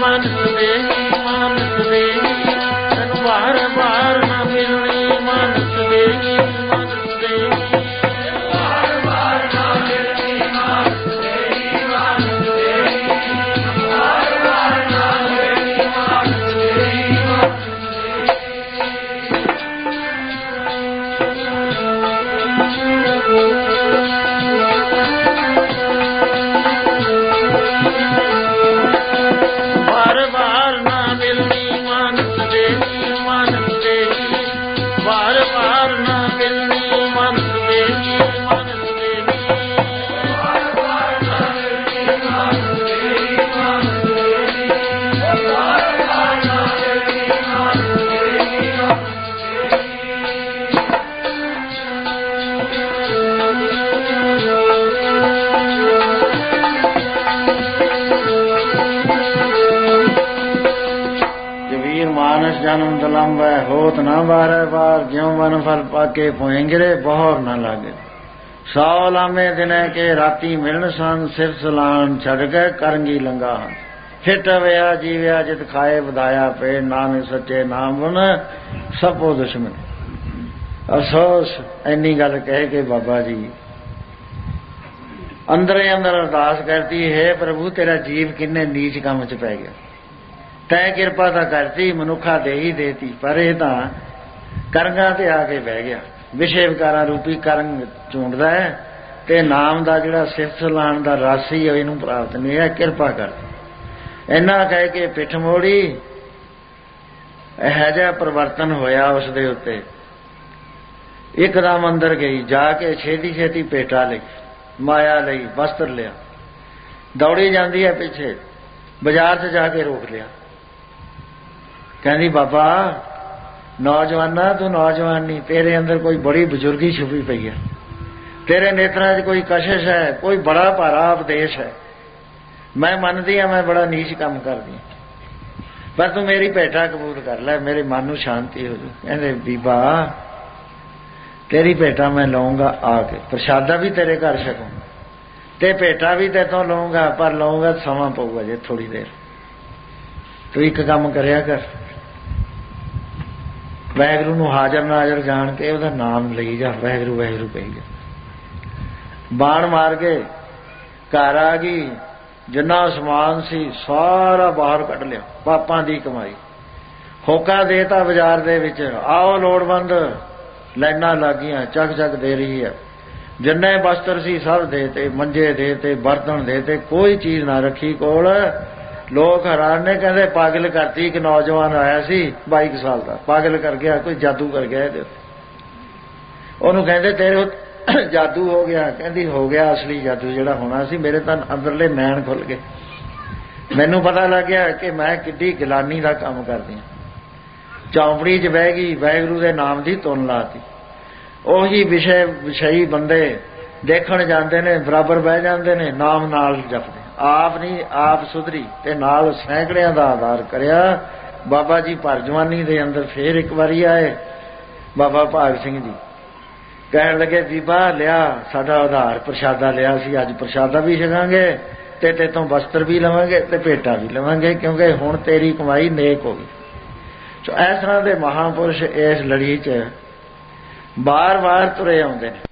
ਮਾਨਸ ਦੇਹੀ ਮਾਨਸ ਦੇਹੀ ਤੈਨੂੰ ਵਾਰ ਵਾਰ ਨਾ ਮਿਲਣੀ ਮਾਨਸ ਦੇਹੀ ਮਾਨਸ ਦੇਹੀ ਵਾਰ ਵਾਰ ਨਾ ਮਿਲਣੀ ਮਾਨਸ ਦੇਹੀ ਮਾਨਸ ਦੇਹੀ ਵਾਰ ਵਾਰ ਨਾ ਮਿਲਣੀ ਮਾਨਸ ਦੇਹੀ जन्म दलम वह होत न बारह बार ज्यों वन फल पाके पोएंगरे बहोर न लागे सौ लामे दिने के राती मिलन सन सिर सलान छड़ गए करंगी लंगा फिट वया जीवया जित खाए बधाया पे नानक सच्चे नाम बन सबो दुश्मन। अफसोस इन्नी गल कह के बाबा जी अंदर ही अंदर अरदास करती है प्रभु तेरा जीव किन्ने नीच काम च पै गया तै किरपा ਤਾਂ ਕਰਤੀ ਮਨੁੱਖਾ ਦੇ ਹੀ ਦੇਤੀ ਪਰ ਇਹ ਤਾਂ ਕਰੰਗਾਂ ਤੇ ਆ ਕੇ ਬਹਿ ਗਿਆ ਵਿਸ਼ੇ ਵਿਕਾਰਾਂ ਰੂਪੀ ਕਰੰਗ ਚੂੰਡਦਾ ਹੈ ਤੇ ਨਾਮ ਦਾ ਜਿਹੜਾ ਸਿਫਤ ਲਾਣ ਦਾ ਰਸ ਹੀ ਇਹਨੂੰ ਪ੍ਰਾਪਤ ਨਹੀਂ ਹੈ ਕਿਰਪਾ ਕਰ ਇੰਨਾ ਕਹਿ ਕੇ ਪਿੱਠ ਮੋੜੀ ਇਹੋ ਜਿਹਾ ਪਰਿਵਰਤਨ ਹੋਇਆ ਉਸ ਦੇ ਉੱਤੇ ਇੱਕਦਮ ਅੰਦਰ ਗਈ ਜਾ ਕੇ ਛੇਤੀ ਛੇਤੀ ਪੇਟਾ ਲਈ ਮਾਇਆ ਲਈ ਵਸਤਰ ਲਿਆ ਦੌੜੀ ਜਾਂਦੀ ਹੈ ਪਿੱਛੇ ਬਾਜ਼ਾਰ 'ਚ ਜਾ ਕੇ ਰੋਕ ਲਿਆ कहती बाबा नौजवाना तू नौजवान नहीं तेरे अंदर कोई बड़ी बुजुर्गी छुपी पई है तेरे नेत्रों च कोई कशिश है कोई बड़ा भारा उपदेश है मैं मनदी हाँ मैं बड़ा नीच काम करदी पर तू मेरी भेटा कबूल कर लै मेरे मन नूं शांति हो जू कहते बीबा तेरी भेटा मैं लऊंगा आके प्रसादा भी तेरे घर छकूंगा ते भेटा भी तेरे तो लऊंगा पर लऊंगा समा पऊगा जे थोड़ी देर तू एक काम करया कर वाहिगुरू नूं हाजर नाजर जान के उहदा नाम लई जा वाहिगुरू वाहिगुरू कही जा बाण मार के घर आ गई जिन्ना समान सी सारा बाहर कढ लिया पापां दी कमाई होका देता बाजार दे विच आओ लोड़वंद लाइनां लग गईयां चक चक दे रही है जिन्ने वस्त्र सी सब देते मंजे देते बर्तन देते कोई चीज ना रखी कोल लोग हैरान ने कहते पागल करती एक नौजवान आया सी 22 साल का पागल कर गया कोई जादू कर गया ਉਹਨੂੰ ਕਹਿੰਦੇ तेरे जादू हो गया कहती हो गया असली जादू जिहड़ा होना सी मेरे तां अंदरले नैन खुल गए मैनू पता लग गया कि मैं किड्डी गिलानी का काम करदी चौंपड़ी च बह गई वाहिगुरू दे नाम की तुन लाती ਉਹੀ विषयी बंदे देखण जाते ने बराबर बह जाते ने नाम नाल जपदे आप नहीं आप सुधरी ते नाल सैकड़ियां दा आधार करिया बाबा जी भर जवानी दे अंदर फिर एक बारी आए बाबा भाग सिंह जी कहण लगे बीबा लिया साडा आधार प्रसादा लिया सी अज प्रसादा भी छकांगे ते तेतों वस्त्र भी लवांगे ते भेटा भी लवांगे क्योंकि हुण तेरी कमाई नेक हो गई। इस तरह के महापुरुष इस लड़ी च बार बार तुरे आउंदे ने